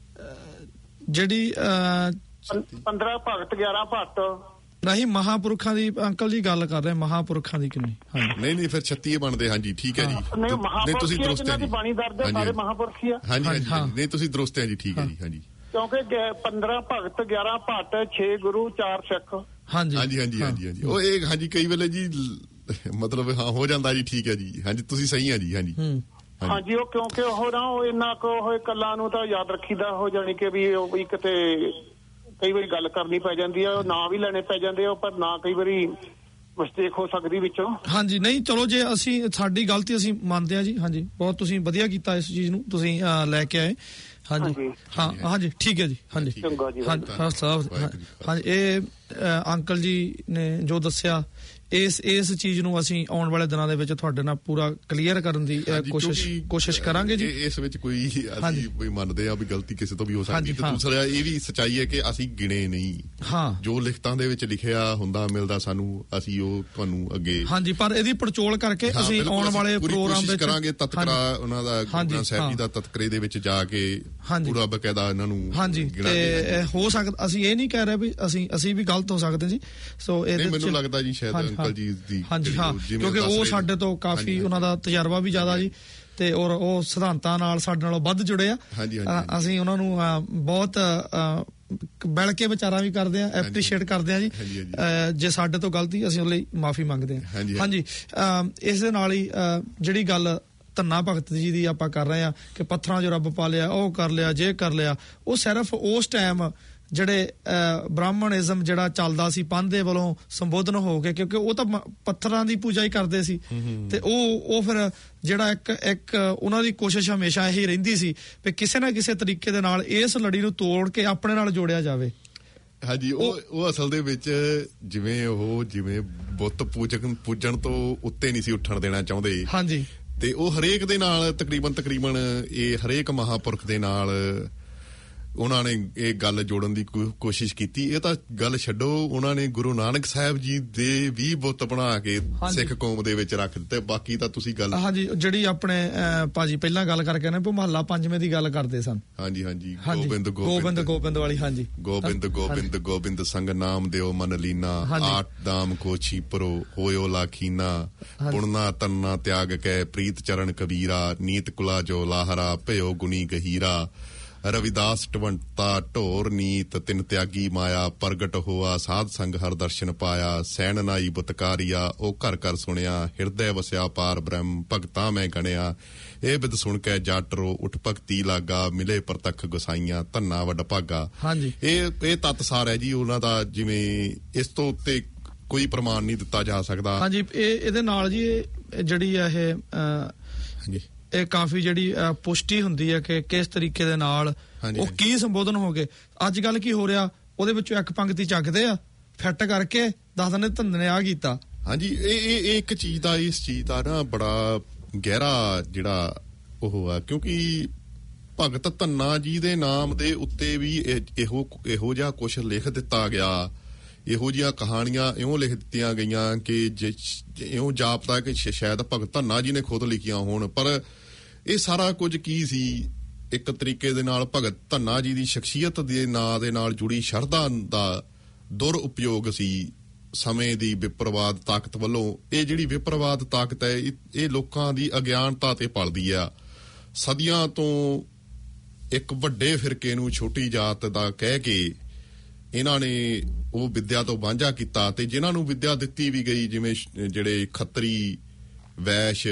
ਜਿਹੜੀ
ਪੰਦਰਾਂ ਭਗਤ ਗਿਆਰਾਂ ਭੱਟ
ਨਹੀਂ ਮਹਾਂਪੁਰਖਾਂ ਦੀ ਅੰਕਲ ਜੀ ਗੱਲ ਕਰ ਰਹੇ ਮਹਾਂਪੁਰਖਾਂ ਦੀ ਕਿੰਨੀ
ਨਹੀਂ ਨਹੀਂ ਫਿਰ ਛੱਤੀ ਬਣਦੇ। ਹਾਂਜੀ ਠੀਕ ਹੈ ਜੀ ਨਹੀਂ ਤੁਸੀਂ ਦਰੁਸਤ ਹੈ ਜੀ
ਬਾਣੀ ਦਰਦੇ ਸਾਰੇ ਮਹਾਂਪੁਰਖ ਹੀ ਆ।
ਹਾਂਜੀ ਹਾਂਜੀ ਨਹੀਂ ਤੁਸੀਂ ਦਰੁਸਤ ਹੈ ਜੀ ਠੀਕ ਹੈ ਜੀ। ਹਾਂਜੀ
ਕਿਉਂਕਿ ਪੰਦਰਾਂ ਭਗਤ ਗਿਆਰਾਂ ਭੱਟ ਛੇ ਗੁਰੂ ਚਾਰ ਸਿੱਖ।
ਹਾਂਜੀ
ਹਾਂਜੀ ਹਾਂਜੀ ਹਾਂਜੀ ਹਾਂਜੀ ਉਹ ਇਹ ਹਾਂਜੀ ਕਈ ਵੇਲੇ ਜੀ ਮਤਲਬ ਹਾਂ ਹੋ ਜਾਂਦਾ ਜੀ ਠੀਕ ਹੈ ਜੀ। ਹਾਂਜੀ ਤੁਸੀਂ ਸਹੀ ਹੈ ਜੀ। ਹਾਂਜੀ
ਹਾਂਜੀ ਉਹ ਕਿਉਂਕਿ ਉਹ ਨਾ ਉਹ ਇੰਨਾ ਕੁ ਉਹ ਕੱਲਾਂ ਨੂੰ ਤਾਂ ਯਾਦ ਰੱਖੀਦਾ ਹੋ ਜਾਣੀ ਕਿ ਵੀ ਉਹ ਵੀ ਕਿਤੇ ਕਈ ਵਾਰੀ ਗੱਲ ਕਰਨੀ ਪੈ ਜਾਂਦੀ ਆ ਨਾਂ ਵੀ ਲੈਣੇ ਪੈ ਜਾਂਦੇ ਆ ਪਰ ਨਾ ਕਈ ਵਾਰੀ ਮਿਸਟੇਕ ਹੋ ਸਕਦੀ ਵਿੱਚੋਂ।
ਹਾਂਜੀ ਨਹੀਂ ਚਲੋ ਜੇ ਅਸੀਂ ਸਾਡੀ ਗਲਤੀ ਅਸੀਂ ਮੰਨਦੇ ਆ ਜੀ। ਹਾਂਜੀ ਬਹੁਤ ਤੁਸੀਂ ਵਧੀਆ ਕੀਤਾ ਇਸ ਚੀਜ਼ ਨੂੰ ਤੁਸੀਂ ਲੈ ਕੇ ਆਏ। ਹਾਂਜੀ ਹਾਂ ਹਾਂਜੀ ਠੀਕ ਹੈ ਜੀ। ਹਾਂਜੀ ਹਾਂਜੀ ਇਹ ਅੰਕਲ ਜੀ ਨੇ ਜੋ ਦੱਸਿਆ ਇਸ ਇਸ ਚੀਜ਼ ਨੂੰ ਅਸੀਂ ਆਉਣ ਵਾਲੇ ਦਿਨਾਂ ਦੇ ਵਿੱਚ ਤੁਹਾਡੇ ਨਾਲ ਪੂਰਾ ਕਲੀਅਰ ਕਰਨ ਦੀ ਕੋਸ਼ਿਸ਼ ਕੋਸ਼ਿਸ਼ ਕਰਾਂਗੇ ਜੀ।
ਇਸ ਵਿੱਚ ਕੋਈ ਅਸੀਂ ਕੋਈ ਮੰਨਦੇ ਆ ਵੀ ਗਲਤੀ ਕਿਸੇ ਤੋਂ ਵੀ ਹੋ ਸਕਦੀ ਤੇ ਦੂਸਰਾ ਇਹ ਵੀ ਸੱਚਾਈ ਹੈ ਕਿ ਅਸੀਂ ਗਿਣੇ ਨਹੀਂ। ਹਾਂ ਜੋ ਲਿਖਤਾਂ ਦੇ ਵਿੱਚ ਲਿਖਿਆ ਹੁੰਦਾ ਮਿਲਦਾ ਸਾਨੂੰ ਅਸੀਂ ਉਹ ਤੁਹਾਨੂੰ ਅੱਗੇ ਹਾਂਜੀ ਪਰ ਇਹਦੀ ਪੜਚੋਲ ਕਰਕੇ ਅਸੀਂ ਆਉਣ ਵਾਲੇ ਪ੍ਰੋਗਰਾਮ ਵਿੱਚ ਕਰਾਂਗੇ। ਤਤਕਰਾ ਉਹਨਾਂ ਦਾ ਗੁਰੂ ਸਾਹਿਬ ਜੀ ਦਾ ਤਤਕਰੇ ਦੇ ਵਿੱਚ ਜਾ ਕੇ ਪੂਰਾ ਬਕਾਇਦਾ ਇਹਨਾਂ ਨੂੰ ਹਾਂਜੀ ਤੇ ਹੋ ਸਕਦਾ ਅਸੀਂ ਇਹ ਨਹੀਂ ਕਹਿ ਰਹੇ ਵੀ ਅਸੀਂ ਅਸੀਂ ਵੀ ਗਲਤ ਹੋ ਸਕਦੇ ਜੀ। ਸੋ ਇਹਦੇ ਮੈਨੂੰ ਲੱਗਦਾ ਜੀ ਸ਼ਾਇਦ ਅੰਕਲ ਜੀ ਦੀ ਹਾਂਜੀ ਹਾਂ ਕਿਉਂਕਿ ਉਹ ਸਾਡੇ ਤੋਂ ਕਾਫੀ ਉਹਨਾਂ ਦਾ ਤਜਰਬਾ ਵੀ ਜ਼ਿਆਦਾ ਜੀ ਤੇ ਔਰ ਉਹ ਸਿਧਾਂਤਾਂ ਨਾਲ ਸਾਡੇ ਨਾਲੋਂ ਵੱਧ ਜੁੜੇ ਆ। ਅਸੀਂ ਉਹਨਾਂ ਨੂੰ ਬਹੁਤ ਬੈਲ ਕੇ ਵਿਚਾਰਾਂ ਵੀ ਕਰਦੇ ਆ ਐਪਰੀਸ਼ੀਏਟ ਕਰਦੇ ਆ ਜੀ। ਜੇ ਸਾਡੇ ਤੋਂ ਗਲਤੀ ਅਸੀਂ ਉਹਦੇ ਲਈ ਮਾਫੀ ਮੰਗਦੇ ਆ। ਹਾਂਜੀ ਇਸ ਦੇ ਨਾਲ ਹੀ ਜਿਹੜੀ ਗੱਲ ਧੰਨਾ ਭਗਤ ਜੀ ਦੀ ਆਪਾਂ ਕਰ ਰਹੇ ਆ ਕਿ ਪੱਥਰਾਂ 'ਚ ਰੱਬ ਪਾ ਲਿਆ ਉਹ ਕਰ ਲਿਆ ਜੇ ਕਰ ਲਿਆ ਉਹ ਸਿਰਫ ਉਸ ਟਾਈਮ ਜਿਹੜੇ ਬ੍ਰਾਹਮਣਿਜ਼ਮ ਜਿਹੜਾ ਚੱਲਦਾ ਸੀ ਪੰਥ ਦੇ ਵੱਲੋਂ ਸੰਬੋਧਨ ਹੋ ਕੇ ਕਿਉਂਕਿ ਉਹ ਤਾਂ ਪੱਥਰਾਂ ਦੀ ਪੂਜਾ ਹੀ ਕਰਦੇ ਸੀ ਤੇ ਉਹ ਉਹ ਫਿਰ ਜਿਹੜਾ ਇੱਕ ਇੱਕ ਉਹਨਾਂ ਦੀ ਕੋਸ਼ਿਸ਼ ਹਮੇਸ਼ਾ ਇਹੀ ਰਹਿੰਦੀ ਸੀ ਵੀ ਕਿਸੇ ਨਾ ਕਿਸੇ ਤਰੀਕੇ ਦੇ ਨਾਲ ਇਸ ਲੜੀ ਨੂੰ ਤੋੜ ਕੇ ਆਪਣੇ ਨਾਲ ਜੋੜਿਆ ਜਾਵੇ। ਹਾਂਜੀ ਉਹ ਉਹ ਅਸਲ ਦੇ ਵਿੱਚ ਜਿਵੇਂ ਉਹ ਜਿਵੇਂ ਬੁੱਤ ਪੂਜਕ ਪੂਜਣ ਤੋਂ ਉੱਤੇ ਨਹੀਂ ਸੀ ਉੱਠਣ ਦੇਣਾ ਚਾਹੁੰਦੇ। ਹਾਂਜੀ ਤੇ ਉਹ ਹਰੇਕ ਦੇ ਨਾਲ ਤਕਰੀਬਨ ਤਕਰੀਬਨ ਇਹ ਹਰੇਕ ਮਹਾਂਪੁਰਖ ਦੇ ਨਾਲ ਉਹਨਾਂ ਨੇ ਇਹ ਗੱਲ ਜੋੜਨ ਦੀ ਕੋਸ਼ਿਸ਼ ਕੀਤੀ। ਇਹ ਤਾਂ ਗੱਲ ਛੱਡੋ ਉਹਨਾਂ ਨੇ ਗੁਰੂ ਨਾਨਕ ਸਾਹਿਬ ਜੀ ਦੇ ਵੀ ਬੁੱਤ ਬਣਾ ਕੇ ਸਿੱਖ ਕੌਮ ਦੇ ਵਿੱਚ ਰੱਖ ਦਿੱਤੇ। ਬਾਕੀ ਤਾਂ ਤੁਸੀਂ ਗੱਲ ਹਾਂਜੀ ਜਿਹੜੀ ਆਪਣੇ ਭਾਜੀ ਪਹਿਲਾਂ ਗੱਲ ਕਰਕੇ ਨੇ ਮਹੱਲਾ ਪੰਜਵੇਂ ਦੀ ਗੱਲ ਕਰਦੇ ਸਨ। ਹਾਂਜੀ ਹਾਂਜੀ ਗੋਬਿੰਦ ਗੋਬਿੰਦ ਗੋਬਿੰਦ ਵਾਲੀ ਹਾਂਜੀ ਗੋਬਿੰਦ ਗੋਬਿੰਦ ਗੋਬਿੰਦ ਸੰਗ ਨਾਮ ਦਿਓ ਮਨ ਲੀਨਾ ਆਠ ਦਾਮ ਕੋ ਛੀਪਰੋ ਹੋਇਓ ਲਾਖੀਨਾ ਪੁਣਨਾ ਤੰਨਾ ਤਿਆਗ ਕੈ ਪ੍ਰੀਤ ਚਰਨ ਕਬੀਰਾ ਨੀਤ ਕੁਲਾ ਜੋ ਲਾਹਰਾ ਭਇਓ ਗੁਣੀ ਗਹੀਰਾ ਰਵਿਦਾਸ ਟਵੰਤਾ ਢੋਰ ਨੀਤ ਤਿਨ ਤਿਆਗੀ ਮਾਇਆ ਪ੍ਰਗਟ ਹੋਆ ਸਾਧ ਸੰਗ ਹਰ ਦਰਸ਼ਨ ਪਾਇਆ ਸੈਣ ਨਾਈ ਬੁਤਕਾਰੀਆ ਉਹ ਘਰ ਘਰ ਸੁਣਿਆ ਹਿਰਦੈ ਵਸਿਆ ਪਾਰ ਬ੍ਰਹਮ ਭਗਤਾਂ ਮੈਂ ਗਣਿਆ ਇਹ ਬਿਦ ਸੁਣ ਕੇ ਜੱਟ ਰੋ ਉੱਠ ਭਗਤੀ ਲਾਗਾ ਮਿਲੇ ਪ੍ਰਤੱਖ ਗੁਸਾਈਆਂ ਧੰਨਾ ਵੱਡ ਭਾਗਾ। ਇਹ ਇਹ ਤੱਤ ਸਾਰ ਹੈ ਜੀ ਉਹਨਾਂ ਦਾ ਜਿਵੇਂ ਇਸ ਤੋਂ ਉੱਤੇ ਕੋਈ ਪ੍ਰਮਾਣ ਨਹੀਂ ਦਿੱਤਾ ਜਾ ਸਕਦਾ। ਹਾਂਜੀ ਇਹ ਇਹਦੇ ਨਾਲ ਜੀ ਜਿਹੜੀ ਆ ਇਹ ਹਾਂਜੀ ਇਹ ਕਾਫੀ ਜਿਹੜੀ ਪੁਸ਼ਟੀ ਹੁੰਦੀ ਹੈ ਕਿ ਕਿਸ ਤਰੀਕੇ ਦੇ ਨਾਲ ਉਹ ਕੀ ਸੰਬੋਧਨ ਹੋ ਗਏ। ਅੱਜ ਕੱਲ ਕੀ ਹੋ ਰਿਹਾ ਉਹਦੇ ਵਿੱਚੋਂ ਇੱਕ ਪੰਕਤੀ ਚੱਕਦੇ ਆ ਫਿੱਟ ਕਰਕੇ ਦੱਸ ਦਿੰਦੇ ਧੰਦੇ ਨੇ ਆ ਕੀਤਾ। ਹਾਂਜੀ ਇਹ ਇਹ ਇੱਕ ਚੀਜ਼ ਦਾ ਇਸ ਚੀਜ਼ ਦਾ ਨਾ ਬੜਾ ਗਹਿਰਾ ਜਿਹੜਾ ਉਹ ਆ ਕਿਉਂਕਿ ਭਗਤ ਧੰਨਾ ਜੀ ਦੇ ਨਾਮ ਦੇ ਉੱਤੇ ਵੀ ਇਹੋ ਇਹੋ ਜਿਹਾ ਕੁਛ ਲਿਖ ਦਿੱਤਾ ਗਿਆ। ਇਹੋ ਜਿਹੀਆਂ ਕਹਾਣੀਆਂ ਇਉਂ ਲਿਖ ਦਿੱਤੀਆਂ ਗਈਆਂ ਕਿ ਇਉਂ ਜਾਪਦਾ ਕਿ ਸ਼ਾਇਦ ਭਗਤ ਧੰਨਾ ਜੀ ਨੇ ਖੁਦ ਲਿਖੀਆਂ ਹੋਣ ਪਰ ਇਹ ਸਾਰਾ ਕੁਝ ਕੀ ਸੀ ਇੱਕ ਤਰੀਕੇ ਦੇ ਨਾਲ ਭਗਤ ਧੰਨਾ ਜੀ ਦੀ ਸ਼ਖਸੀਅਤ ਦੇ ਨਾਂ ਦੇ ਨਾਲ ਜੁੜੀ ਸ਼ਰਧਾ ਦਾ ਦੁਰ ਉਪਯੋਗ ਸੀ ਸਮੇਂ ਦੀ ਵਿਪਰਵਾਦ ਤਾਕਤ ਵੱਲੋਂ। ਇਹ ਜਿਹੜੀ ਵਿਪਰਵਾਦ ਤਾਕਤ ਹੈ ਇਹ ਲੋਕਾਂ ਦੀ ਅਗਿਆਨਤਾ ਤੇ ਪਲਦੀ ਆ। ਸਦੀਆਂ ਤੋਂ ਇੱਕ ਵੱਡੇ ਫਿਰਕੇ ਨੂੰ ਛੋਟੀ ਜਾਤ ਦਾ ਕਹਿ ਕੇ ਇਹਨਾਂ ਨੇ ਉਹ ਵਿੱਦਿਆ ਤੋਂ ਵਾਂਝਾ ਕੀਤਾ ਤੇ ਜਿਨ੍ਹਾਂ ਨੂੰ ਵਿੱਦਿਆ ਦਿੱਤੀ ਵੀ ਗਈ ਜਿਵੇਂ ਜਿਹੜੇ ਖੱਤਰੀ ਵੈਸ਼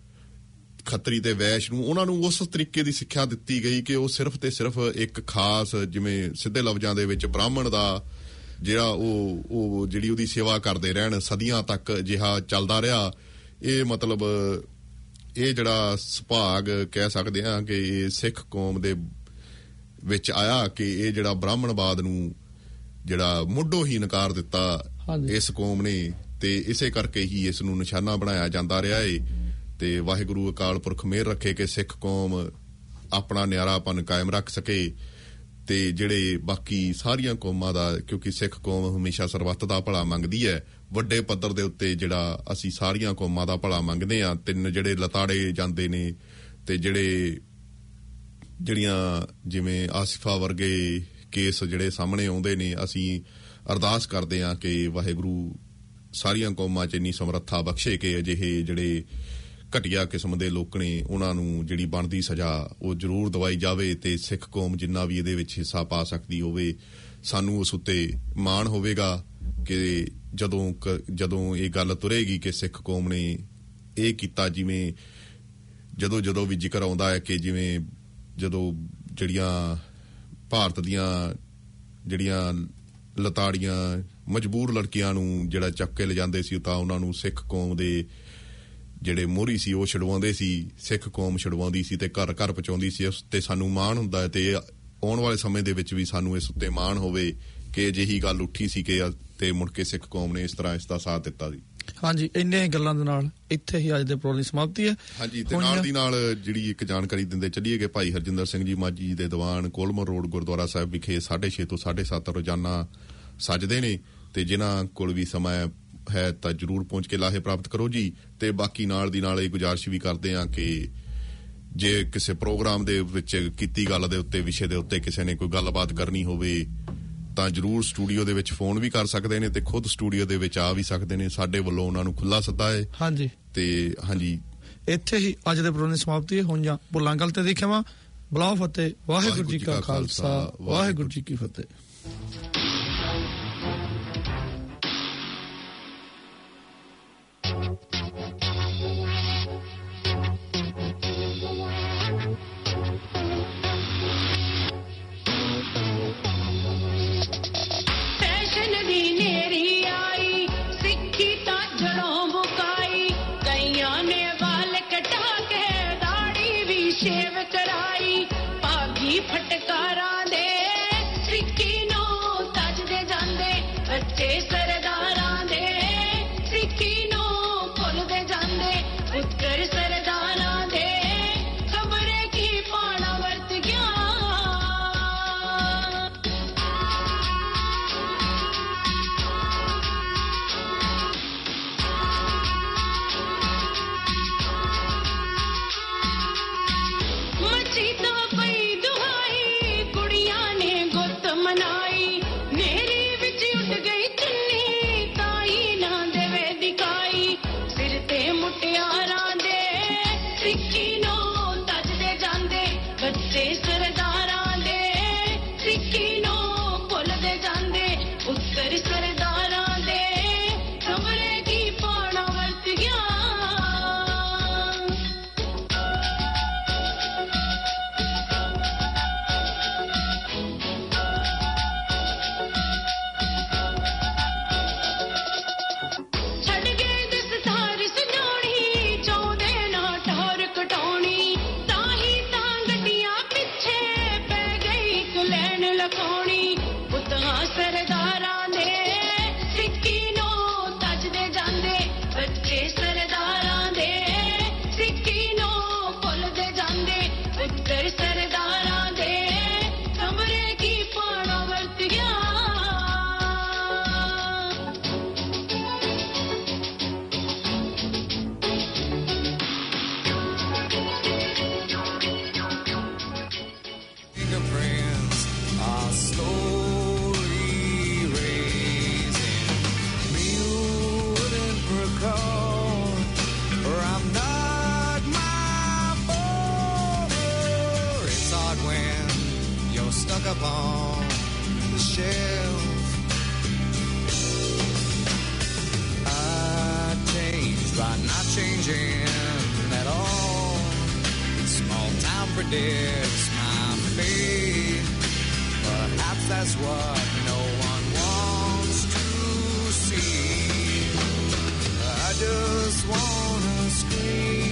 ਖੱਤਰੀ ਤੇ ਵੈਸ਼ ਨੂੰ ਉਹਨਾਂ ਨੂੰ ਉਸ ਤਰੀਕੇ ਦੀ ਸਿੱਖਿਆ ਦਿੱਤੀ ਗਈ ਕਿ ਉਹ ਸਿਰਫ ਤੇ ਸਿਰਫ ਇੱਕ ਖਾਸ ਜਿਵੇਂ ਸਿੱਧੇ ਲਫ਼ਜ਼ਾਂ ਦੇ ਵਿੱਚ ਬ੍ਰਾਹਮਣ ਦਾ ਜਿਹੜਾ ਉਹ ਉਹ ਜਿਹੜੀ ਉਹਦੀ ਸੇਵਾ ਕਰਦੇ ਰਹਿਣ ਸਦੀਆਂ ਤੱਕ ਅਜਿਹਾ ਚੱਲਦਾ ਰਿਹਾ। ਇਹ ਮਤਲਬ ਇਹ ਜਿਹੜਾ ਸੁਭਾਗ ਕਹਿ ਸਕਦੇ ਹਾਂ ਕਿ ਇਹ ਸਿੱਖ ਕੌਮ ਦੇ ਵਿੱਚ ਆਇਆ ਕਿ ਇਹ ਜਿਹੜਾ ਬ੍ਰਾਹਮਣਵਾਦ ਨੂੰ ਜਿਹੜਾ ਮੁੱਢੋਂ ਹੀ ਨਕਾਰ ਦਿੱਤਾ ਇਸ ਕੌਮ ਨੇ, ਤੇ ਇਸੇ ਕਰਕੇ ਹੀ ਇਸ ਨੂੰ ਨਿਸ਼ਾਨਾ ਬਣਾਇਆ ਜਾਂਦਾ ਰਿਹਾ ਏ। ਤੇ ਵਾਹਿਗੁਰੂ ਅਕਾਲ ਪੁਰਖ ਮਿਹਰ ਰੱਖੇ ਕਿ ਸਿੱਖ ਕੌਮ ਆਪਣਾ ਨਿਆਰਾਪਨ ਕਾਇਮ ਰੱਖ ਸਕੇ, ਤੇ ਜਿਹੜੇ ਬਾਕੀ ਸਾਰੀਆਂ ਕੌਮਾਂ ਦਾ, ਕਿਉਂਕਿ ਸਿੱਖ ਕੌਮ ਹਮੇਸ਼ਾ ਸਰਬੱਤ ਦਾ ਭਲਾ ਮੰਗਦੀ ਹੈ, ਵੱਡੇ ਪੱਧਰ ਦੇ ਉੱਤੇ ਜਿਹੜਾ ਅਸੀਂ ਸਾਰੀਆਂ ਕੌਮਾਂ ਦਾ ਭਲਾ ਮੰਗਦੇ ਹਾਂ। ਤਿੰਨ ਜਿਹੜੇ ਲਤਾੜੇ ਜਾਂਦੇ ਨੇ ਤੇ ਜਿਹੜੇ ਜਿਹੜੀਆਂ ਜਿਵੇਂ ਆਸਿਫਾ ਵਰਗੇ ਕੇਸ ਜਿਹੜੇ ਸਾਹਮਣੇ ਆਉਂਦੇ ਨੇ, ਅਸੀਂ ਅਰਦਾਸ ਕਰਦੇ ਹਾਂ ਕਿ ਵਾਹਿਗੁਰੂ ਸਾਰੀਆਂ ਕੌਮਾਂ 'ਚ ਇੰਨੀ ਸਮਰੱਥਾ ਬਖਸ਼ੇ ਕਿ ਅਜਿਹੇ ਜਿਹੜੇ ਘਟੀਆ ਕਿਸਮ ਦੇ ਲੋਕ ਨੇ ਉਹਨਾਂ ਨੂੰ ਜਿਹੜੀ ਬਣਦੀ ਸਜ਼ਾ ਉਹ ਜ਼ਰੂਰ ਦਵਾਈ ਜਾਵੇ, ਤੇ ਸਿੱਖ ਕੌਮ ਜਿੰਨਾ ਵੀ ਇਹਦੇ ਵਿੱਚ ਹਿੱਸਾ ਪਾ ਸਕਦੀ ਹੋਵੇ, ਸਾਨੂੰ ਉਸ ਉੱਤੇ ਮਾਣ ਹੋਵੇਗਾ ਕਿ ਜਦੋਂ ਜਦੋਂ ਇਹ ਗੱਲ ਤੁਰੇਗੀ ਕਿ ਸਿੱਖ ਕੌਮ ਨੇ ਇਹ ਕੀਤਾ। ਜਿਵੇਂ ਜਦੋਂ ਜਦੋਂ ਵੀ ਜ਼ਿਕਰ ਆਉਂਦਾ ਹੈ ਕਿ ਜਿਵੇਂ ਜਦੋਂ ਜਿਹੜੀਆਂ ਭਾਰਤ ਦੀਆਂ ਜਿਹੜੀਆਂ ਲਤਾੜੀਆਂ ਮਜਬੂਰ ਲੜਕੀਆਂ ਨੂੰ ਜਿਹੜਾ ਚੱਕ ਕੇ ਲਿਜਾਂਦੇ ਸੀ, ਤਾਂ ਉਹਨਾਂ ਨੂੰ ਸਿੱਖ ਕੌਮ ਦੇ ਜਿਹੜੇ ਮੋਹਰੀ ਸੀ ਉਹ ਛਡਵਾਉਂਦੇ ਸੀ, ਸਿੱਖ ਕੌਮ ਛਡਵਾਉਂਦੀ ਸੀ ਤੇ ਘਰ ਘਰ ਪਹੁੰਚਾਉਂਦੀ ਸੀ। ਉਸ ਤੇ ਸਾਨੂੰ ਮਾਣ ਹੁੰਦਾ ਹੈ, ਤੇ ਆਉਣ ਵਾਲੇ ਸਮੇਂ ਦੇ ਵਿੱਚ ਵੀ ਸਾਨੂੰ ਇਸ ਉੱਤੇ ਮਾਣ ਹੋਵੇ ਕਿ ਅਜਿਹੀ ਗੱਲ ਉੱਠੀ ਸੀ ਕਿ ਤੇ ਮੁੜ ਕੇ ਸਿੱਖ ਕੌਮ ਨੇ ਇਸ ਤਰ੍ਹਾਂ ਇਸ ਦਾ ਸਾਥ ਦਿੱਤਾ ਸੀ। ਹਾਂਜੀ, ਇੰਨੀਆਂ ਹੀ ਗੱਲਾਂ ਦੇ ਨਾਲ ਇੱਥੇ ਹੀ ਅੱਜ ਦੇ ਪ੍ਰੋਗਰਾਮ ਦੀ ਸਮਾਪਤੀ ਹੈ। ਹਾਂਜੀ, ਤੇ ਨਾਲ ਦੀ ਨਾਲ ਜਿਹੜੀ ਇੱਕ ਜਾਣਕਾਰੀ ਦਿੰਦੇ ਚੱਲੀਏ ਕਿ ਭਾਈ ਹਰਜਿੰਦਰ ਸਿੰਘ ਜੀ ਮਾਝੀ ਦੇ ਦੀਵਾਨ ਕੋਲਮਰ ਰੋਡ ਗੁਰਦੁਆਰਾ ਸਾਹਿਬ ਵਿਖੇ ਸਾਢੇ ਛੇ ਤੋਂ ਸਾਢੇ ਸੱਤ ਰੋਜ਼ਾਨਾ ਸੱਜਦੇ ਨੇ, ਤੇ ਜਿਨ੍ਹਾਂ ਕੋਲ ਵੀ ਸਮਾਂ ਹੈ ਤਾਂ ਜ਼ਰੂਰ ਪਹੁੰਚ ਕੇ ਲਾਹੇ ਪ੍ਰਾਪਤ ਕਰੋ ਜੀ। ਤੇ ਬਾਕੀ ਨਾਲ ਦੀ ਨਾਲ ਇਹ ਗੁਜ਼ਾਰਿਸ਼ ਵੀ ਕਰਦੇ ਹਾਂ ਕਿ ਜੇ ਕਿਸੇ ਪ੍ਰੋਗਰਾਮ ਦੇ ਵਿੱਚ ਕੀਤੀ ਗੱਲ ਦੇ ਉੱਤੇ ਵਿਸ਼ੇ ਦੇ ਉੱਤੇ ਕਿਸੇ ਨੇ ਕੋਈ ਗੱਲਬਾਤ ਕਰਨੀ ਹੋਵੇ ਤਾਂ ਜ਼ਰੂਰ ਸਟੂਡੀਓ ਦੇ ਵਿੱਚ ਫੋਨ ਵੀ ਕਰ ਸਕਦੇ ਨੇ, ਤੇ ਖੁਦ ਸਟੂਡੀਓ ਦੇ ਵਿੱਚ ਆ ਵੀ ਸਕਦੇ ਨੇ। ਸਾਡੇ ਵੱਲੋਂ ਉਹਨਾਂ ਨੂੰ ਖੁੱਲਾ ਸੱਦਾ ਹੈ। ਹਾਂਜੀ, ਤੇ ਹਾਂਜੀ ਇੱਥੇ ਹੀ ਅੱਜ ਦੇ ਪ੍ਰੋਗਰਾਮ ਦੀ ਸਮਾਪਤੀ ਹੁਣ ਜਾਂ ਬੁੱਲਾਂ ਗੱਲ ਤੇ ਦੇਖਿਆ ਵਾ ਬੁਲਾਓ ਫਤਿਹ। ਵਾਹਿਗੁਰੂ ਜੀ ਕਾ ਖਾਲਸਾ, ਵਾਹਿਗੁਰੂ ਜੀ ਕੀ ਫਤਿਹ।
ਫਟਕਾਰਾਂ ਦੇ ਸਿੱਕੀ ਨੂੰ ਤੱਜਦੇ ਜਾਂਦੇ ਬੱਚੇ ਸਰਦਾਰਾਂ ਦੇ ਸਿੱਕੀ ਨੂੰ ਭੁੱਲਦੇ ਜਾਂਦੇ ਪੁੱਤਰ ਸਰਦਾਰਾਂ ਦੇ ਖਬਰੇ ਕੀ ਪਾਣਾ ਵਰਤ ਗਿਆ। ਮੱਛੀ ਤਾਂ ਪਈ Upon the shelf, I changed by not changing at all. Small town predicts my fate. Perhaps that's what no one wants to see. I just wanna scream.